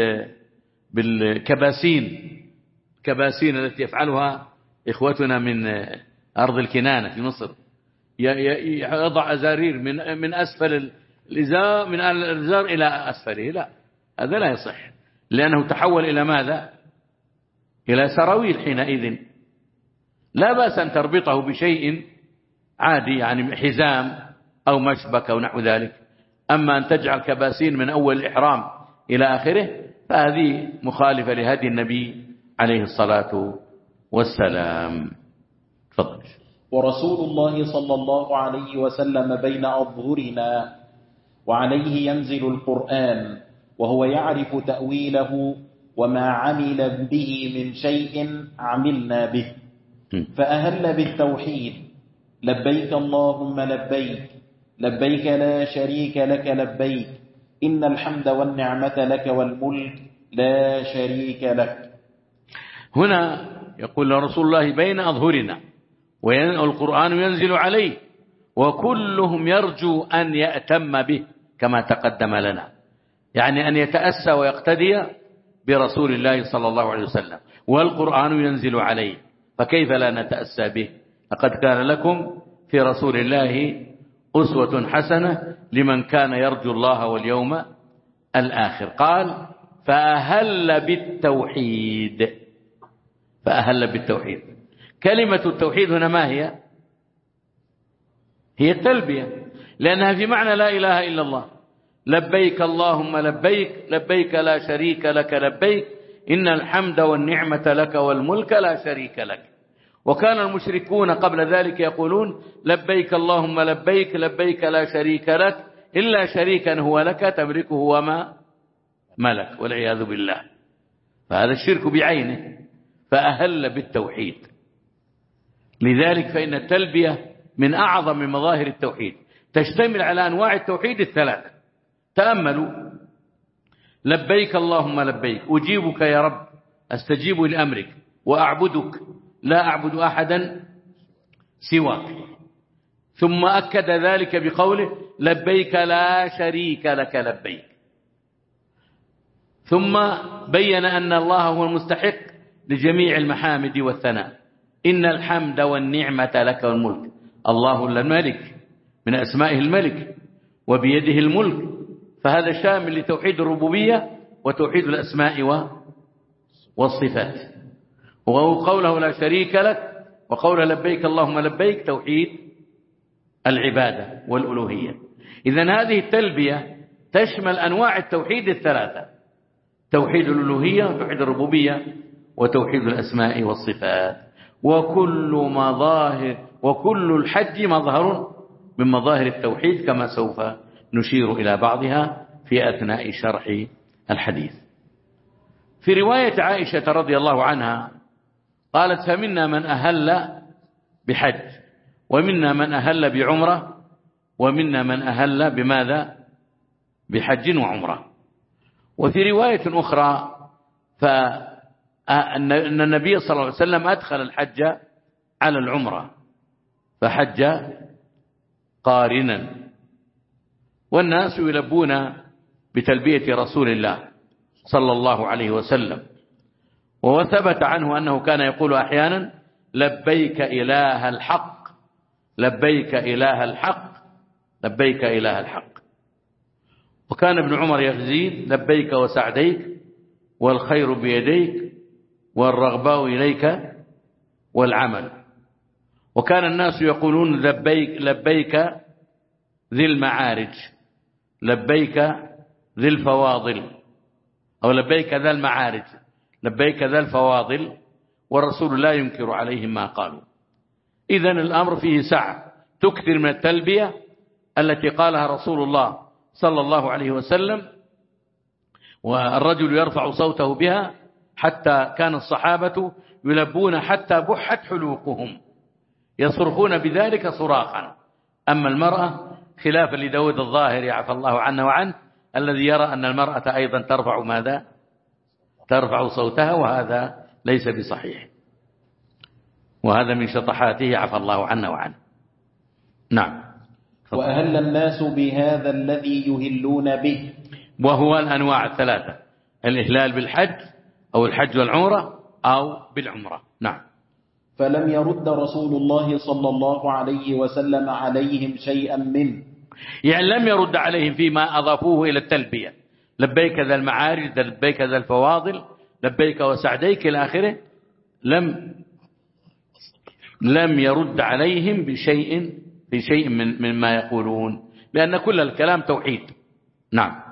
بالكباسين، كباسين التي يفعلها إخوتنا من أرض الكنانة في مصر، يضع أزارير من من أسفل الإزار، من الإزار إلى أسفله. لا، هذا لا يصح، لأنه تحول إلى ماذا؟ إلى سراويل. حينئذ لا بأس أن تربطه بشيء عادي، يعني حزام أو مشبك أو نحو ذلك. أما أن تجعل كباسين من أول الإحرام إلى آخره فهذه مخالفة لهدي النبي عليه الصلاة والسلام. تفضل. ورسول الله صلى الله عليه وسلم بين أظهرنا، وعليه ينزل القرآن، وهو يعرف تأويله، وما عمل به من شيء عملنا به. فأهل بالتوحيد: لبيك اللهم لبيك، لبيك لا شريك لك لبيك، إن الحمد والنعمة لك والملك لا شريك لك. هنا يقول رسول الله بين أظهرنا، والقرآن ينزل عليه، وكلهم يرجو أن يأتم به كما تقدم لنا، يعني أن يتأسى ويقتدي برسول الله صلى الله عليه وسلم، والقرآن ينزل عليه، فكيف لا نتأسى به؟ لقد كان لكم في رسول الله أسوة حسنة لمن كان يرجو الله واليوم الآخر. قال فأهل بالتوحيد، فأهل بالتوحيد. كلمة التوحيد هنا ما هي؟ هي التلبية، لأنها في معنى لا إله إلا الله. لبيك اللهم لبيك، لبيك لا شريك لك لبيك، إن الحمد والنعمة لك والملك لا شريك لك. وكان المشركون قبل ذلك يقولون لبيك اللهم لبيك، لبيك لا شريك لك إلا شريكا هو لك تملكه وما ملك، والعياذ بالله. فهذا الشرك بعينه. فأهل بالتوحيد. لذلك فإن التلبية من أعظم مظاهر التوحيد، تشتمل على أنواع التوحيد الثلاثة. تأملوا: لبيك اللهم لبيك، أجيبك يا رب، أستجيب لأمرك، وأعبدك، لا أعبد أحدا سواك. ثم أكد ذلك بقوله لبيك لا شريك لك لبيك. ثم بين أن الله هو المستحق لجميع المحامد والثناء، إن الحمد والنعمة لك والملك. الله الملك، من أسمائه الملك، وبيده الملك، فهذا شامل لتوحيد الربوبية وتوحيد الأسماء والصفات. وقوله لا شريك لك وقوله لبيك اللهم لبيك توحيد العبادة والألوهية. إذن هذه التلبية تشمل أنواع التوحيد الثلاثة: توحيد الألوهية وتوحيد الربوبية وتوحيد الأسماء والصفات. وكل مظاهر وكل الحج مظهر من مظاهر التوحيد، كما سوف نشير إلى بعضها في أثناء شرح الحديث. في رواية عائشة رضي الله عنها قالت: فمنا من أهل بحج، ومنا من أهل بعمرة، ومنا من أهل بماذا؟ بحج وعمرة. وفي رواية أخرى فأن النبي صلى الله عليه وسلم أدخل الحج على العمرة، فحج قارنا، والناس يلبون بتلبية رسول الله صلى الله عليه وسلم. وثبت عنه أنه كان يقول أحيانا: لبيك إله الحق، لبيك إله الحق لبيك إله الحق. وكان ابن عمر يزيد لبيك وسعديك والخير بيديك والرغباء إليك والعمل. وكان الناس يقولون لبيك لبيك ذي المعارج لبيك ذي الفواضل أو لبيك ذا المعارج لبيك ذا الفواضل، والرسول لا ينكر عليهم ما قالوا. إذن الأمر فيه سعة، تكثر من التلبية التي قالها رسول الله صلى الله عليه وسلم، والرجل يرفع صوته بها حتى كان الصحابة يلبون حتى بحت حلوقهم يصرخون بذلك صراخا. أما المرأة خلافا لداود الظاهر عفى الله عنه وعنه الذي يرى أن المرأة أيضا ترفع ماذا؟ ترفع صوتها، وهذا ليس بصحيح، وهذا من شطحاته عفى الله عنه وعنه. نعم. وأهل الناس بهذا الذي يهلون به، وهو الأنواع الثلاثة: الإهلال بالحج أو الحج والعمرة أو بالعمرة. نعم. فلم يرد رسول الله صلى الله عليه وسلم عليهم شيئا منه، يعني لم يرد عليهم فيما أضافوه إلى التلبية، لبيك ذا المعارج لبيك ذا الفواضل لبيك وسعديك إلى آخره، لم لم يرد عليهم بشيء في شيء من مما يقولون، لأن كل الكلام توحيد. نعم.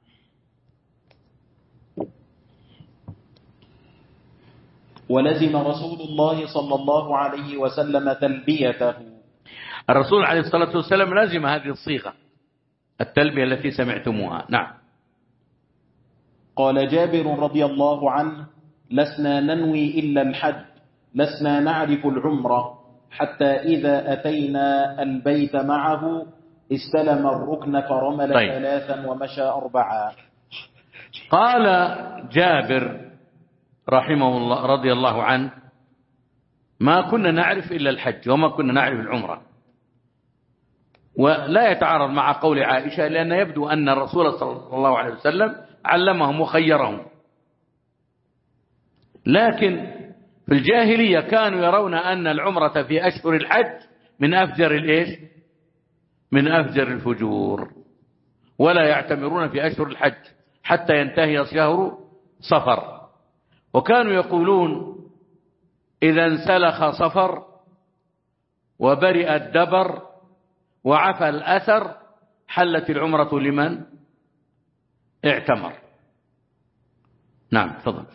ولزم رسول الله صلى الله عليه وسلم تلبيته. الرسول عليه الصلاة والسلام لزم هذه الصيغة التلبية التي سمعتموها. نعم. قال جابر رضي الله عنه: لسنا ننوي إلا الحج، لسنا نعرف العمرة، حتى إذا أتينا البيت معه استلم الركن فرمل طيب. ثلاثا ومشى أربعا. قال جابر رحمه الله رضي الله عنه: ما كنا نعرف إلا الحج وما كنا نعرف العمرة. ولا يتعارض مع قول عائشة، لأن يبدو أن الرسول صلى الله عليه وسلم علمهم وخيرهم، لكن في الجاهلية كانوا يرون أن العمرة في أشهر الحج من أفجر الإيش؟ من أفجر الفجور، ولا يعتمرون في أشهر الحج حتى ينتهي شهر صفر. وكانوا يقولون إذا انسلخ صفر وبرئ الدبر وعفى الأثر حلت العمرة لمن اعتمر. نعم تفضل.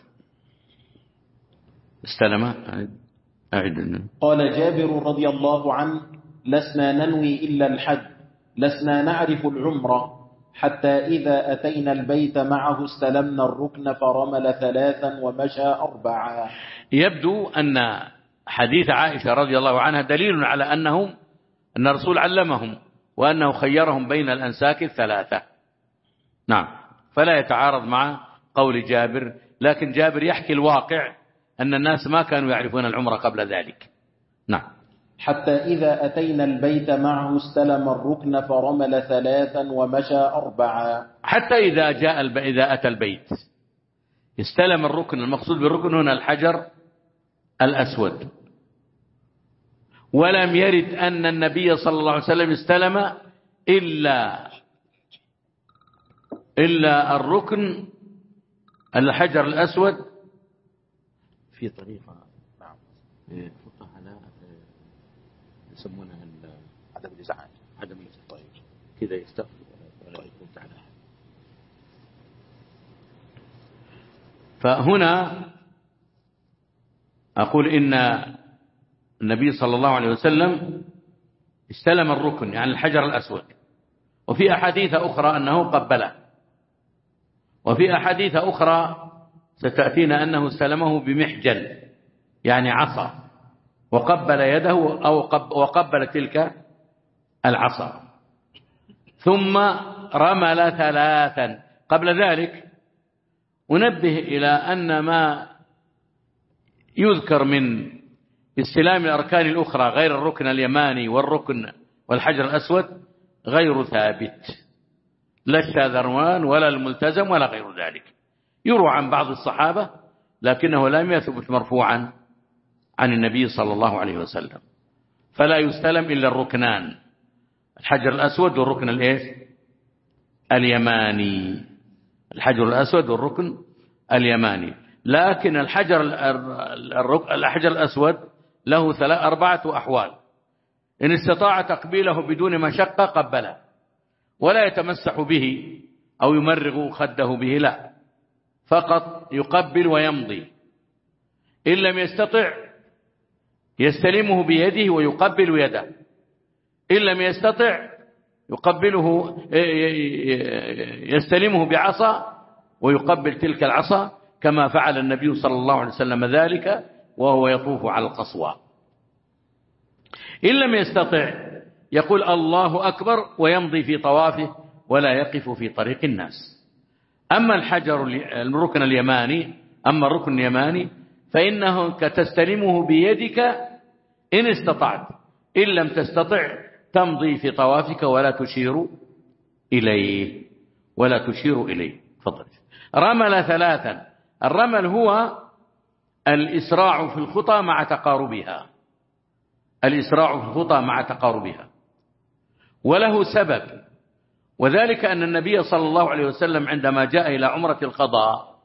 استلم. أعد. قال جابر رضي الله عنه: لسنا ننوي إلا الحج، لسنا نعرف العمرة، حتى إذا أتينا البيت معه استلمنا الركن فرمل ثلاثا ومشى أربعا. يبدو أن حديث عائشة رضي الله عنها دليل على أنهم أن الرسول علمهم وأنه خيرهم بين الأنساك الثلاثة. نعم. فلا يتعارض مع قول جابر، لكن جابر يحكي الواقع أن الناس ما كانوا يعرفون العمرة قبل ذلك. نعم. حتى إذا أتينا البيت معه استلم الركن فرمل ثلاثا ومشى أربعا. حتى إذا جاء الب... إذا أتى البيت استلم الركن. المقصود بالركن هنا الحجر الأسود، ولم يرد أن النبي صلى الله عليه وسلم استلم إلا إلا الركن الحجر الأسود في طريقة نعم فقهاء يسمونها عدم الإزعاج. عدم الإزعاج. طيب كذا يستغفر ولا يكون تعالى. فهنا أقول إن النبي صلى الله عليه وسلم استلم الركن يعني الحجر الأسود، وفي أحاديث أخرى أنه قبله، وفي أحاديث أخرى ستأتينا أنه استلمه بمحجل يعني عصا، وقبل يده أو وقبل تلك العصا، ثم رمل ثلاثا. قبل ذلك أنبه إلى أن ما يذكر من استلام الأركان الأخرى غير الركن اليماني والركن والحجر الأسود غير ثابت، لا الشاذروان ولا الملتزم ولا غير ذلك. يروى عن بعض الصحابة لكنه لم يثبت مرفوعا عن النبي صلى الله عليه وسلم. فلا يستلم إلا الركنان، الحجر الأسود والركن الإيش اليماني، الحجر الأسود والركن اليماني. لكن الحجر الحجر الأسود له ثلاث أربعة أحوال: إن استطاع تقبيله بدون مشقة قبله، ولا يتمسح به أو يمرغ خده به، لا، فقط يقبل ويمضي. إن لم يستطع يستلمه بيده ويقبل يده، إن لم يستطع يقبله يستلمه بعصا ويقبل تلك العصا، كما فعل النبي صلى الله عليه وسلم ذلك وهو يطوف على القصوى. إن لم يستطع يقول الله أكبر ويمضي في طوافه ولا يقف في طريق الناس. أما الحجر الركن اليماني أما الركن اليماني فإنه تستلمه بيدك إن استطعت، إن لم تستطع تمضي في طوافك ولا تشير إليه ولا تشير إليه. تفضل. رمل ثلاثا. الرمل هو الإسراع في الخطى مع تقاربها، الإسراع في الخطى مع تقاربها، وله سبب، وذلك أن النبي صلى الله عليه وسلم عندما جاء إلى عمرة القضاء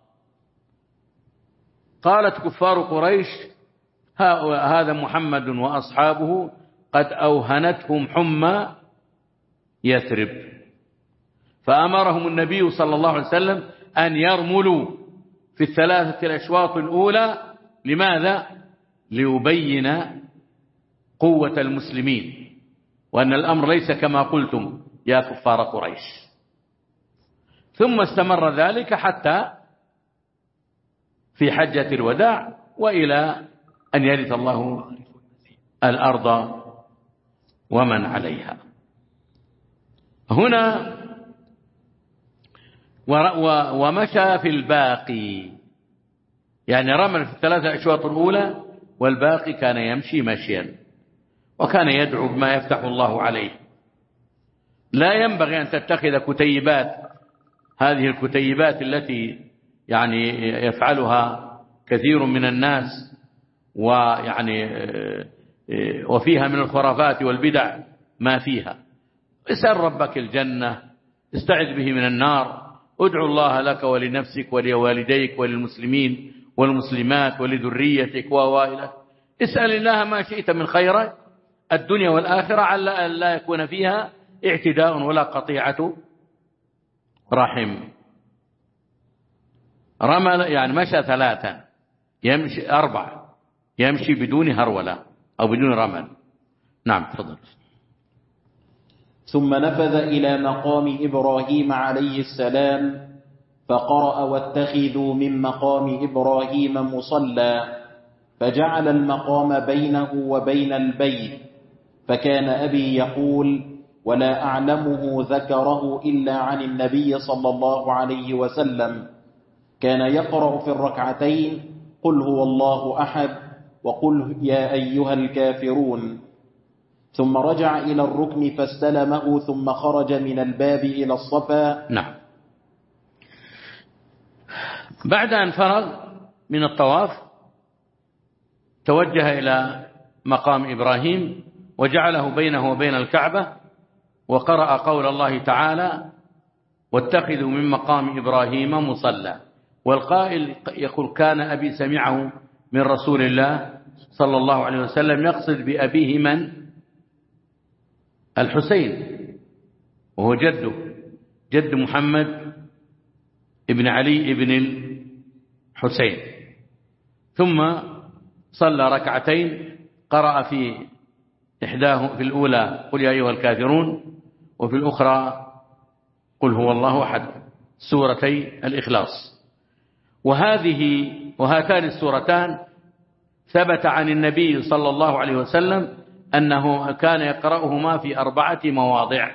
قالت كفار قريش: هذا محمد وأصحابه قد أوهنتهم حمى يثرب، فأمرهم النبي صلى الله عليه وسلم أن يرملوا في الثلاثة الأشواط الأولى. لماذا؟ ليبين قوة المسلمين، وأن الأمر ليس كما قلتم يا كفار قريش. ثم استمر ذلك حتى في حجة الوداع، وإلى أن يرث الله الأرض ومن عليها. هنا ومشى في الباقي، يعني رمل في الثلاثة أشواط الأولى، والباقي كان يمشي مشيا، وكان يدعو بما يفتح الله عليه. لا ينبغي أن تتخذ كتيبات، هذه الكتيبات التي يعني يفعلها كثير من الناس، ويعني وفيها من الخرافات والبدع ما فيها. اسأل ربك الجنة، استعذ به من النار، ادعو الله لك ولنفسك ولوالديك وللمسلمين والمسلمات ولذريتك ووائلك. اسأل الله ما شئت من خير الدنيا والآخرة، على أن لا يكون فيها اعتداء ولا قطيعة رحم. رمل يعني مشى ثلاثا، يمشي أربع، يمشي بدون هرولة أو بدون رمل. نعم تفضل. ثم نفذ إلى مقام إبراهيم عليه السلام فقرأ: واتخذوا من مقام إبراهيم مصلى، فجعل المقام بينه وبين البيت. فكان أبي يقول: ولا أعلمه ذكره إلا عن النبي صلى الله عليه وسلم، كان يقرأ في الركعتين: قل هو الله أحد وقل يا أيها الكافرون. ثم رجع إلى الركن فاستلمه، ثم خرج من الباب إلى الصفا. نعم. بعد أن فرغ من الطواف توجه إلى مقام إبراهيم وجعله بينه وبين الكعبة، وقرأ قول الله تعالى: واتخذوا من مقام إبراهيم مصلى. والقائل يقول: كان أبي سمعه من رسول الله صلى الله عليه وسلم، يقصد بأبيه من؟ الحسين، وهو جده، جد محمد ابن علي ابن الحسين. ثم صلى ركعتين، قرأ في إحداه في الأولى: قل يا أيها الكافرون، وفي الأخرى: قل هو الله أحد، سورتي الإخلاص. وهذه وهاتان السورتان ثبت عن النبي صلى الله عليه وسلم أنه كان يقرأهما في أربعة مواضع: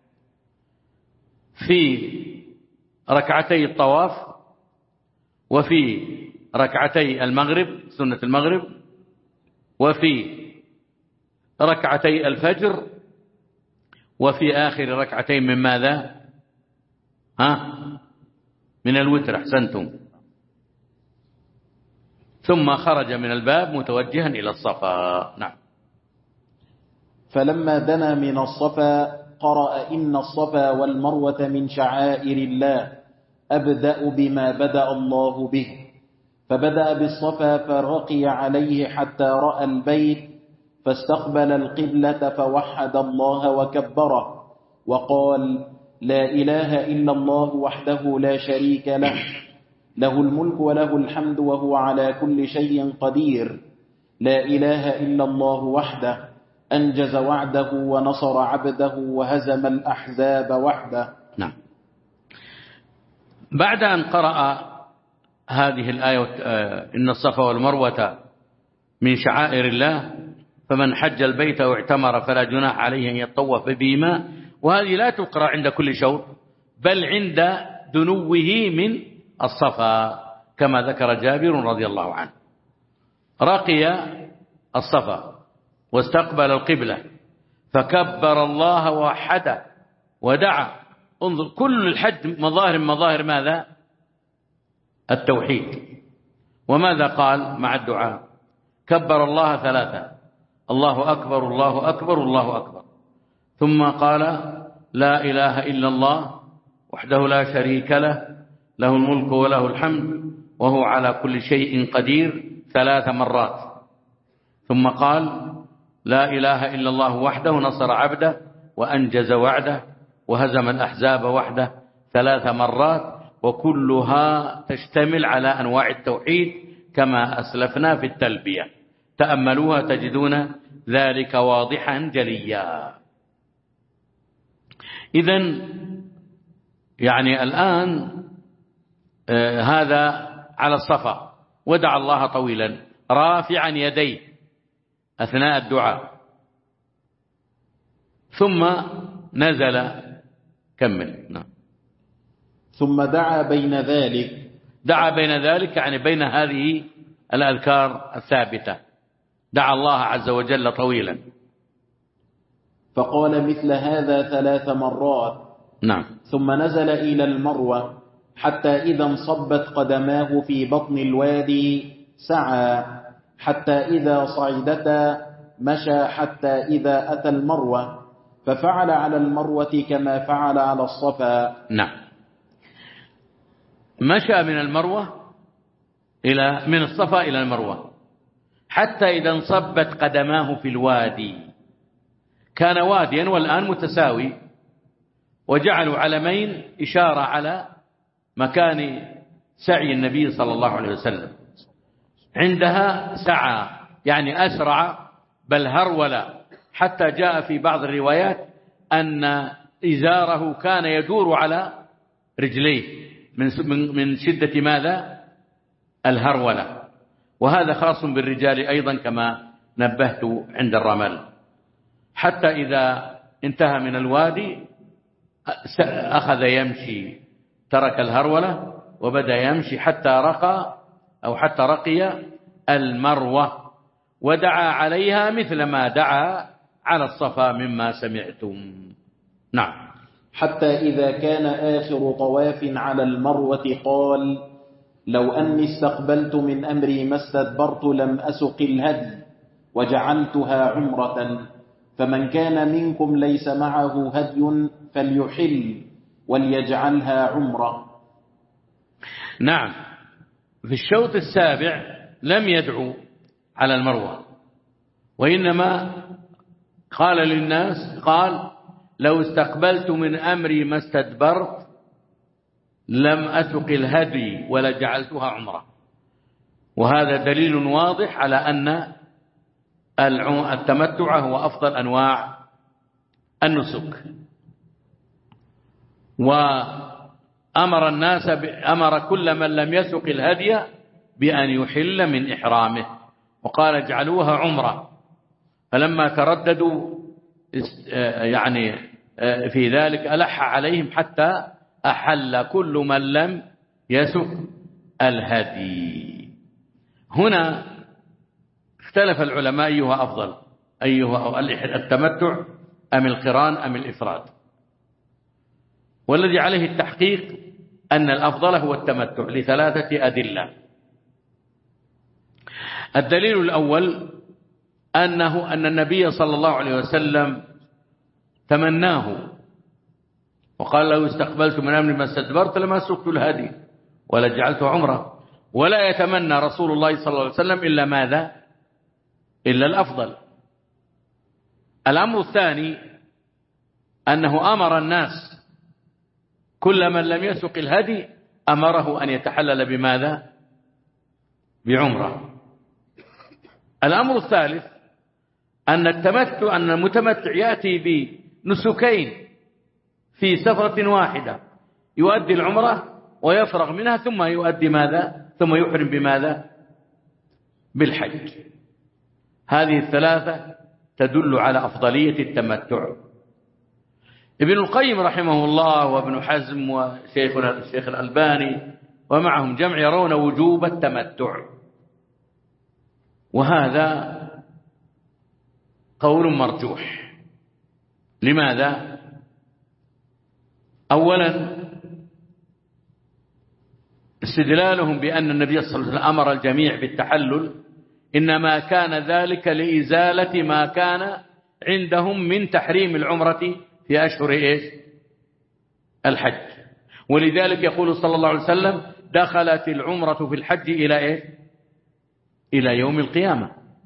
في ركعتي الطواف، وفي ركعتي المغرب سنة المغرب، وفي ركعتي الفجر، وفي آخر ركعتين من ماذا؟ ها؟ من الوتر. أحسنتم. ثم خرج من الباب متوجها إلى الصفا. نعم. فلما دنا من الصفا قرأ إن الصفا والمروة من شعائر الله أبدأ بما بدأ الله به، فبدأ بالصفا فرقي عليه حتى رأى البيت فاستقبل القبلة فوحد الله وكبره وقال: لا إله إلا الله وحده لا شريك له، له الملك وله الحمد وهو على كل شيء قدير، لا إله إلا الله وحده أنجز وعده ونصر عبده وهزم الأحزاب وحده. نعم. بعد أن قرأ هذه الآية إن الصفا والمروة من شعائر الله فمن حج البيت واعتمر فلا جناح عليه أن يطوف بهما، وهذه لا تقرأ عند كل شوط بل عند دنوه من الصفا كما ذكر جابر رضي الله عنه. رقي الصفا واستقبل القبلة فكبر الله ووحده ودعا. انظر، كل الحج مظاهر مظاهر ماذا؟ التوحيد. وماذا قال مع الدعاء؟ كبر الله ثلاثة: الله أكبر الله أكبر الله أكبر، ثم قال: لا إله إلا الله وحده لا شريك له، له الملك وله الحمد وهو على كل شيء قدير ثلاث مرات، ثم قال: لا إله إلا الله وحده نصر عبده وأنجز وعده وهزم الأحزاب وحده ثلاث مرات، وكلها تشتمل على أنواع التوحيد كما أسلفنا في التلبية. تأملوها تجدون ذلك واضحا جليا. إذن يعني الآن آه هذا على الصفا، ودعا الله طويلا رافعا يديه أثناء الدعاء، ثم نزل. كمل. نعم. ثم دعا بين ذلك، دعا بين ذلك يعني بين هذه الأذكار الثابتة، دعا الله عز وجل طويلا. فقال مثل هذا ثلاث مرات. نعم. ثم نزل إلى المروة حتى إذا انصبت قدماه في بطن الوادي سعى، حتى إذا صعدتا مشى، حتى إذا أتى المروة ففعل على المروة كما فعل على الصفا. نعم. مشى من المروة إلى من الصفا إلى المروة حتى إذا انصبت قدماه في الوادي. كان واديا والآن متساوي، وجعلوا علمين إشارة على مكان سعي النبي صلى الله عليه وسلم. عندها سعى يعني أسرع بل هرول، حتى جاء في بعض الروايات أن إزاره كان يدور على رجليه من من شدة ماذا؟ الهرولة. وهذا خاص بالرجال أيضا كما نبهت عند الرمل. حتى إذا انتهى من الوادي أخذ يمشي، ترك الهرولة وبدأ يمشي حتى رقى أو حتى رقي المروة، ودعا عليها مثل ما دعا على الصفا مما سمعتم. نعم. حتى إذا كان آخر طواف على المروة قال: لو أني استقبلت من أمري ما استدبرت لم أسق الهدي وجعلتها عمرة، فمن كان منكم ليس معه هدي فليحل وليجعلها عمرة. نعم. في الشوط السابع لم يدعو على المروة، وإنما قال للناس، قال: لو استقبلت من أمري ما استدبرت لم أسق الهدي ولجعلتها عمرة. وهذا دليل واضح على أن التمتع هو أفضل أنواع النسك. وأمر الناس أمر كل من لم يسق الهدي بأن يحل من إحرامه، وقال: اجعلوها عمرة. فلما ترددوا يعني في ذلك ألح عليهم حتى أحل كل من لم يسق الهدي. هنا اختلف العلماء أيها أفضل، أيها التمتع أم القران أم الإفراد. والذي عليه التحقيق أن الأفضل هو التمتع لثلاثة أدلة. الدليل الأول أنه أن النبي صلى الله عليه وسلم تمناه وقال لو استقبلت من أمري ما استدبرت لما سقت الهدي ولا جعلته عمره. ولا يتمنى رسول الله صلى الله عليه وسلم إلا ماذا؟ إلا الأفضل. الأمر الثاني أنه أمر الناس كل من لم يسق الهدي أمره أن يتحلل بماذا؟ بعمره. الأمر الثالث أن التمتع أن المتمتع يأتي بنسكين في سفرة واحدة، يؤدي العمرة ويفرغ منها ثم يؤدي ماذا؟ ثم يحرم بماذا؟ بالحج. هذه الثلاثة تدل على أفضلية التمتع. ابن القيم رحمه الله وابن حزم وشيخنا الشيخ الألباني ومعهم جمع يرون وجوب التمتع، وهذا قول مرجوح. لماذا؟ أولا استدلالهم بأن النبي صلى الله عليه وسلم أمر الجميع بالتحلل إنما كان ذلك لإزالة ما كان عندهم من تحريم العمرة في أشهر إيش؟ الحج. ولذلك يقول صلى الله عليه وسلم دخلت العمرة في الحج إلى إيش؟ إلى يوم القيامة.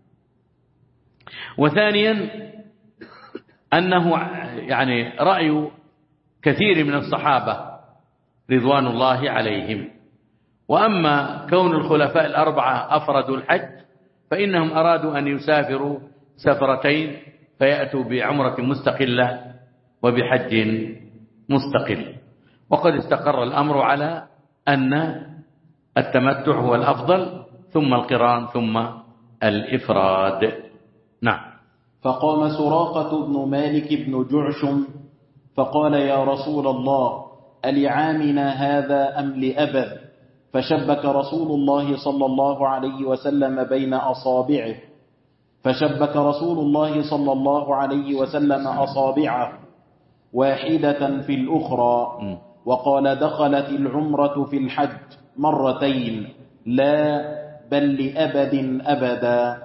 وثانيا أنه يعني رأي كثير من الصحابة رضوان الله عليهم. وأما كون الخلفاء الأربعة أفردوا الحج فإنهم أرادوا أن يسافروا سفرتين فيأتوا بعمرة مستقلة وبحج مستقل. وقد استقر الأمر على أن التمتع هو الأفضل ثم القران ثم الإفراد. نعم. فقام سراقة بن مالك بن جعشم فقال يا رسول الله ألعامنا هذا أم لأبد؟ فشبك رسول الله صلى الله عليه وسلم بين أصابعه فشبك رسول الله صلى الله عليه وسلم أصابعه واحدة في الأخرى وقال دخلت العمرة في الحج مرتين لا بل لأبد أبدا.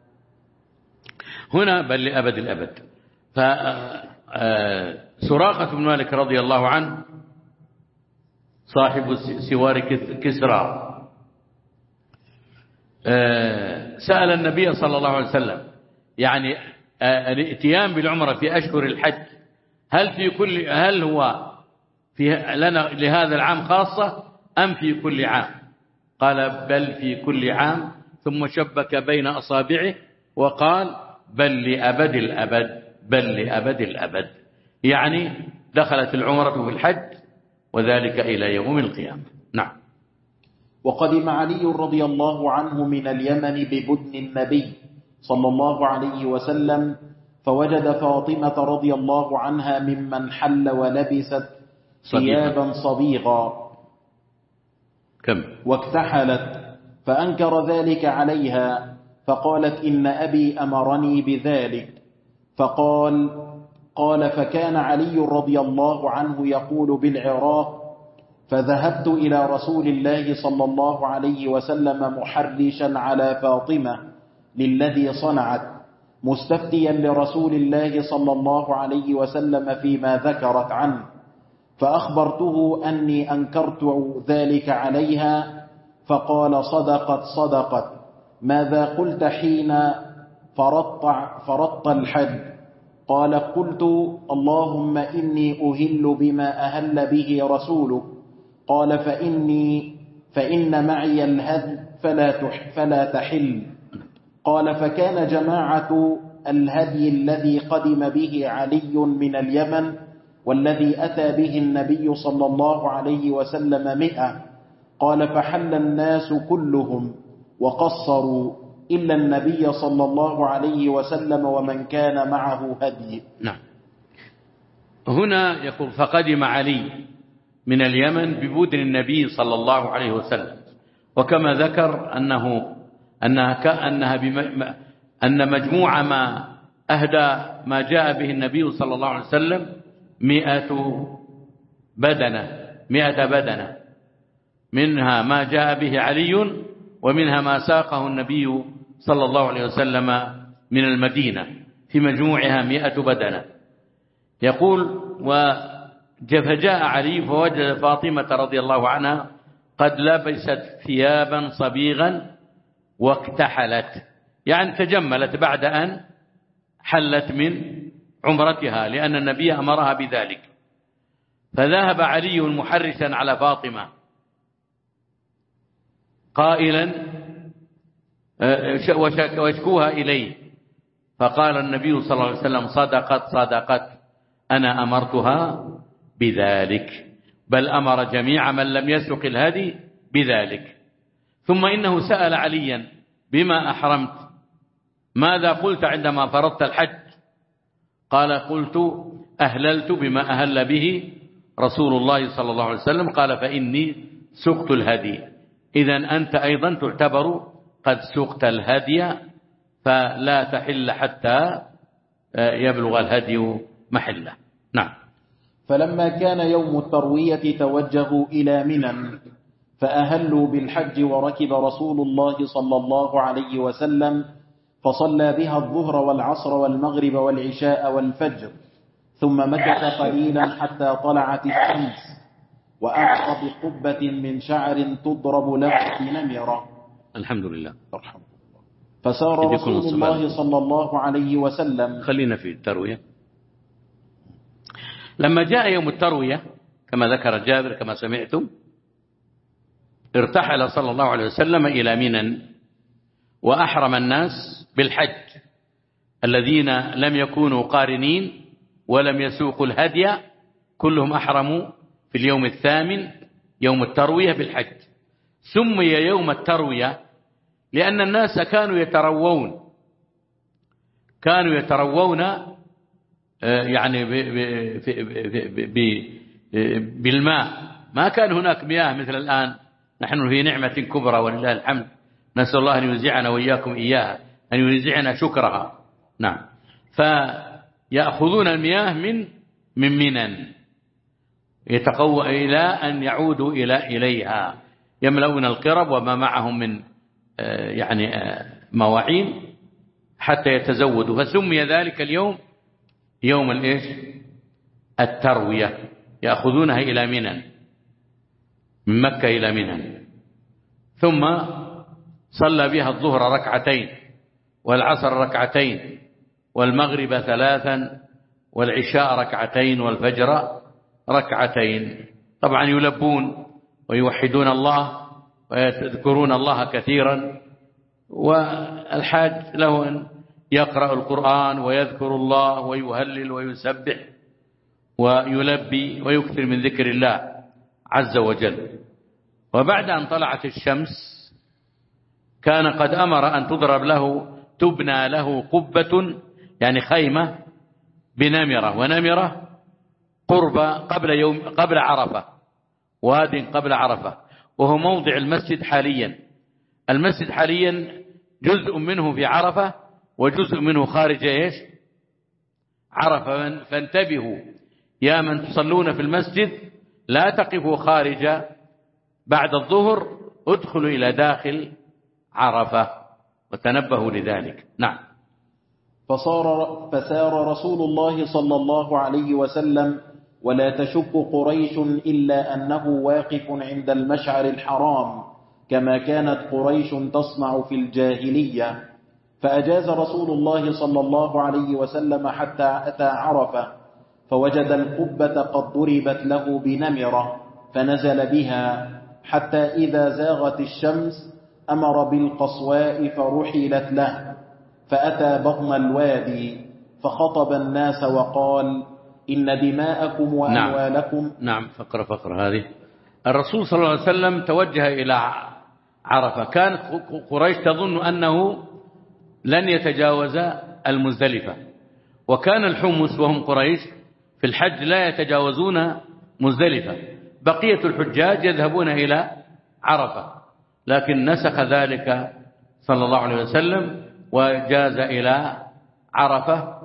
هنا بل لأبد الأبد. فسراقة بن مالك رضي الله عنه صاحب سوار كسرى سأل النبي صلى الله عليه وسلم يعني الاتيان بالعمرة في أشهر الحج هل في كل هل هو في لنا لهذا العام خاصة أم في كل عام؟ قال بل في كل عام، ثم شبك بين أصابعه وقال بل لأبد الأبد بل لأبد الأبد، يعني دخلت العمرة في الحج وذلك إلى يوم القيامة. نعم. وقدم علي رضي الله عنه من اليمن ببدن النبي صلى الله عليه وسلم فوجد فاطمة رضي الله عنها ممن حل ولبست ثيابا صبيغا كم واكتحلت فأنكر ذلك عليها فقالت إن أبي أمرني بذلك. فقال قال فكان علي رضي الله عنه يقول بالعراق فذهبت إلى رسول الله صلى الله عليه وسلم محرشا على فاطمة للذي صنعت مستفتيا لرسول الله صلى الله عليه وسلم فيما ذكرت عنه، فأخبرته أني أنكرت ذلك عليها فقال صدقت صدقت ماذا قلت حين فرط, فرط الحج؟ قال قلت اللهم إني أهل بما أهل به رسولك. قال فإني فإن معي الهدي فلا, فلا تحل. قال فكان جماعة الهدي الذي قدم به علي من اليمن والذي أتى به النبي صلى الله عليه وسلم مئة. قال فحل الناس كلهم وقصروا إلا النبي صلى الله عليه وسلم ومن كان معه هدي. نعم. هنا يقول فقدم علي من اليمن ببدن النبي صلى الله عليه وسلم، وكما ذكر أنه أنها كأنها بم... أن مجموع ما أهدى ما جاء به النبي صلى الله عليه وسلم مئة بدنة مئة بدنة، منها ما جاء به علي ومنها ما ساقه النبي صلى الله عليه وسلم من المدينة في مجموعها مئة بدنة. يقول فجاء علي فوجد فاطمة رضي الله عنها قد لبست ثيابا صبيغا واكتحلت، يعني تجملت بعد أن حلت من عمرتها لأن النبي أمرها بذلك. فذهب علي محرسا على فاطمة قائلا واشكوها إليه، فقال النبي صلى الله عليه وسلم صدقت صدقت أنا أمرتها بذلك، بل أمر جميع من لم يسق الهدي بذلك. ثم إنه سأل عليا بما أحرمت، ماذا قلت عندما فرضت الحج؟ قال قلت أهللت بما أهل به رسول الله صلى الله عليه وسلم، قال فإني سقت الهدي. إذن أنت أيضا تعتبر قد سقت الهدي، فلا تحل حتى يبلغ الهدي محله. نعم. فلما كان يوم التروية توجهوا إلى منى فأهلوا بالحج، وركب رسول الله صلى الله عليه وسلم فصلى بها الظهر والعصر والمغرب والعشاء والفجر، ثم مكث قليلا حتى طلعت الشمس، وأعطى بقبة من شعر تضرب له بنمرة. الحمد لله. فسار رسول الله صلى الله عليه وسلم. خلينا في التروية. لما جاء يوم التروية كما ذكر جابر كما سمعتم، ارتحل صلى الله عليه وسلم إلى منى، وأحرم الناس بالحج الذين لم يكونوا قارنين ولم يسوقوا الهدي، كلهم أحرموا في اليوم الثامن يوم التروية بالحج. سمي يوم التروية لأن الناس كانوا يتروون كانوا يتروون يعني بالماء، ما كان هناك مياه مثل الآن. نحن في نعمة كبرى ولله الحمد، نسأل الله أن يوزعنا وإياكم إياها، أن يوزعنا شكرها. نعم. فيأخذون المياه من من منى يتقوى إلى أن يعودوا إلى إليها، يملؤون القرب وما معهم من يعني مواعين حتى يتزودوا. فسمي ذلك اليوم يوم الإيش؟ التروية. يأخذونها إلى منى، من مكة إلى منى، ثم صلى بها الظهر ركعتين والعصر ركعتين والمغرب ثلاثا والعشاء ركعتين والفجر ركعتين. طبعا يلبون ويوحدون الله ويذكرون الله كثيرا، والحاج له أن يقرأ القرآن ويذكر الله ويهلل ويسبح ويلبي ويكثر من ذكر الله عز وجل. وبعد أن طلعت الشمس كان قد أمر أن تضرب له تبنى له قبة، يعني خيمة بنمرة، ونمرة قرب قبل يوم قبل عرفة، واد قبل عرفة، وهو موضع المسجد حاليا. المسجد حاليا جزء منه في عرفة وجزء منه خارج ايش؟ عرفة. فانتبهوا يا من تصلون في المسجد، لا تقفوا خارج بعد الظهر، ادخلوا إلى داخل عرفة وتنبهوا لذلك. نعم. فصار فسار رسول الله صلى الله عليه وسلم، ولا تشك قريش إلا أنه واقف عند المشعر الحرام كما كانت قريش تصنع في الجاهلية. فأجاز رسول الله صلى الله عليه وسلم حتى أتى عرفة، فوجد القبة قد ضربت له بنمرة، فنزل بها حتى إذا زاغت الشمس أمر بالقصواء فرحلت له، فأتى بطن الوادي فخطب الناس وقال: إن دماءكم وأموالكم. نعم, نعم. فقرة فقرة هذه. الرسول صلى الله عليه وسلم توجه إلى عرفة. كانت قريش تظن أنه لن يتجاوز المزدلفة، وكان الحمص وهم قريش في الحج لا يتجاوزون مزدلفة، بقية الحجاج يذهبون إلى عرفة، لكن نسخ ذلك صلى الله عليه وسلم وجاز إلى عرفة،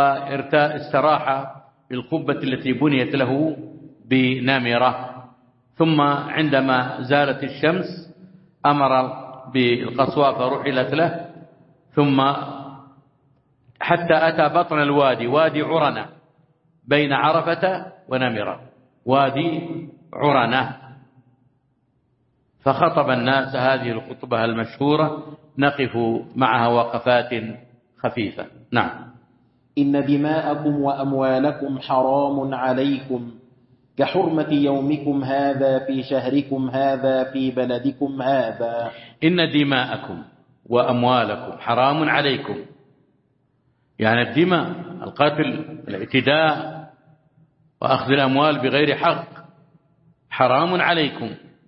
واستراح بالقبة التي بنيت له بنمرة. ثم عندما زالت الشمس أمر بالقصواء فرحلت له، ثم حتى أتى بطن الوادي، وادي عرنة بين عرفة ونمرة، وادي عرنة، فخطب الناس هذه الخطبة المشهورة نقف معها وقفات خفيفة. نعم. إن دماءكم وأموالكم حرام عليكم كحرمة يومكم هذا في شهركم هذا في بلدكم هذا. إن دماءكم وأموالكم حرام عليكم، يعني الدماء، القتل، الاعتداء، وأخذ الأموال بغير حق حرام عليكم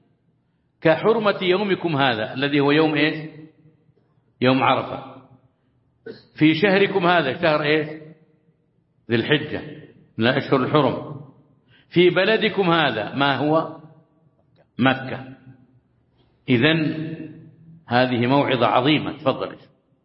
كحرمة يومكم هذا الذي هو يوم إيش؟ يوم عرفة، في شهركم هذا، شهر إيش؟ ذي الحجة من الأشهر الحرم، في بلدكم هذا ما هو؟ مكة. إذن هذه موعظة عظيمة. تفضل.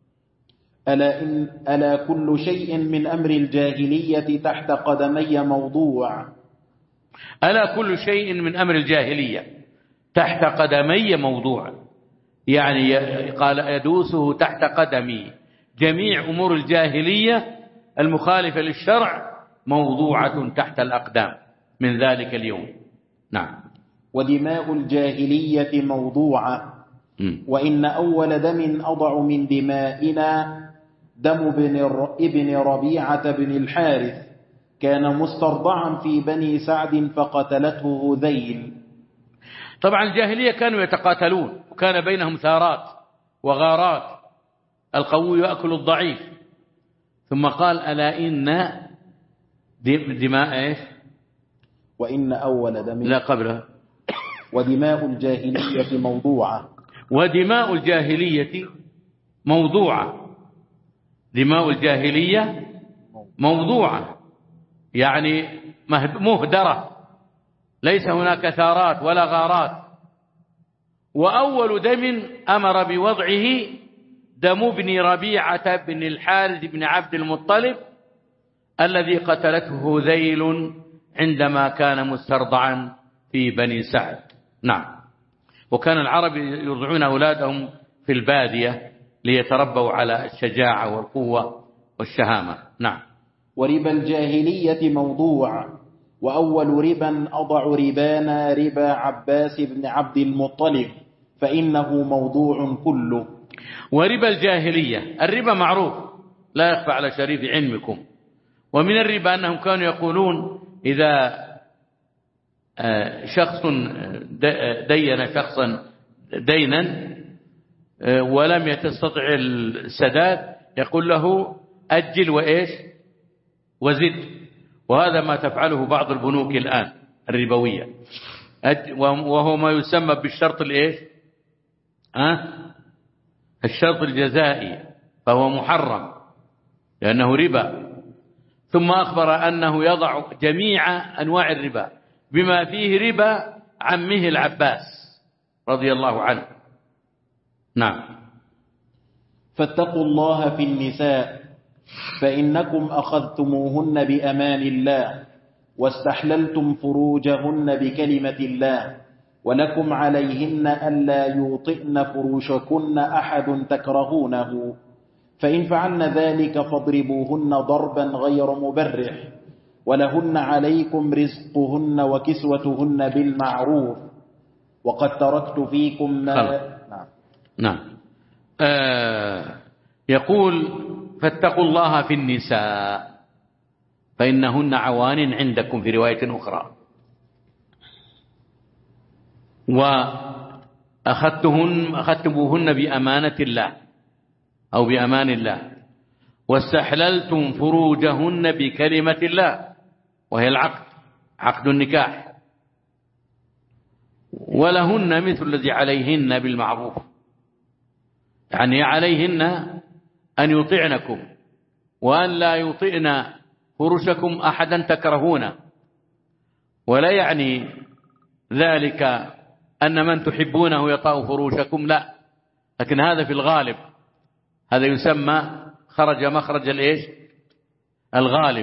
ألا, إن ألا كل شيء من أمر الجاهلية تحت قدمي موضوع. ألا كل شيء من أمر الجاهلية تحت قدمي موضوع، يعني قال يدوسه تحت قدمي. جميع أمور الجاهلية المخالفة للشرع موضوعة تحت الأقدام من ذلك اليوم. نعم. ودماء الجاهلية موضوعة. م. وإن أول دم أضع من دمائنا دم ابن ربيعة بن الحارث، كان مسترضعا في بني سعد فقتلته هذيل. طبعا الجاهلية كانوا يتقاتلون، وكان بينهم ثارات وغارات، القوي يأكل الضعيف. ثم قال ألا إن دماء إيش؟ وإن أول دم لا قبلها. ودماء الجاهلية موضوعة. ودماء الجاهلية موضوعة. دماء الجاهلية موضوعة يعني مهدرة، ليس هناك ثارات ولا غارات. وأول دم أمر بوضعه دم ابن ربيعة بن الحارث بن عبد المطلب الذي قتلته هذيل عندما كان مسترضعا في بني سعد. نعم. وكان العرب يرضعون أولادهم في البادية ليتربوا على الشجاعة والقوة والشهامة. نعم. وربا الجاهلية موضوع. وأول ربا أضع ربانا ربا عباس بن عبد المطلب فإنه موضوع كله. وربا الجاهلية، الربا معروف لا يخفى على شريف علمكم. ومن الربا أنهم كانوا يقولون إذا شخص دين شخصا دينا ولم يستطع السداد يقول له أجل وإيش وزد. وهذا ما تفعله بعض البنوك الآن الربوية، وهو ما يسمى بالشرط الإيش أه؟ الشرط الجزائي، فهو محرم لأنه ربا. ثم أخبر أنه يضع جميع أنواع الربا بما فيه ربا عمه العباس رضي الله عنه. نعم. فاتقوا الله في النساء فإنكم أخذتموهن بأمان الله واستحللتم فروجهن بكلمة الله، ولكم عليهن ألا يوطئن فروشكن أحد تكرهونه، فإن فعلن ذلك فاضربوهن ضربا غير مبرح، ولهن عليكم رزقهن وكسوتهن بالمعروف، وقد تركت فيكم ما نعم, نعم. آه يقول فاتقوا الله في النساء فإنهن عوان عندكم في رواية أخرى، وأخذتهن أخذتموهن بأمانة الله أو بأمان الله، واستحللتم فروجهن بكلمة الله وهي العقد، عقد النكاح، ولهن مثل الذي عليهن بالمعروف، يعني عليهن أن يطعنكم وأن لا يطئن فرشكم أحدا تكرهونه. ولا يعني ذلك أن من تحبونه يطأ فروشكم، لا، لكن هذا في الغالب، هذا يسمى خرج مخرج الإيش الغالب.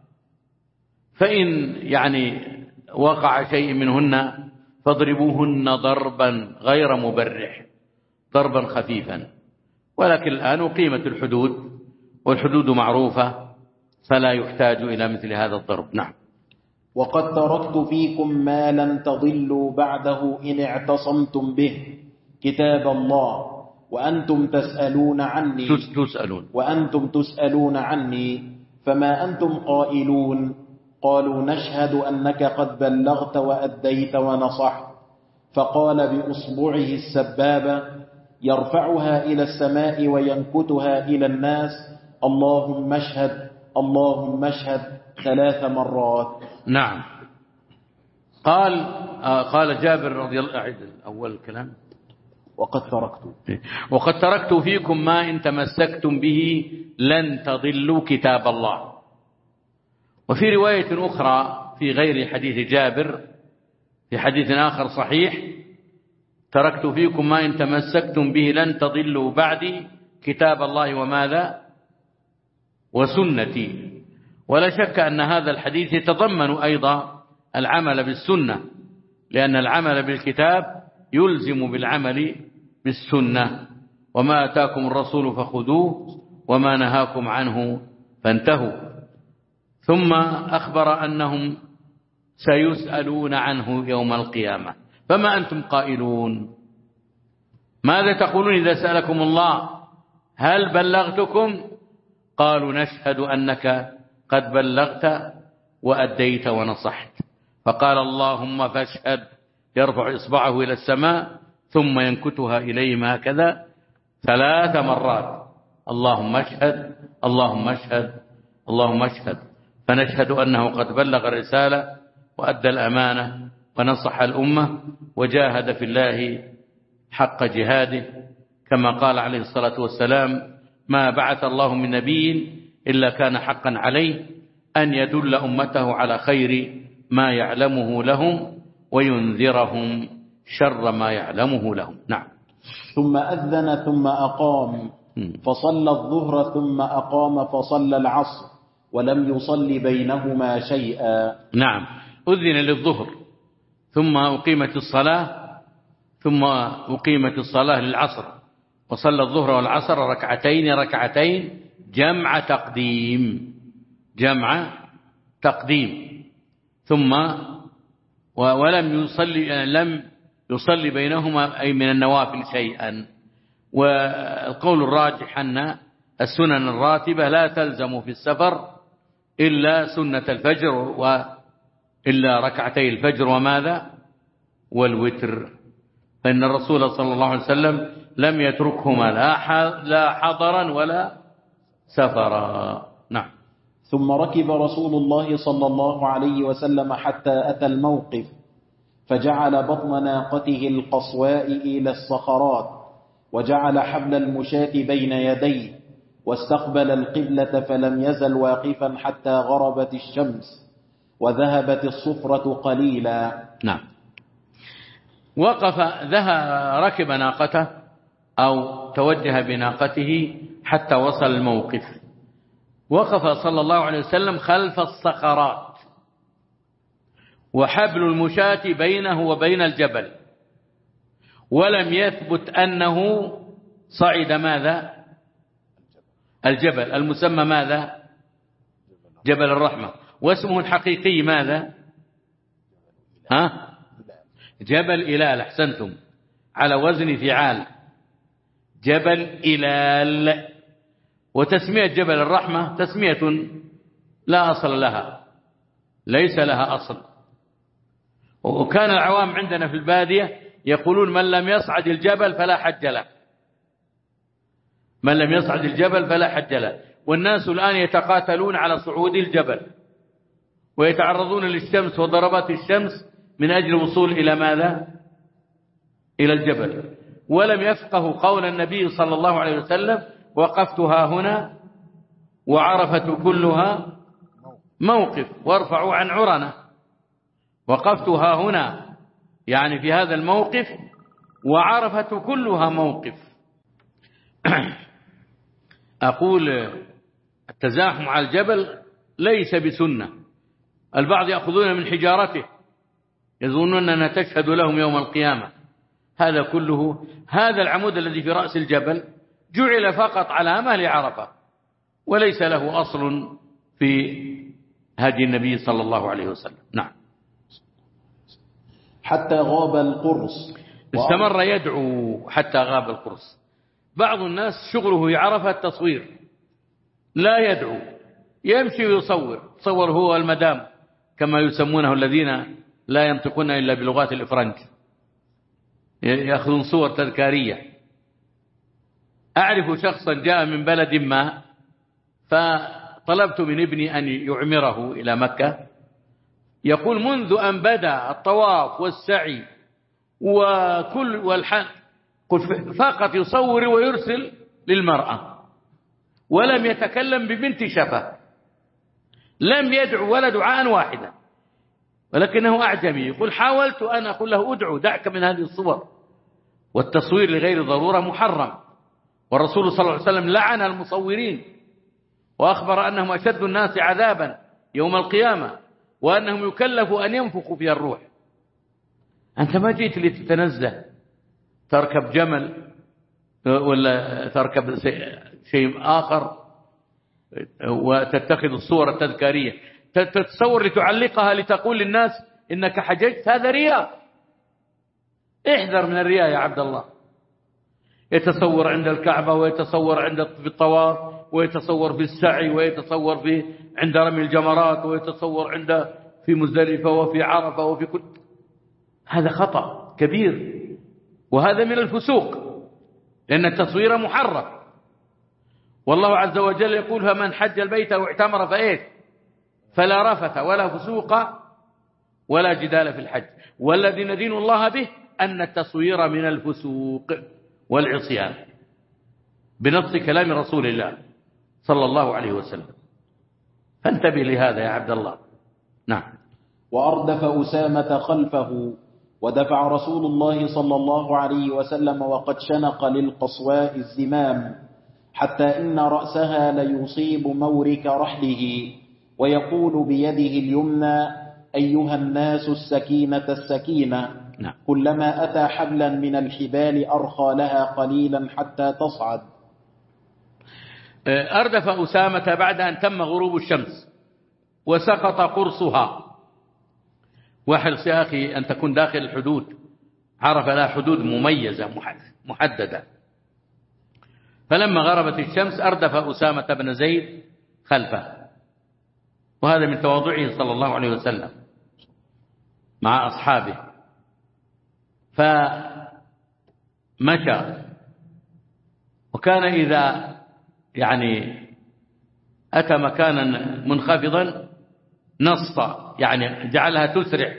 فإن يعني وقع شيء منهن فاضربوهن ضربا غير مبرح، ضربا خفيفا. ولكن الآن أقيمت الحدود والحدود معروفة فلا يحتاج إلى مثل هذا الضرب. نعم. وقد تركت فيكم ما لن تضلوا بعده إن اعتصمتم به كتاب الله وأنتم تسألون عني تسألون وأنتم تسألون عني فما أنتم قائلون؟ قالوا نشهد أنك قد بلغت وأديت ونصحت. فقال بأصبعه السبابة يرفعها إلى السماء وينكتها إلى الناس اللهم اشهد اللهم اشهد ثلاث مرات. نعم. قال آه قال جابر رضي الله عنه أول الكلام وقد تركت وقد تركت فيكم ما إن تمسكتم به لن تضلوا كتاب الله. وفي رواية أخرى في غير حديث جابر في حديث آخر صحيح تركت فيكم ما إن تمسكتم به لن تضلوا بعدي كتاب الله وماذا وسنتي. ولا شك أن هذا الحديث يتضمن أيضا العمل بالسنة لأن العمل بالكتاب يلزم بالعمل بالسنة. وما أتاكم الرسول فخذوه وما نهاكم عنه فانتهوا. ثم أخبر أنهم سيسألون عنه يوم القيامة. فما أنتم قائلون؟ ماذا تقولون إذا سألكم الله هل بلغتكم؟ قالوا نشهد أنك قد بلغت وأديت ونصحت. فقال اللهم فاشهد يرفع إصبعه إلى السماء ثم ينكتها إليهم هكذا ثلاث مرات اللهم اشهد اللهم اشهد اللهم اشهد. فنشهد أنه قد بلغ الرسالة وأدى الأمانة ونصح الأمة وجاهد في الله حق جهاده كما قال عليه الصلاة والسلام ما بعث الله من نبي إلا كان حقا عليه أن يدل أمته على خير ما يعلمه لهم وينذرهم شر ما يعلمه لهم. نعم. ثم أذن ثم أقام فصلى الظهر ثم أقام فصلى العصر ولم يصل بينهما شيئا. نعم. أذن للظهر ثم أقيمت الصلاة ثم أقيمت الصلاة للعصر وصلى الظهر والعصر ركعتين ركعتين جمع تقديم جمع تقديم ثم ولم يصلي لم يصلي بينهما أي من النوافل شيئا. والقول الراجح أن السنن الراتبة لا تلزم في السفر إلا سنة الفجر وإلا ركعتي الفجر وماذا والوتر. فإن الرسول صلى الله عليه وسلم لم يتركهما لا حضرا ولا سفرا. نعم. ثم ركب رسول الله صلى الله عليه وسلم حتى أتى الموقف فجعل بطن ناقته القصواء إلى الصخرات وجعل حبل المشاة بين يديه واستقبل القبلة فلم يزل واقفا حتى غربت الشمس وذهبت الصفرة قليلا. نعم. وقف ذهب ركب ناقته أو توجه بناقته حتى وصل الموقف. وقف صلى الله عليه وسلم خلف الصخرات وحبل المشاة بينه وبين الجبل ولم يثبت أنه صعد ماذا الجبل المسمى ماذا جبل الرحمة واسمه الحقيقي ماذا ها جبل إلال. أحسنتم على وزن فعال جبل إلال. وتسمية جبل الرحمة تسمية لا أصل لها ليس لها أصل. وكان العوام عندنا في البادية يقولون من لم يصعد الجبل فلا حج له من لم يصعد الجبل فلا حج له. والناس الآن يتقاتلون على صعود الجبل ويتعرضون للشمس وضربات الشمس من أجل الوصول إلى ماذا إلى الجبل ولم يفقهوا قول النبي صلى الله عليه وسلم وقفتها هنا وعرفة كلها موقف وارفعوا عن عرنة. وقفتها هنا يعني في هذا الموقف وعرفة كلها موقف. أقول التزاحم على الجبل ليس بسنة. البعض يأخذون من حجارته يظنون أنها تشهد لهم يوم القيامة. هذا كله هذا العمود الذي في رأس الجبل جعل فقط علامة لعرفة وليس له أصل في هدي النبي صلى الله عليه وسلم. نعم. حتى غاب القرص. استمر يدعو حتى غاب القرص. بعض الناس شغله يعرف التصوير، لا يدعو، يمشي ويصور، تصور هو المدام كما يسمونه الذين لا ينطقون إلا بلغات الإفرنج، يأخذون صور تذكارية. أعرف شخصا جاء من بلد ما، فطلبت من ابني أن يعمره إلى مكة، يقول منذ أن بدأ الطواف والسعي وكل والحج فقط يصور ويرسل للمرأة، ولم يتكلم ببنت شفة، لم يدعو ولا دعاء واحدا، ولكنه أعجمي. يقول حاولت أن أقول له ادعو، دعك من هذه الصور، والتصوير لغير ضرورة محرم، والرسول صلى الله عليه وسلم لعن المصورين وأخبر أنهم أشد الناس عذابا يوم القيامة، وأنهم يكلفوا أن ينفخوا فيها الروح. أنت ما جيت لتتنزه تركب جمل ولا تركب شيء آخر وتتخذ الصور التذكارية، تتصور لتعلقها لتقول للناس إنك حججت، هذا رياء. احذر من الرياء يا عبد الله. يتصور عند الكعبة، ويتصور عند في الطواف، ويتصور في السعي، ويتصور في عند رمي الجمرات، ويتصور عند في مزدلفة وفي عرفة وفي كل. هذا خطأ كبير، وهذا من الفسوق، لأن التصوير محرم. والله عز وجل يقول فمن حج البيت واعتمر فإيش فلا رفث ولا فسوق ولا جدال في الحج. والذي ندين الله به أن التصوير من الفسوق والعصيان بنص كلام رسول الله صلى الله عليه وسلم. فانتبه لهذا يا عبد الله. نعم. وأردف أسامة خلفه، ودفع رسول الله صلى الله عليه وسلم وقد شنق للقصواء الزمام، حتى إن رأسها ليصيب مورك رحله، ويقول بيده اليمنى أيها الناس السكينة السكينة. نعم. كلما أتى حبلا من الحبال أرخى لها قليلا حتى تصعد. أردف أسامة بعد أن تم غروب الشمس وسقط قرصها. واحرص يا أخي أن تكون داخل الحدود، عرف لها حدود مميزة محددة. فلما غربت الشمس أردف أسامة بن زيد خلفه، وهذا من تواضعه صلى الله عليه وسلم مع أصحابه. فمشى، وكان إذا يعني أتى مكانا منخفضا نص، يعني جعلها تسرع،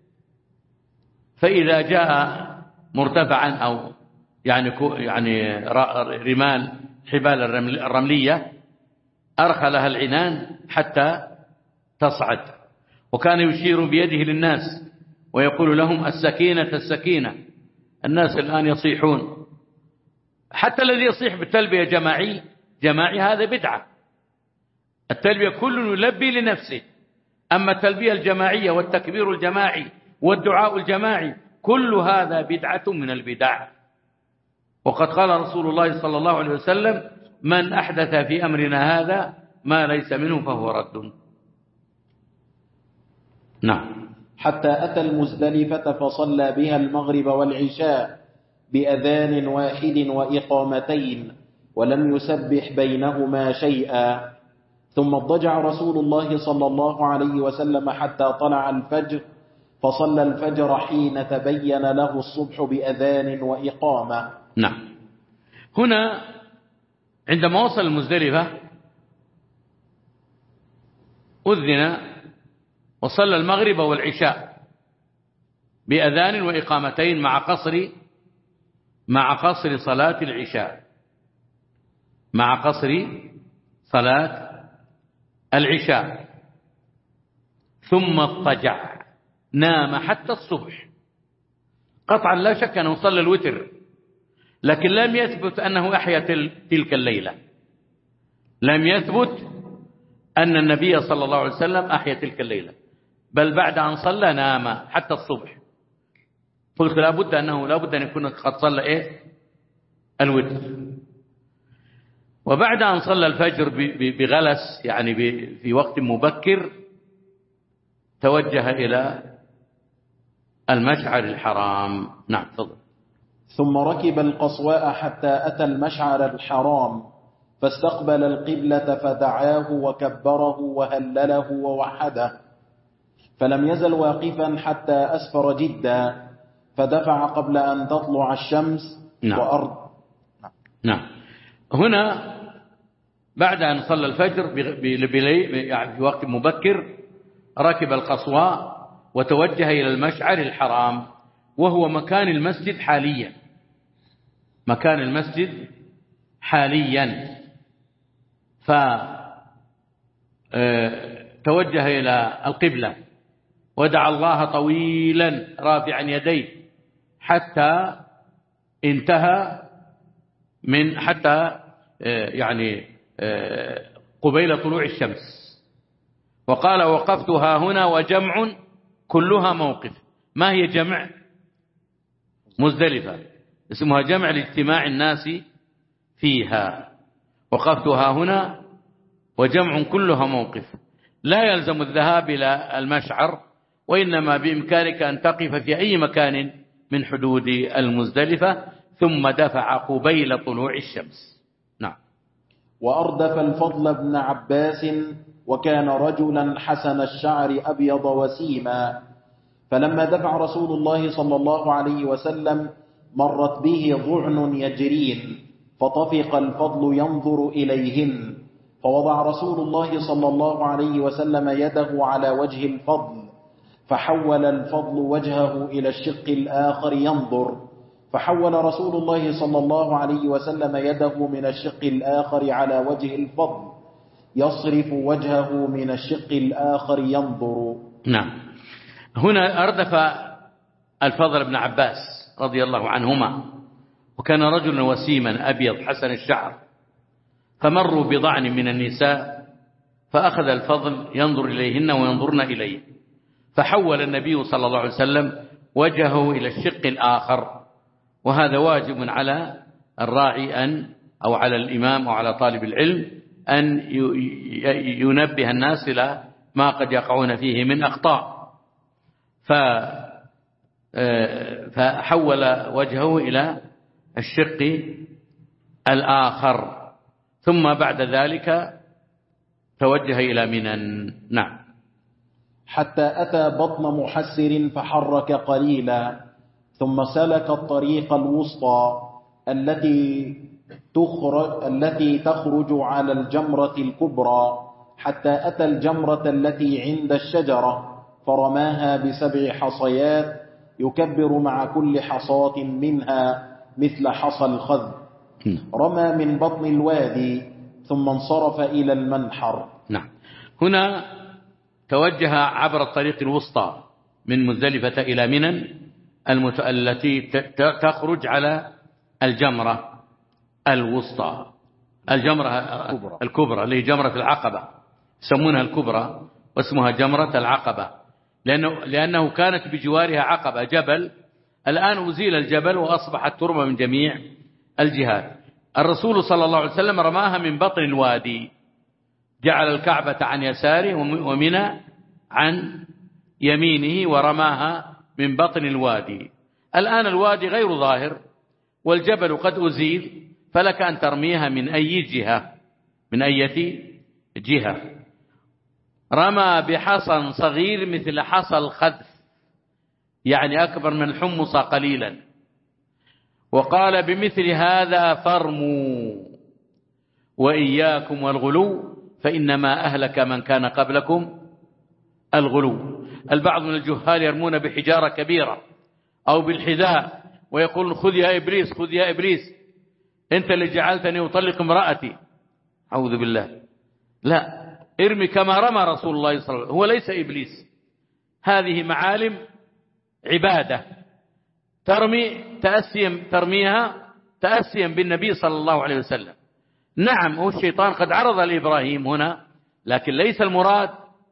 فإذا جاء مرتفعا أو يعني يعني رمال حبال الرملية أرخى لها العنان حتى تصعد. وكان يشير بيده للناس ويقول لهم السكينة السكينة. الناس الآن يصيحون، حتى الذي يصيح بالتلبية جماعي جماعي هذا بدعة. التلبية كل يلبي لنفسه، أما التلبية الجماعية والتكبير الجماعي والدعاء الجماعي كل هذا بدعة من البدع. وقد قال رسول الله صلى الله عليه وسلم من أحدث في أمرنا هذا ما ليس منه فهو رد. نعم. حتى أتى المزدلفة فصلى بها المغرب والعشاء بأذان واحد وإقامتين، ولم يسبح بينهما شيئا. ثم اضطجع رسول الله صلى الله عليه وسلم حتى طلع الفجر، فصلى الفجر حين تبين له الصبح بأذان وإقامة. نعم. هنا عندما وصل المزدلفة أذن وصلى المغرب والعشاء بأذان وإقامتين مع قصر مع قصر صلاة العشاء مع قصر صلاة العشاء ثم اضطجع نام حتى الصبح. قطعا لا شك أنه صلى الوتر، لكن لم يثبت أنه أحيا تلك الليلة. لم يثبت أن النبي صلى الله عليه وسلم أحيا تلك الليلة، بل بعد أن صلى نام حتى الصبح. قلت لابد أنه لابد أن يكون قد صلى إيه؟ الوتر. وبعد أن صلى الفجر بغلس يعني في وقت مبكر توجه إلى المشعر الحرام. نعم تفضل. ثم ركب القصواء حتى أتى المشعر الحرام فاستقبل القبلة فدعاه وكبره وهلله ووحده، فلم يزل واقفا حتى أسفر جدا فدفع قبل أن تطلع الشمس. نعم. وأرض نعم. هنا بعد أن صلى الفجر يعني في وقت مبكر ركب القصواء وتوجه إلى المشعر الحرام، وهو مكان المسجد حاليا، مكان المسجد حاليا. فتوجه إلى القبلة ودعا الله طويلا رافعا يديه حتى انتهى من حتى يعني قبيل طلوع الشمس، وقال وقفت ها هنا وجمع كلها موقف. ما هي جمع؟ مزدلفة، اسمها جمع لاجتماع الناس فيها. وقفت ها هنا وجمع كلها موقف. لا يلزم الذهاب إلى المشعر، وإنما بإمكانك أن تقف في أي مكان من حدود المزدلفة ثم دفع قبيل طلوع الشمس. نعم. وأردف الفضل بن عباس وكان رجلا حسن الشعر أبيض وسيما، فلما دفع رسول الله صلى الله عليه وسلم مرت به ضعن يجرين فطفق الفضل ينظر إليهن، فوضع رسول الله صلى الله عليه وسلم يده على وجه الفضل فحول الفضل وجهه إلى الشق الآخر ينظر، فحول رسول الله صلى الله عليه وسلم يده من الشق الآخر على وجه الفضل يصرف وجهه من الشق الآخر ينظر. نعم. هنا أردف الفضل بن عباس رضي الله عنهما، وكان رجلا وسيما أبيض حسن الشعر، فمروا بضعن من النساء فأخذ الفضل ينظر إليهن وينظرن إليه، فحول النبي صلى الله عليه وسلم وجهه إلى الشق الآخر. وهذا واجب على الراعي أن أو على الإمام أو على طالب العلم أن ينبه الناس إلى ما قد يقعون فيه من أخطاء. فحول وجهه إلى الشق الآخر، ثم بعد ذلك توجه إلى منى. نعم. حتى أتى بطن محسر فحرك قليلا، ثم سلك الطريق الوسطى التي تخرج, التي تخرج على الجمرة الكبرى حتى أتى الجمرة التي عند الشجرة فرماها بسبع حصيات يكبر مع كل حصاة منها مثل حصى الخذ. رمى من بطن الوادي ثم انصرف إلى المنحر. نعم. هنا توجه عبر الطريق الوسطى من مزدلفة إلى منى المت... التي تخرج على الجمرة الوسطى، الجمرة الكبرى, الكبرى اللي هي جمرة العقبة، يسمونها الكبرى واسمها جمرة العقبة، لأنه, لأنه كانت بجوارها عقبة جبل، الآن أزيل الجبل وأصبحت ترمى من جميع الجهات. الرسول صلى الله عليه وسلم رماها من بطن الوادي، جعل الكعبة عن يساره ومنى عن يمينه ورماها من بطن الوادي. الآن الوادي غير ظاهر والجبل قد أزيل، فلك أن ترميها من أي جهة، من أي جهة. رمى بحصى صغير مثل حصى الخذف، يعني أكبر من الحمصة قليلا، وقال بمثل هذا فارموا وإياكم والغلو فإنما أهلك من كان قبلكم الغلو. البعض من الجهال يرمون بحجارة كبيرة أو بالحذاء ويقول خذ يا إبليس خذ يا إبليس أنت اللي جعلتني أطلق امرأتي، أعوذ بالله. لا، ارمي كما رمى رسول الله صلى الله عليه وسلم، هو ليس إبليس. هذه معالم عبادة ترمي تأسيا ترميها تأسيا بالنبي صلى الله عليه وسلم. نعم، هو الشيطان قد عرض لإبراهيم هنا، لكن ليس المراد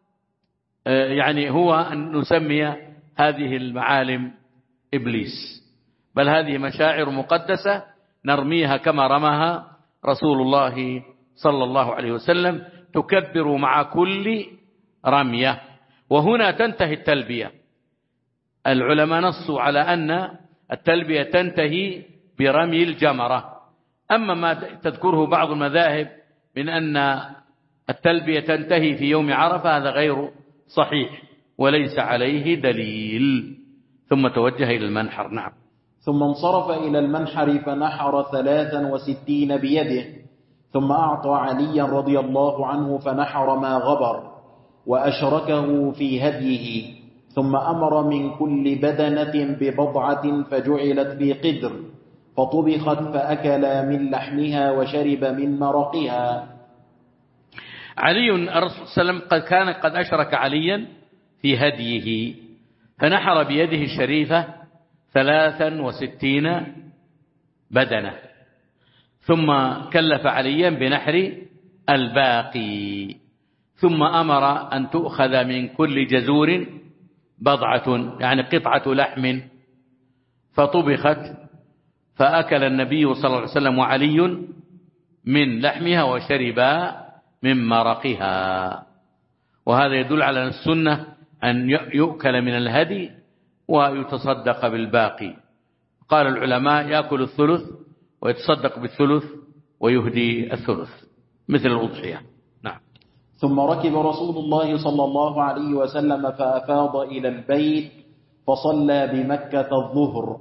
يعني هو أن نسمي هذه المعالم إبليس، بل هذه مشاعر مقدسة نرميها كما رماها رسول الله صلى الله عليه وسلم تكبر مع كل رمية. وهنا تنتهي التلبية. العلماء نصوا على أن التلبية تنتهي برمي الجمرة. أما ما تذكره بعض المذاهب من أن التلبية تنتهي في يوم عرفة هذا غير صحيح وليس عليه دليل. ثم توجه إلى المنحر. نعم. ثم انصرف إلى المنحر فنحر ثلاثا وستين بيده، ثم أعطى عليا رضي الله عنه فنحر ما غبر وأشركه في هديه، ثم أمر من كل بدنة ببضعة فجعلت في قدر فطبخت فأكل من لحمها وشرب من مرقها. علي الرسول صلى الله عليه وسلم قد كان قد أشرك عليا في هديه فنحر بيده الشريفة ثلاثا وستين بدنة، ثم كلف عليا بنحر الباقي، ثم أمر أن تؤخذ من كل جزور بضعة يعني قطعة لحم فطبخت فأكل النبي صلى الله عليه وسلم وعلي من لحمها وشربا من مرقها. وهذا يدل على السنة أن يؤكل من الهدي ويتصدق بالباقي. قال العلماء يأكل الثلث ويتصدق بالثلث ويهدي الثلث مثل الأضحية. نعم. ثم ركب رسول الله صلى الله عليه وسلم فأفاض إلى البيت فصلى بمكة الظهر.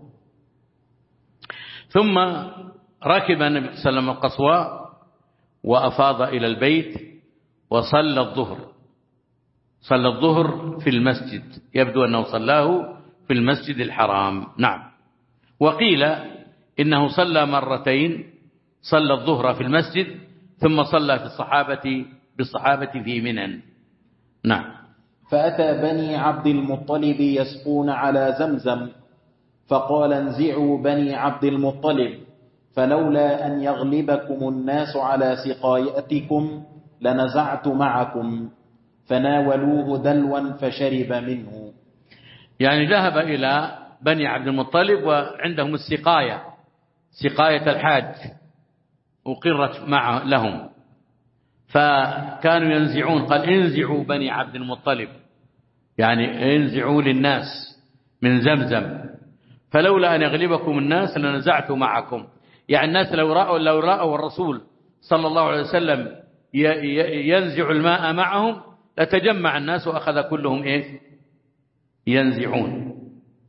ثم ركب النبي صلى الله عليه وسلم القصواء وأفاض إلى البيت وصلى الظهر. صلى الظهر في المسجد، يبدو أنه صلاه في المسجد الحرام. نعم. وقيل إنه صلى مرتين، صلى الظهر في المسجد ثم صلى في الصحابة بالصحابة في منى. نعم. فأتى بني عبد المطلب يسقون على زمزم فقال انزعوا بني عبد المطلب فلولا أن يغلبكم الناس على سقايتكم لنزعت معكم، فناولوه دلوا فشرب منه. يعني ذهب إلى بني عبد المطلب وعندهم السقاية، سقاية الحاج أقرت مع لهم، فكانوا ينزعون، قال انزعوا بني عبد المطلب يعني انزعوا للناس من زمزم، فلولا أن يغلبكم الناس لنزعت معكم. يعني الناس لو رأوا لو رأوا الرسول صلى الله عليه وسلم ينزع الماء معهم لتجمع الناس وأخذ كلهم إيش ينزعون.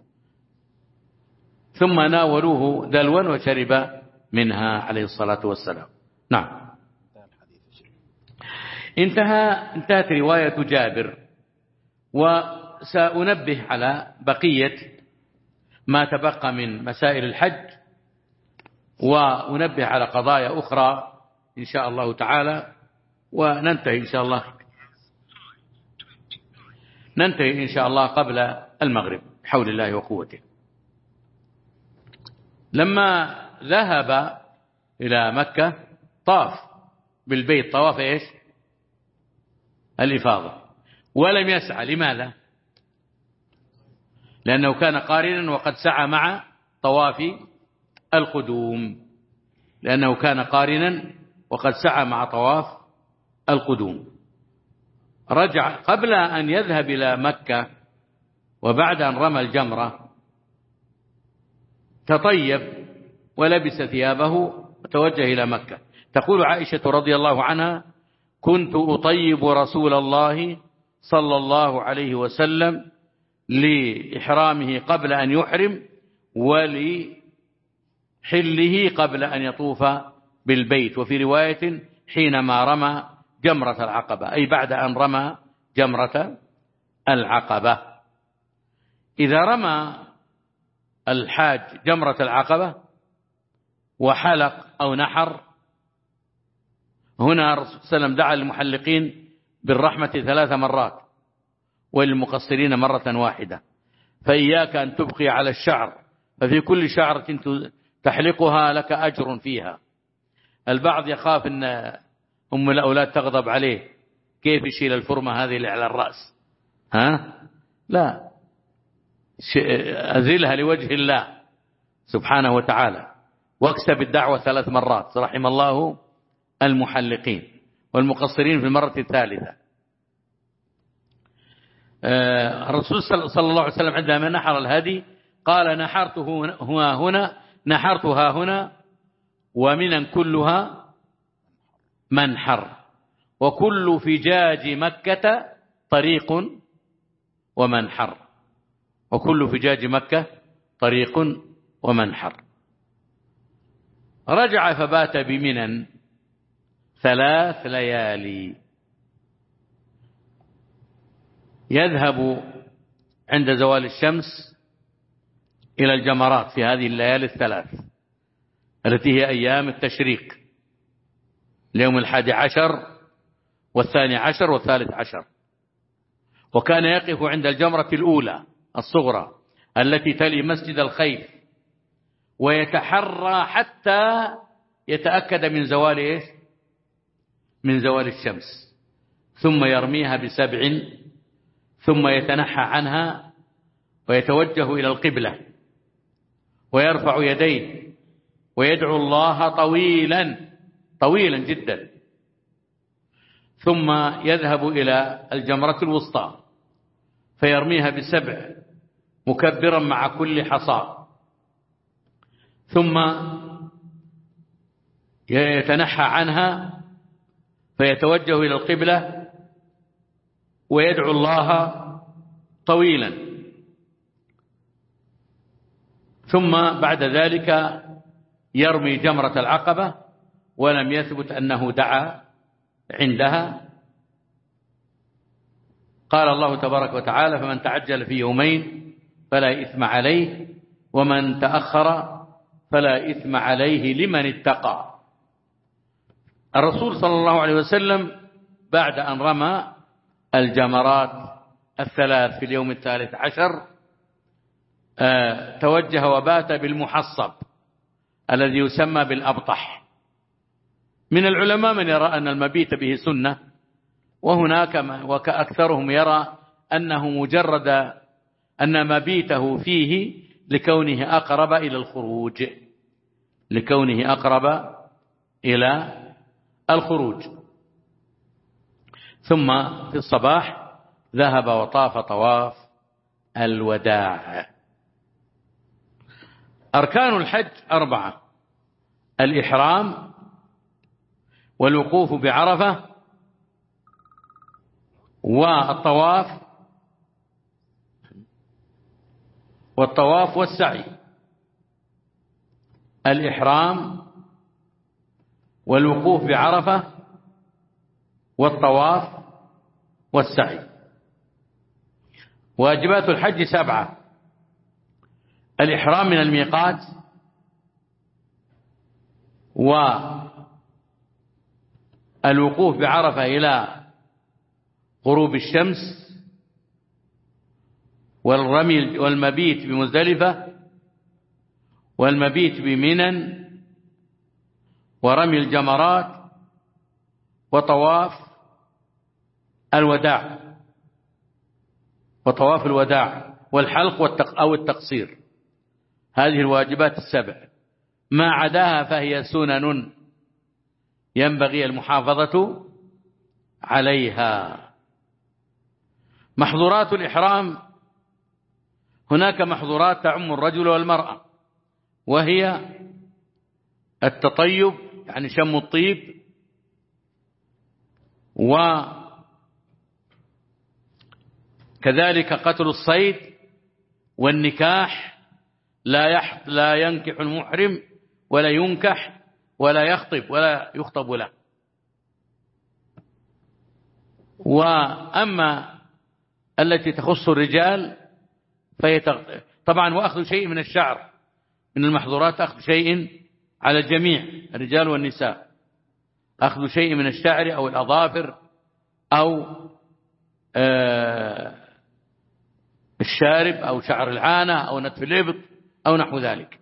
ثم ناولوه دلوا وشرب منها عليه الصلاة والسلام. نعم. انتهى انتهت رواية جابر، وسأنبه على بقية ما تبقى من مسائل الحج، وأنبه على قضايا أخرى إن شاء الله تعالى، وننتهي إن شاء الله ننتهي إن شاء الله قبل المغرب بحول الله وقوته. لما ذهب إلى مكة طاف بالبيت طواف إيش الإفاضة، ولم يسعى. لماذا؟ لأنه كان قارنا وقد سعى مع طواف القدوم، لأنه كان قارنا وقد سعى مع طواف القدوم. رجع قبل أن يذهب إلى مكة وبعد أن رمى الجمرة تطيب ولبس ثيابه وتوجه إلى مكة. تقول عائشة رضي الله عنها كنت أطيب رسول الله صلى الله عليه وسلم لإحرامه قبل أن يحرم ولحله قبل أن يطوف بالبيت، وفي رواية حينما رمى جمرة العقبة، أي بعد أن رمى جمرة العقبة. إذا رمى الحاج جمرة العقبة وحلق أو نحر، هنا الرسول صلى الله عليه وسلم دعا للمحلقين بالرحمة ثلاث مرات وللمقصرين مرة واحدة. فإياك أن تبقي على الشعر، ففي كل شعرة تحلقها لك أجر فيها. البعض يخاف أن أم الأولاد تغضب عليه، كيف يشيل الفرمة هذه اللي على الرأس؟ ها؟ لا، أزلها لوجه الله سبحانه وتعالى، واكسب الدعوة ثلاث مرات. رحم الله المحلقين والمقصرين في المرة الثالثة. الرسول صلى الله عليه وسلم عندما نحر الهدي قال نحرته هنا هنا نحرتها هنا ومنا كلها منحر وكل فجاج مكة طريق ومنحر وكل فجاج مكة طريق ومنحر. رجع فبات بمنى ثلاث ليالي، يذهب عند زوال الشمس إلى الجمرات في هذه الليالي الثلاث التي هي أيام التشريق، اليوم الحادي عشر والثاني عشر والثالث عشر. وكان يقف عند الجمرة الأولى الصغرى التي تلي مسجد الخيف ويتحرى حتى يتأكد من زوال إيش؟ من زوال الشمس، ثم يرميها بسبع، ثم يتنحى عنها ويتوجه إلى القبلة ويرفع يديه ويدعو الله طويلا طويلا جدا، ثم يذهب إلى الجمرة الوسطى فيرميها بسبع مكبرا مع كل حصى، ثم يتنحى عنها فيتوجه إلى القبلة ويدعو الله طويلا، ثم بعد ذلك يرمي جمرة العقبة، ولم يثبت أنه دعا عندها. قال الله تبارك وتعالى فمن تعجل في يومين فلا إثم عليه ومن تأخر فلا إثم عليه لمن اتقى. الرسول صلى الله عليه وسلم بعد أن رمى الجمرات الثلاث في اليوم الثالث عشر توجه وبات بالمحصب الذي يسمى بالأبطح. من العلماء من يرى أن المبيت به سنة، وهناك وكأكثرهم يرى أنه مجرد أن مبيته فيه لكونه أقرب إلى الخروج لكونه أقرب إلى الخروج. ثم في الصباح ذهب وطاف طواف الوداع. أركان الحج أربعة: الإحرام والوقوف بعرفة والطواف والطواف والسعي. الإحرام والوقوف بعرفة والطواف والسعي. واجبات الحج سبعة: الإحرام من الميقات، والوقوف بعرفة إلى غروب الشمس، والرمي والمبيت بمزدلفة، والمبيت بمنى، ورمي الجمرات، وطواف الوداع وطواف الوداع والحلق أو التقصير. هذه الواجبات السبع، ما عداها فهي سنن ينبغي المحافظة عليها. محظورات الإحرام: هناك محظورات تعم الرجل والمرأة، وهي التطيب يعني شم الطيب، وكذلك قتل الصيد، والنكاح، لا يحط لا ينكح المحرم ولا ينكح ولا يخطب ولا يخطب له. وأما التي تخص الرجال فهي طبعا وأخذ شيء من الشعر، من المحظورات أخذ شيء على الجميع الرجال والنساء، أخذ شيء من الشعر أو الأظافر أو آه الشارب أو شعر العانة أو نتف الإبط أو نحو ذلك.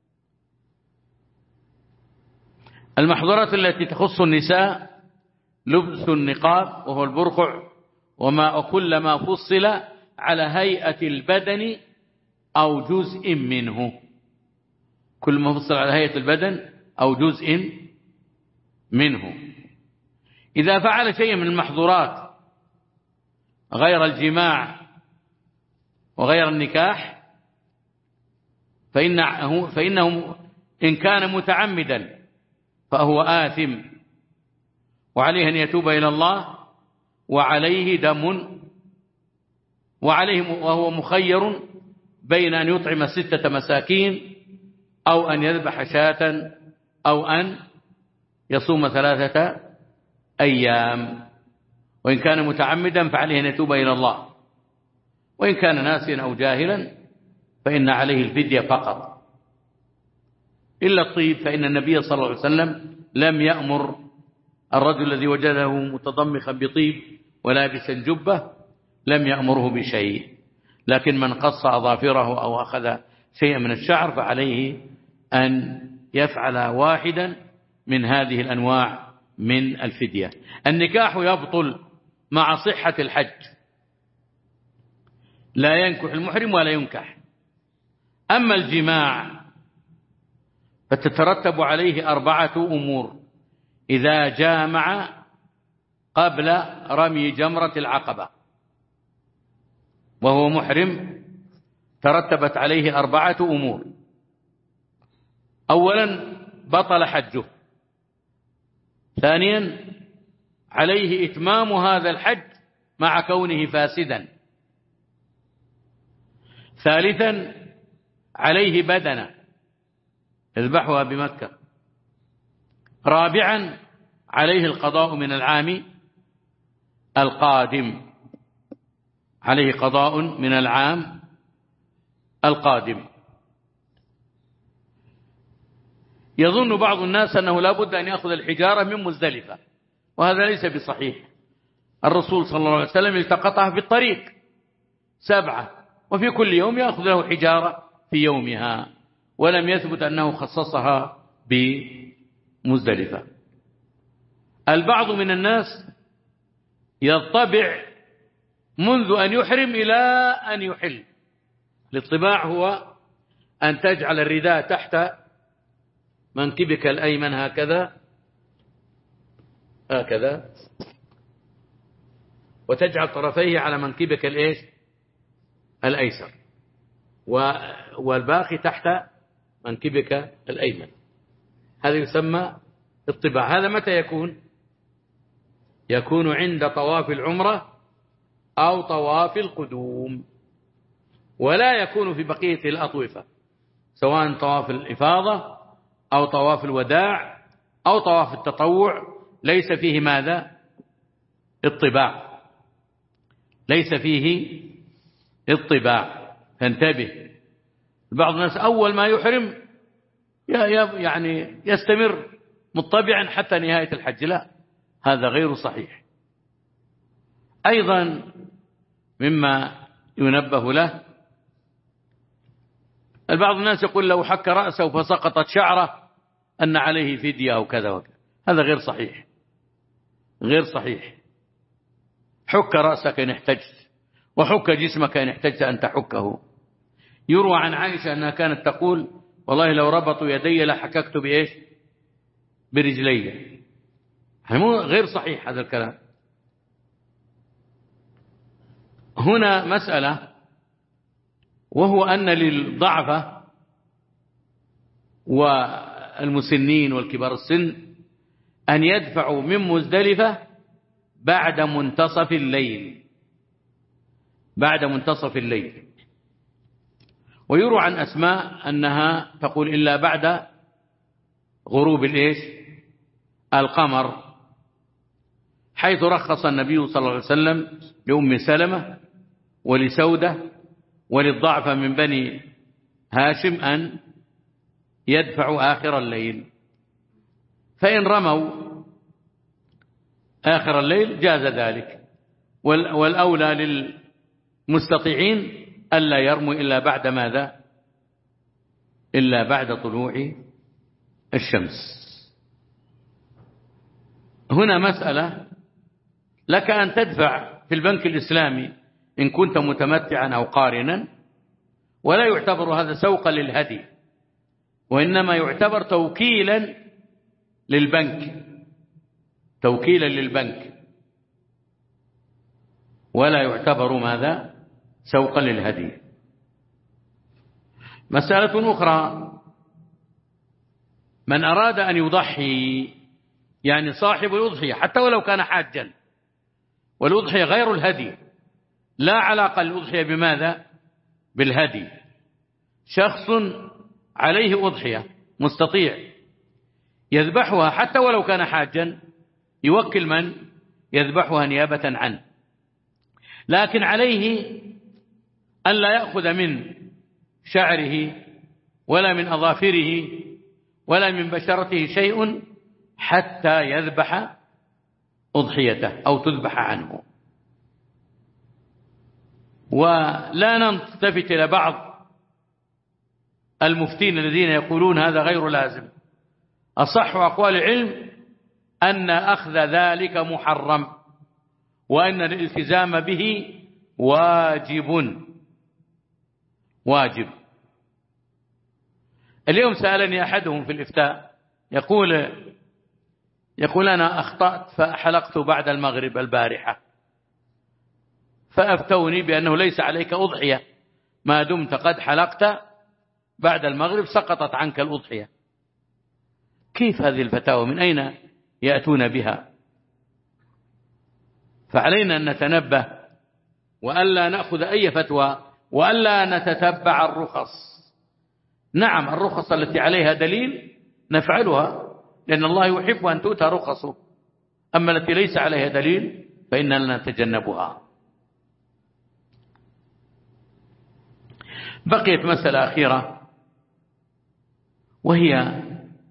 المحظورات التي تخص النساء: لبس النقاب وهو البرقع، وما وكل ما فصل على هيئة البدن أو جزء منه، كل ما فصل على هيئة البدن أو جزء منه. إذا فعل شيء من المحظورات غير الجماع وغير النكاح فإنه, فإنه إن كان متعمدا فهو آثم وعليه أن يتوب إلى الله وعليه دم وعليه وهو مخير بين أن يطعم ستة مساكين أو أن يذبح شاة أو أن يصوم ثلاثة أيام. وإن كان متعمدا فعليه أن يتوب إلى الله، وإن كان ناسيا أو جاهلا فإن عليه الفدية فقط. إلا الطيب فإن النبي صلى الله عليه وسلم لم يأمر الرجل الذي وجده متضمخا بطيب ولابسا جبة لم يأمره بشيء، لكن من قص أظافره أو أخذ شيئا من الشعر فعليه أن يفعل واحدا من هذه الأنواع من الفدية. النكاح يبطل مع صحة الحج، لا ينكح المحرم ولا ينكح. أما الجماع فتترتب عليه أربعة أمور. إذا جامع قبل رمي جمرة العقبة وهو محرم ترتبت عليه أربعة أمور. أولا بطل حجه، ثانيا عليه إتمام هذا الحج مع كونه فاسدا، ثالثا عليه بدنة يذبحها بمكة، رابعا عليه القضاء من العام القادم، عليه قضاء من العام القادم. يظن بعض الناس أنه لا بد أن يأخذ الحجارة من مزدلفة، وهذا ليس بصحيح. الرسول صلى الله عليه وسلم التقطها في الطريق سبعة، وفي كل يوم يأخذ له حجارة في يومها، ولم يثبت أنه خصصها بمزدلفة. البعض من الناس يطبع منذ أن يحرم إلى أن يحل. الاطباع هو أن تجعل الرداء تحت منكبك الأيمن هكذا هكذا، وتجعل طرفيه على منكبك الإيش الأيسر، والباقي تحت منكبك الأيمن. هذا يسمى الطباع. هذا متى يكون؟ يكون عند طواف العمرة أو طواف القدوم، ولا يكون في بقية الأطوفة، سواء طواف الإفاضة أو طواف الوداع أو طواف التطوع، ليس فيه ماذا؟ الطباع، ليس فيه الطباع. فانتبه، بعض الناس أول ما يحرم يعني يستمر مطبعا حتى نهاية الحج، لا، هذا غير صحيح. أيضا مما ينبه له، البعض الناس يقول لو حك رأسه فسقطت شعره أن عليه فدية أو كذا وكذا، هذا غير صحيح، غير صحيح. حك رأسك إن احتجت، وحك جسمك إن احتجت أن تحكه. يروى عن عائشة أنها كانت تقول والله لو ربطوا يدي لحككت بإيش؟ برجلي. غير صحيح هذا الكلام. هنا مسألة، وهو أن للضعفة والمسنين والكبار السن أن يدفعوا من مزدلفة بعد منتصف الليل، بعد منتصف الليل. ويروى عن أسماء أنها تقول إلا بعد غروب الإيش القمر، حيث رخص النبي صلى الله عليه وسلم لأم سلمة ولسودة وللضعف من بني هاشم أن يدفعوا آخر الليل، فإن رموا آخر الليل جاز ذلك، والأولى للمستطيعين ألا يرموا إلا بعد ماذا؟ إلا بعد طلوع الشمس. هنا مسألة، لك أن تدفع في البنك الإسلامي إن كنت متمتعا أو قارنا، ولا يعتبر هذا سوقا للهدي، وإنما يعتبر توكيلا للبنك توكيلا للبنك، ولا يعتبر ماذا؟ سوقا للهدي. مسألة أخرى، من أراد أن يضحي، يعني صاحب الأضحية حتى ولو كان حاجا، والأضحية غير الهدي، لا علاقة للأضحية بماذا؟ بالهدي. شخص عليه أضحية مستطيع يذبحها حتى ولو كان حاجا، يوكل من يذبحها نيابة عنه، لكن عليه أن لا يأخذ من شعره ولا من أظافره ولا من بشرته شيء حتى يذبح أضحيته أو تذبح عنه. ولا نلتفت إلى بعض المفتين الذين يقولون هذا غير لازم. أصح أقوال العلم أن أخذ ذلك محرم، وأن الالتزام به واجب واجب. اليوم سألني أحدهم في الإفتاء يقول يقول أنا أخطأت فحلقت بعد المغرب البارحة، فأفتوني بأنه ليس عليك أضحية ما دمت قد حلقت بعد المغرب، سقطت عنك الأضحية. كيف هذه الفتاوى؟ من أين يأتون بها؟ فعلينا أن نتنبه وألا نأخذ أي فتوى، وألا نتتبع الرخص. نعم الرخص التي عليها دليل نفعلها، لأن الله يحب أن تؤتى رخصه، أما التي ليس عليها دليل فإننا نتجنبها. بقيت مسألة أخيرة، وهي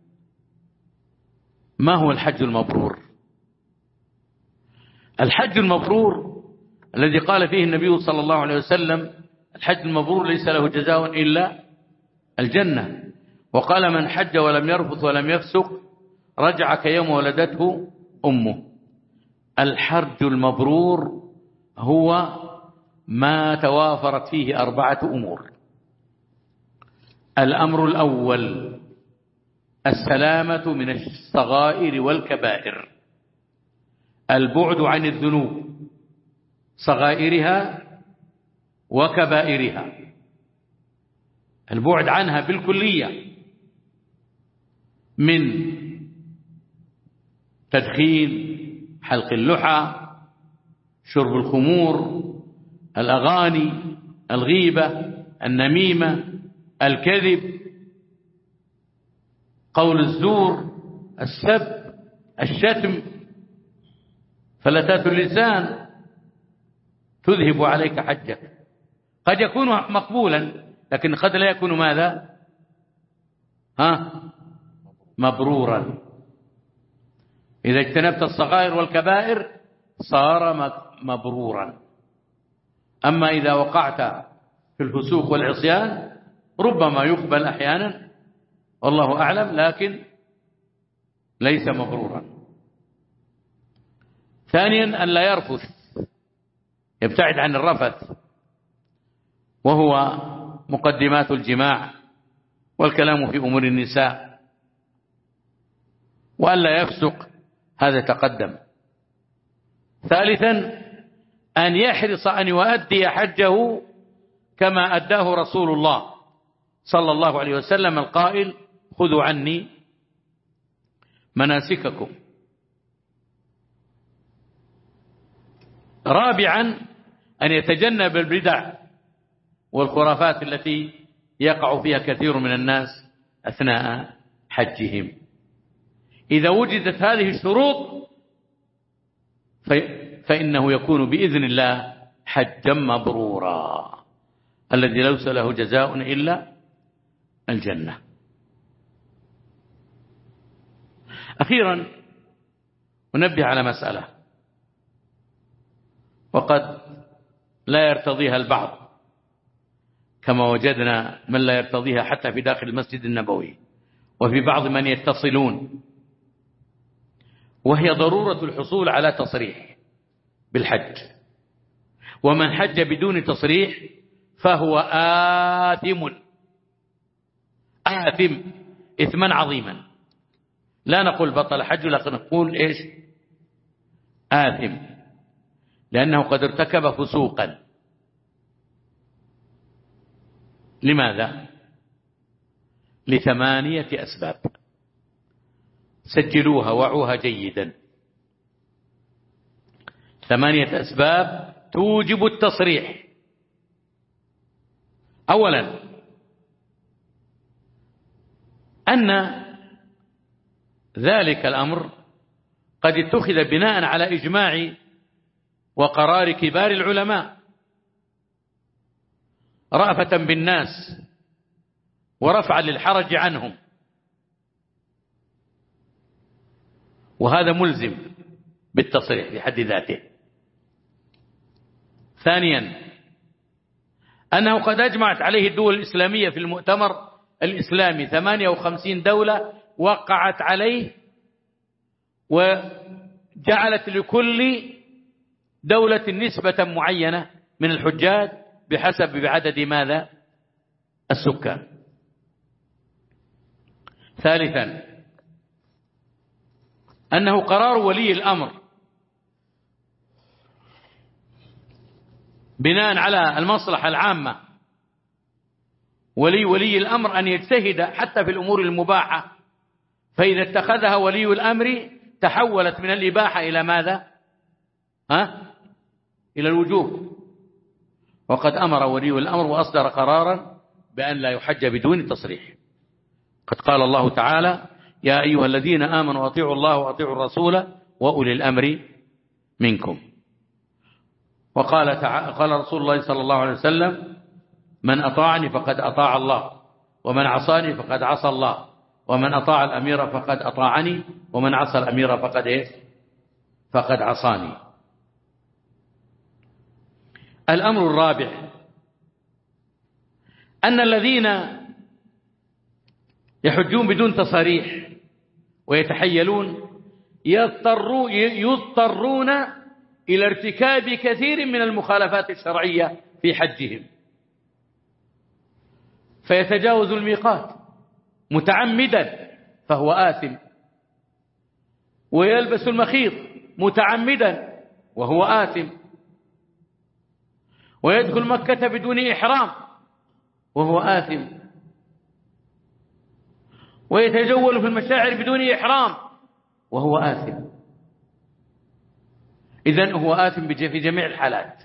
ما هو الحج المبرور؟ الحج المبرور الذي قال فيه النبي صلى الله عليه وسلم الحج المبرور ليس له جزاء إلا الجنة، وقال من حج ولم يرفث ولم يفسق رجع كيوم ولدته أمه. الحج المبرور هو ما توافرت فيه أربعة أمور. الأمر الأول السلامة من الصغائر والكبائر، البعد عن الذنوب صغائرها وكبائرها، البعد عنها بالكلية، من تدخين، حلق اللحى، شرب الخمور، الأغاني، الغيبة، النميمة، الكذب، قول الزور، السب، الشتم. فلتات اللسان تذهب عليك حجك. قد يكون مقبولا لكن قد لا يكون ماذا؟ ها؟ مبرورا. إذا اجتنبت الصغائر والكبائر صار مبرورا. أما إذا وقعت في الفسوق والعصيان ربما يقبل أحيانا والله أعلم، لكن ليس مبرورا. ثانيا أن لا يرفث، يبتعد عن الرفث، وهو مقدمات الجماع والكلام في أمور النساء. وأن لا يفسق، هذا تقدم. ثالثا أن يحرص أن يؤدي حجه كما أداه رسول الله صلى الله عليه وسلم القائل خذوا عني مناسككم. رابعا أن يتجنب البدع والخرافات التي يقع فيها كثير من الناس أثناء حجهم. إذا وجدت هذه الشروط فإنه يكون بإذن الله حجا مبرورا الذي ليس له جزاء إلا الجنة. أخيرا أنبه على مسألة وقد لا يرتضيها البعض، كما وجدنا من لا يرتضيها حتى في داخل المسجد النبوي وفي بعض من يتصلون، وهي ضرورة الحصول على تصريح بالحج. ومن حج بدون تصريح فهو آثم آثم إثما عظيما. لا نقول بطل حج، لكن نقول إيش؟ آثم لأنه قد ارتكب فسوقا. لماذا؟ لثمانية أسباب سجلوها وعوها جيدا. ثمانية أسباب توجب التصريح. أولا أن ذلك الأمر قد اتخذ بناء على إجماع وقرار كبار العلماء رأفة بالناس ورفعا للحرج عنهم، وهذا ملزم بالتصريح في حد ذاته. ثانيا أنه قد أجمعت عليه الدول الإسلامية في المؤتمر الإسلامي، ثمانية وخمسين دولة وقعت عليه، وجعلت لكل دولة نسبة معينة من الحجاج بحسب عدد ماذا؟ السكان. ثالثا أنه قرار ولي الأمر بناء على المصلحة العامة، ولي ولي الأمر أن يجتهد حتى في الأمور المباحة، فإذا اتخذها ولي الأمر تحولت من الإباحة إلى ماذا؟ ها؟ إلى الوجوب. وقد أمر ولي الأمر وأصدر قرارا بأن لا يحج بدون تصريح. قد قال الله تعالى: يا أيها الذين آمنوا أطيعوا الله وأطيعوا الرسول وأولي الأمر منكم. وقال تعالى قال رسول الله صلى الله عليه وسلم: من أطاعني فقد أطاع الله، ومن عصاني فقد عصى الله، ومن أطاع الأمير فقد أطاعني، ومن عصى الأمير فقد إيه؟ فقد عصاني. الأمر الرابع أن الذين يحجون بدون تصاريح ويتحيلون يضطرون يضطرون إلى ارتكاب كثير من المخالفات الشرعية في حجهم، فيتجاوز الميقات متعمدا فهو آثم، ويلبس المخيط متعمدا وهو آثم، ويدخل مكة بدون إحرام وهو آثم، ويتجول في المشاعر بدون إحرام وهو آثم. إذن هو آثم في جميع الحالات.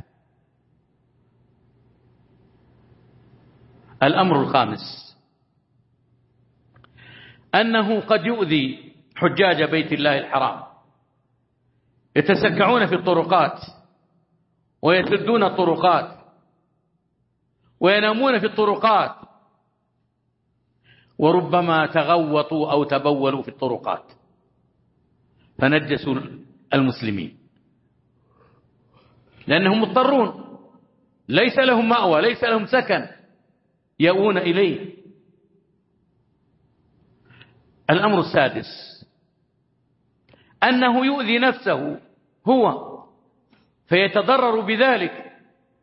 الأمر الخامس أنه قد يؤذي حجاج بيت الله الحرام، يتسكعون في الطرقات ويسدون الطرقات وينامون في الطرقات، وربما تغوطوا أو تبولوا في الطرقات فنجسوا المسلمين، لأنهم مضطرون، ليس لهم مأوى، ليس لهم سكن يأوون إليه. الأمر السادس أنه يؤذي نفسه هو فيتضرر بذلك،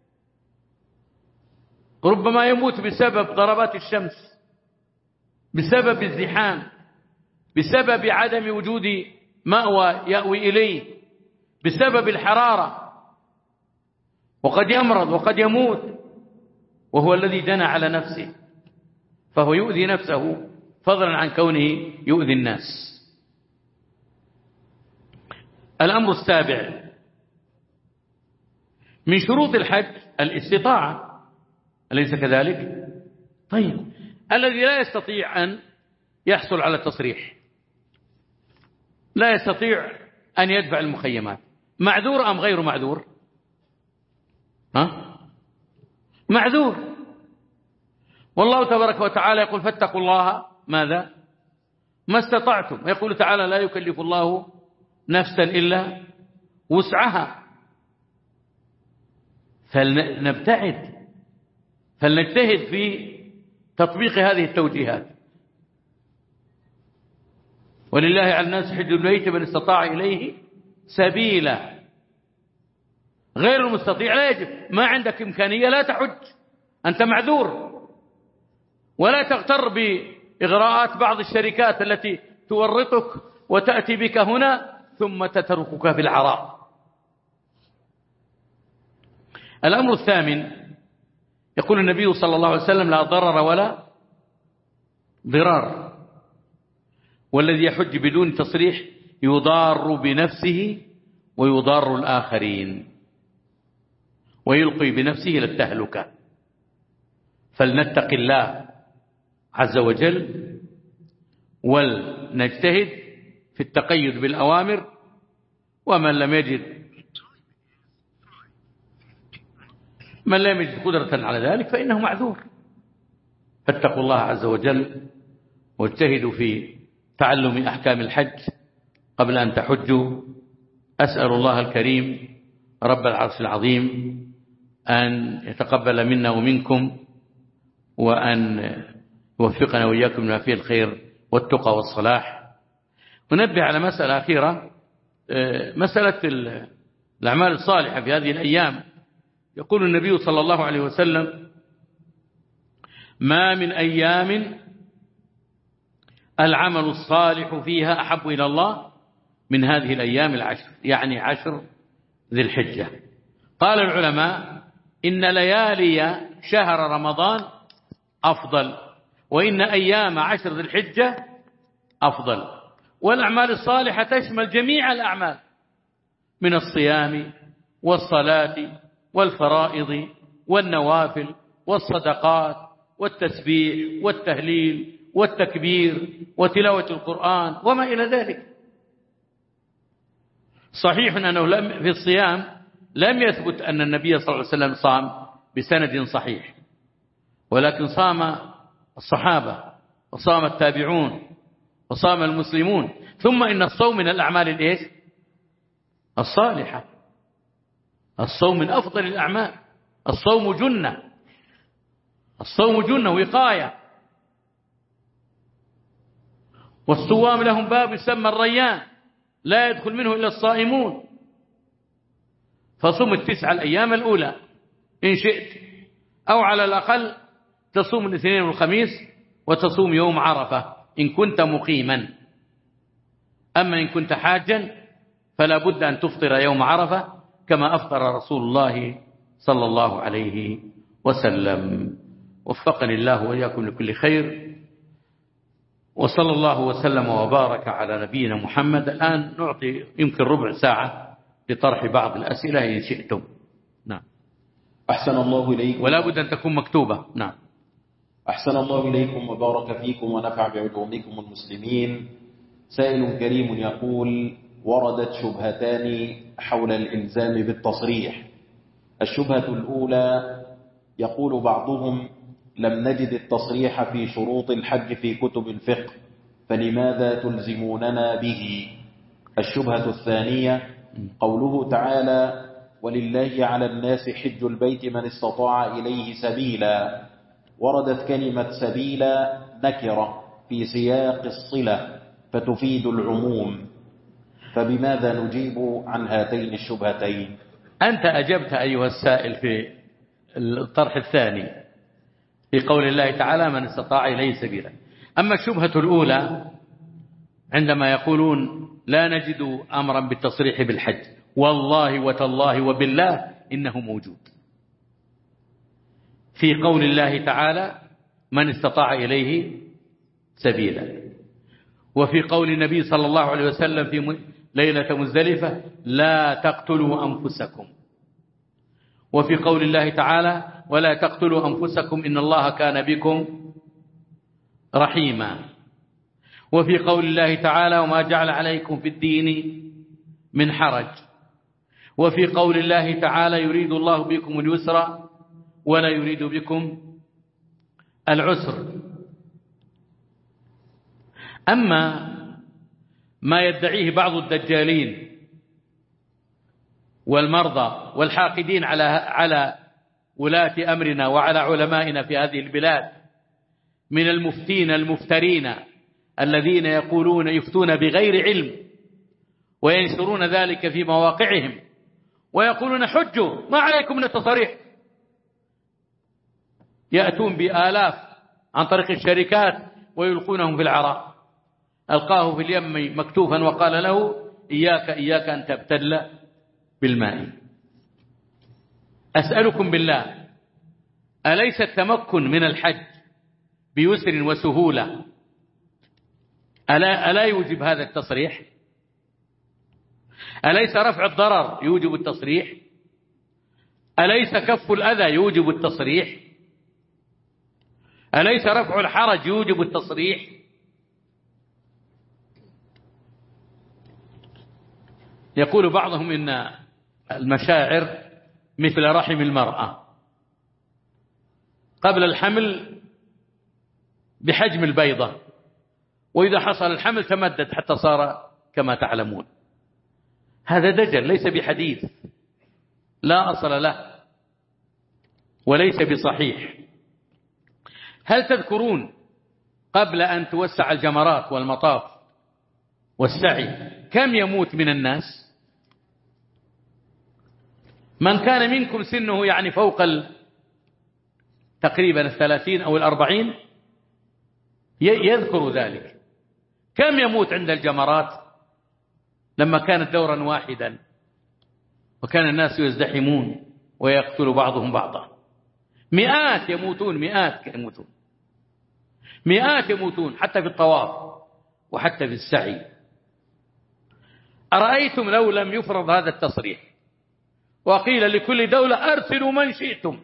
ربما يموت بسبب ضربات الشمس، بسبب الزحام، بسبب عدم وجود مأوى يأوي إليه، بسبب الحرارة، وقد يمرض وقد يموت وهو الذي جنى على نفسه، فهو يؤذي نفسه فضلا عن كونه يؤذي الناس. الأمر السابع من شروط الحج الاستطاعة، أليس كذلك؟ طيب، الذي لا يستطيع أن يحصل على التصريح، لا يستطيع أن يدفع المخيمات، معذور أم غير معذور؟ ها؟ معذور. والله تبارك وتعالى يقول: فاتقوا الله ماذا؟ ما استطعتم. يقول تعالى: لا يكلف الله نفسا إلا وسعها. فلنبتعد، فلنجتهد في تطبيق هذه التوجيهات. ولله على الناس حج البيت من استطاع إليه سبيلا. غير المستطيع لا يجب، ما عندك إمكانية لا تحج، أنت معذور. ولا تغتر بإغراءات بعض الشركات التي تورطك وتأتي بك هنا ثم تتركك في العراء الأمر الثامن يقول النبي صلى الله عليه وسلم لا ضرر ولا ضرار، والذي يحج بدون تصريح يضار بنفسه ويضار الآخرين ويلقي بنفسه إلى التهلكة. فلنتق الله عز وجل ولنجتهد في التقيد بالأوامر، ومن لم يجد من لم يجد قدرة على ذلك فإنه معذور. فاتقوا الله عز وجل واجتهدوا في تعلم أحكام الحج قبل أن تحجوا. أسأل الله الكريم رب العرش العظيم أن يتقبل منا ومنكم، وأن يوفقنا وإياكم لما فيه الخير والتقى والصلاح. ونبه على مسألة أخيرة، مسألة الأعمال الصالحة في هذه الأيام. يقول النبي صلى الله عليه وسلم ما من أيام العمل الصالح فيها أحب إلى الله من هذه الأيام العشر، يعني عشر ذي الحجة. قال العلماء إن ليالي شهر رمضان أفضل، وإن أيام عشر ذي الحجة أفضل. والأعمال الصالحة تشمل جميع الأعمال من الصيام والصلاة والفرائض والنوافل والصدقات والتسبيح والتهليل والتكبير وتلاوة القرآن وما إلى ذلك. صحيح أنه لم في الصيام لم يثبت أن النبي صلى الله عليه وسلم صام بسند صحيح، ولكن صام الصحابة وصام التابعون وصام المسلمون. ثم إن الصوم من الأعمال الإيش؟ الصالحة. الصوم من أفضل الأعمال. الصوم جنة، الصوم جنة وقاية. والصوام لهم باب يسمى الريان لا يدخل منه إلا الصائمون. فصوم التسعة الأيام الأولى إن شئت، أو على الأقل تصوم الاثنين والخميس وتصوم يوم عرفة إن كنت مقيما. أما إن كنت حاجا فلا بد أن تفطر يوم عرفة كما أفطر رسول الله صلى الله عليه وسلم. وفقني الله وإياكم لكل خير، وصلى الله وسلم وبارك على نبينا محمد. الآن نعطي يمكن ربع ساعة لطرح بعض الأسئلة إن شئتم. نعم. أحسن الله إليكم، ولا بد أن تكون مكتوبة. نعم. أحسن الله إليكم وبارك فيكم ونفع بعلومكم المسلمين. سائل كريم يقول: وردت شبهتان حول الإلزام بالتصريح. الشبهة الأولى: يقول بعضهم لم نجد التصريح في شروط الحج في كتب الفقه، فلماذا تلزموننا به؟ الشبهة الثانية: قوله تعالى: ولله على الناس حج البيت من استطاع إليه سبيلا، وردت كلمة سبيلا نكرة في سياق الصلة فتفيد العموم، فبماذا نجيب عن هاتين الشبهتين؟ أنت أجبت أيها السائل في الطرح الثاني في قول الله تعالى من استطاع إليه سبيلا. أما الشبهة الأولى عندما يقولون لا نجد أمرا بالتصريح بالحج، والله وتالله وبالله إنه موجود في قول الله تعالى من استطاع إليه سبيلا، وفي قول النبي صلى الله عليه وسلم في ليلة مزدلفة لا تقتلوا أنفسكم، وفي قول الله تعالى ولا تقتلوا أنفسكم إن الله كان بكم رحيما، وفي قول الله تعالى وما جعل عليكم في الدين من حرج، وفي قول الله تعالى يريد الله بكم اليسر ولا يريد بكم العسر. أما ما يدعيه بعض الدجالين والمرضى والحاقدين على على ولاة أمرنا وعلى علمائنا في هذه البلاد من المفتين المفترين الذين يقولون يفتون بغير علم وينشرون ذلك في مواقعهم ويقولون حجوا ما عليكم من التصريح، يأتون بآلاف عن طريق الشركات ويلقونهم في العراء. ألقاه في اليم مكتوفا وقال له إياك إياك أن تبتل بالماء. أسألكم بالله، أليس التمكن من الحج بيسر وسهولة ألا, ألا يوجب هذا التصريح؟ أليس رفع الضرر يوجب التصريح؟ أليس كف الأذى يوجب التصريح؟ أليس رفع الحرج يوجب التصريح؟ يقول بعضهم إن المشاعر مثل رحم المرأة، قبل الحمل بحجم البيضة، وإذا حصل الحمل تمدد حتى صار كما تعلمون. هذا دجل ليس بحديث، لا أصل له وليس بصحيح. هل تذكرون قبل أن توسع الجمرات والمطاف والسعي كم يموت من الناس؟ من كان منكم سنه يعني فوق تقريبا الثلاثين أو الأربعين يذكر ذلك. كم يموت عند الجمرات لما كانت دورا واحدا وكان الناس يزدحمون ويقتل بعضهم بعضا؟ مئات يموتون، مئات يموتون، مئات يموتون حتى في الطواف وحتى في السعي. أرأيتم لو لم يفرض هذا التصريح وقيل لكل دولة أرسلوا من شئتم،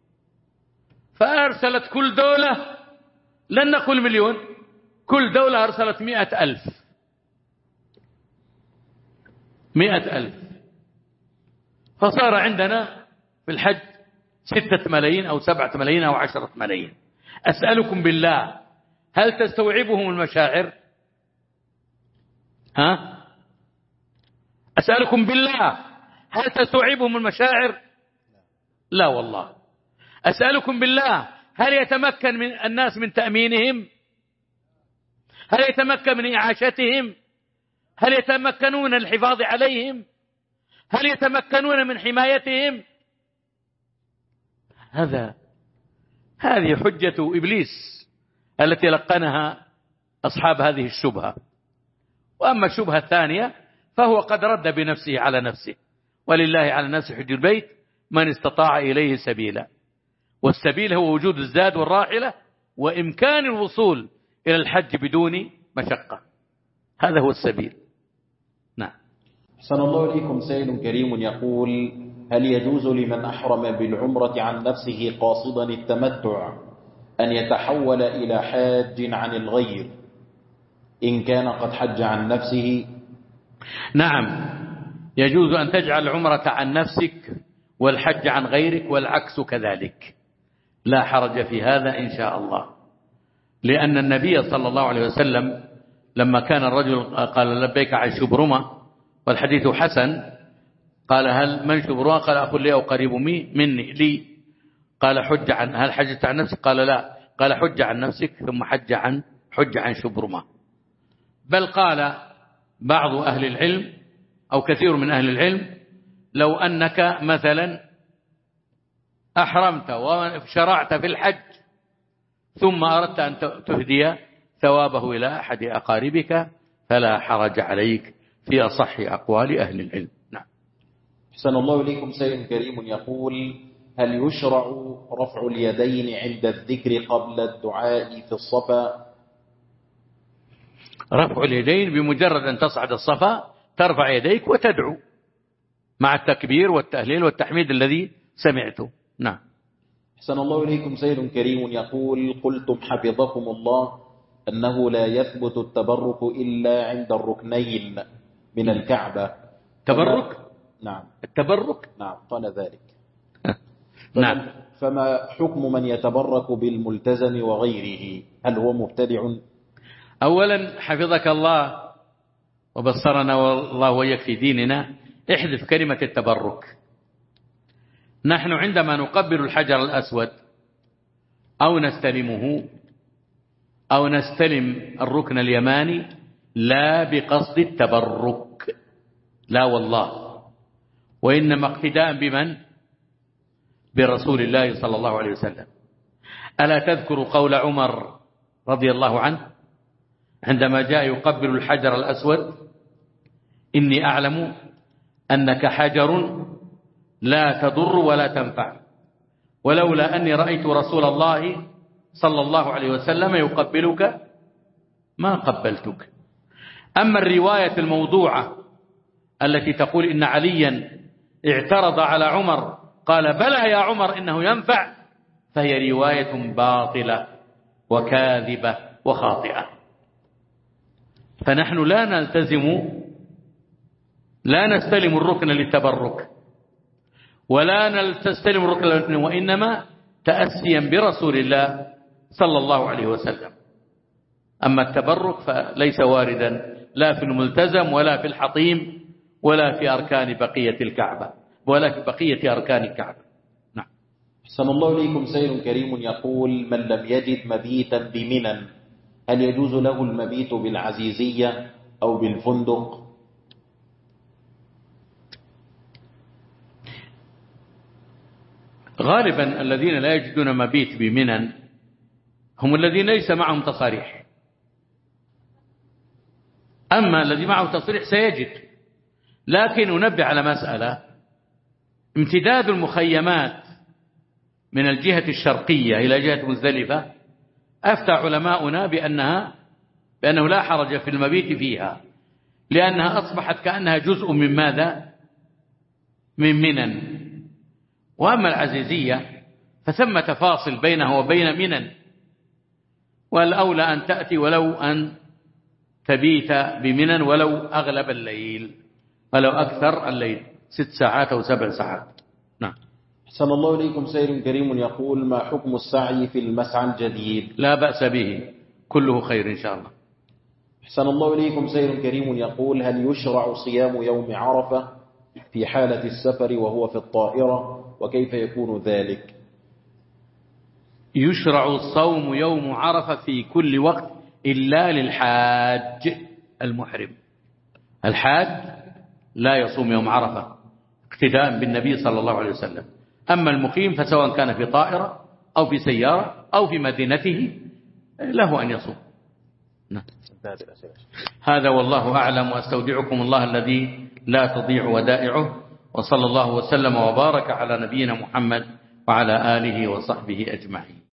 فأرسلت كل دولة، لن نقول مليون، كل دولة أرسلت مئة ألف، مئة ألف، فصار عندنا في الحج ستة ملايين أو سبعة ملايين أو عشرة ملايين. أسألكم بالله، هل تستوعبهم المشاعر؟ ها؟ أسألكم بالله، هل تستوعبهم المشاعر؟ لا والله. أسألكم بالله، هل يتمكن من الناس من تأمينهم؟ هل يتمكن من إعاشتهم؟ هل يتمكنون من الحفاظ عليهم؟ هل يتمكنون من حمايتهم؟ هذا هذه حجة إبليس التي لقنها أصحاب هذه الشبهة. وأما الشبهة الثانية فهو قد رد بنفسه على نفسه، ولله على الناس حج البيت من استطاع إليه سبيلا، والسبيل هو وجود الزاد والراحلة وإمكان الوصول إلى الحج بدون مشقة، هذا هو السبيل. نعم. أحسن الله إليكم. سائل كريم يقول: هل يجوز لمن أحرم بالعمرة عن نفسه قاصدا التمتع أن يتحول إلى حاج عن الغير إن كان قد حج عن نفسه؟ نعم، يجوز أن تجعل العمرة عن نفسك والحج عن غيرك والعكس كذلك، لا حرج في هذا إن شاء الله، لأن النبي صلى الله عليه وسلم لما كان الرجل قال لبيك عن شبرمة والحديث حسن، قال هل من شبرمة؟ قال أخو لي أو قريب مني لي. قال حج عن هل حجت عن نفسك؟ قال لا. قال حج عن نفسك ثم حج عن حج عن شبرمة. بل قال بعض أهل العلم أو كثير من أهل العلم لو أنك مثلا أحرمت وشرعت في الحج ثم أردت أن تهدي ثوابه إلى أحد أقاربك فلا حرج عليك في أصح أقوال أهل العلم. نعم. أحسن الله إليكم. سائل كريم يقول: هل يشرع رفع اليدين عند الذكر قبل الدعاء في الصفا؟ رفع اليدين بمجرد أن تصعد الصفا ترفع يديك وتدعو مع التكبير والتهليل والتحميد الذي سمعته. نعم. أحسن الله إليكم. سائل كريم يقول: قلتم حفظكم الله أنه لا يثبت التبرك إلا عند الركنين من الكعبة. تبرك؟ نعم. التبرك؟ نعم قال ذلك. نعم. فما حكم من يتبرك بالملتزم وغيره؟ هل هو مبتدع؟ أولا حفظك الله وبصرنا والله وياك في ديننا، احذف كلمة التبرك. نحن عندما نقبل الحجر الأسود أو نستلمه أو نستلم الركن اليماني لا بقصد التبرك، لا والله، وإنما اقتداء بمن؟ برسول الله صلى الله عليه وسلم. ألا تذكر قول عمر رضي الله عنه عندما جاء يقبل الحجر الأسود: إني أعلم أنك حجر لا تضر ولا تنفع، ولولا أني رأيت رسول الله صلى الله عليه وسلم يقبلك ما قبلتك. أما الرواية الموضوعة التي تقول إن عليا اعترض على عمر قال بلى يا عمر إنه ينفع، فهي رواية باطلة وكاذبة وخاطئة. فنحن لا نلتزم لا نستلم الركن للتبرك ولا نستلم الركن، وإنما تأسيا برسول الله صلى الله عليه وسلم. أما التبرك فليس واردا لا في الملتزم ولا في الحطيم ولا في أركان بقية الكعبة ولا في بقية أركان الكعبة. نعم. أحسن الله إليكم. سائل كريم يقول: من لم يجد مبيتا بمنى هل يجوز له المبيت بالعزيزية أو بالفندق؟ غالبا الذين لا يجدون مبيت بمنى هم الذين ليس معهم تصاريح، أما الذي معه تصريح سيجد. لكن ننبه على مسألة: امتداد المخيمات من الجهة الشرقية إلى جهة مزدلفة أفتى علماؤنا بأنها بأنه لا حرج في المبيت فيها، لأنها أصبحت كأنها جزء من ماذا؟ من منن. وأما العزيزية فثمة فاصل بينه وبين منن، والأولى أن تأتي ولو أن تبيت بمنن ولو أغلب الليل ولو أكثر الليل ست ساعات أو سبع ساعات. نعم. أحسن الله إليكم. سائل كريم يقول: ما حكم السعي في المسعى الجديد؟ لا بأس به، كله خير إن شاء الله. أحسن الله إليكم. سائل كريم يقول: هل يشرع صيام يوم عرفة في حالة السفر وهو في الطائرة، وكيف يكون ذلك؟ يشرع الصوم يوم عرفة في كل وقت إلا للحاج المحرم. الحاج لا يصوم يوم عرفة اقتداء بالنبي صلى الله عليه وسلم. أما المقيم فسواء كان في طائرة أو في سيارة أو في مدينته له أن يصوم. هذا والله أعلم، وأستودعكم الله الذي لا تضيع ودائعه، وصلى الله وسلم وبارك على نبينا محمد وعلى آله وصحبه أجمعين.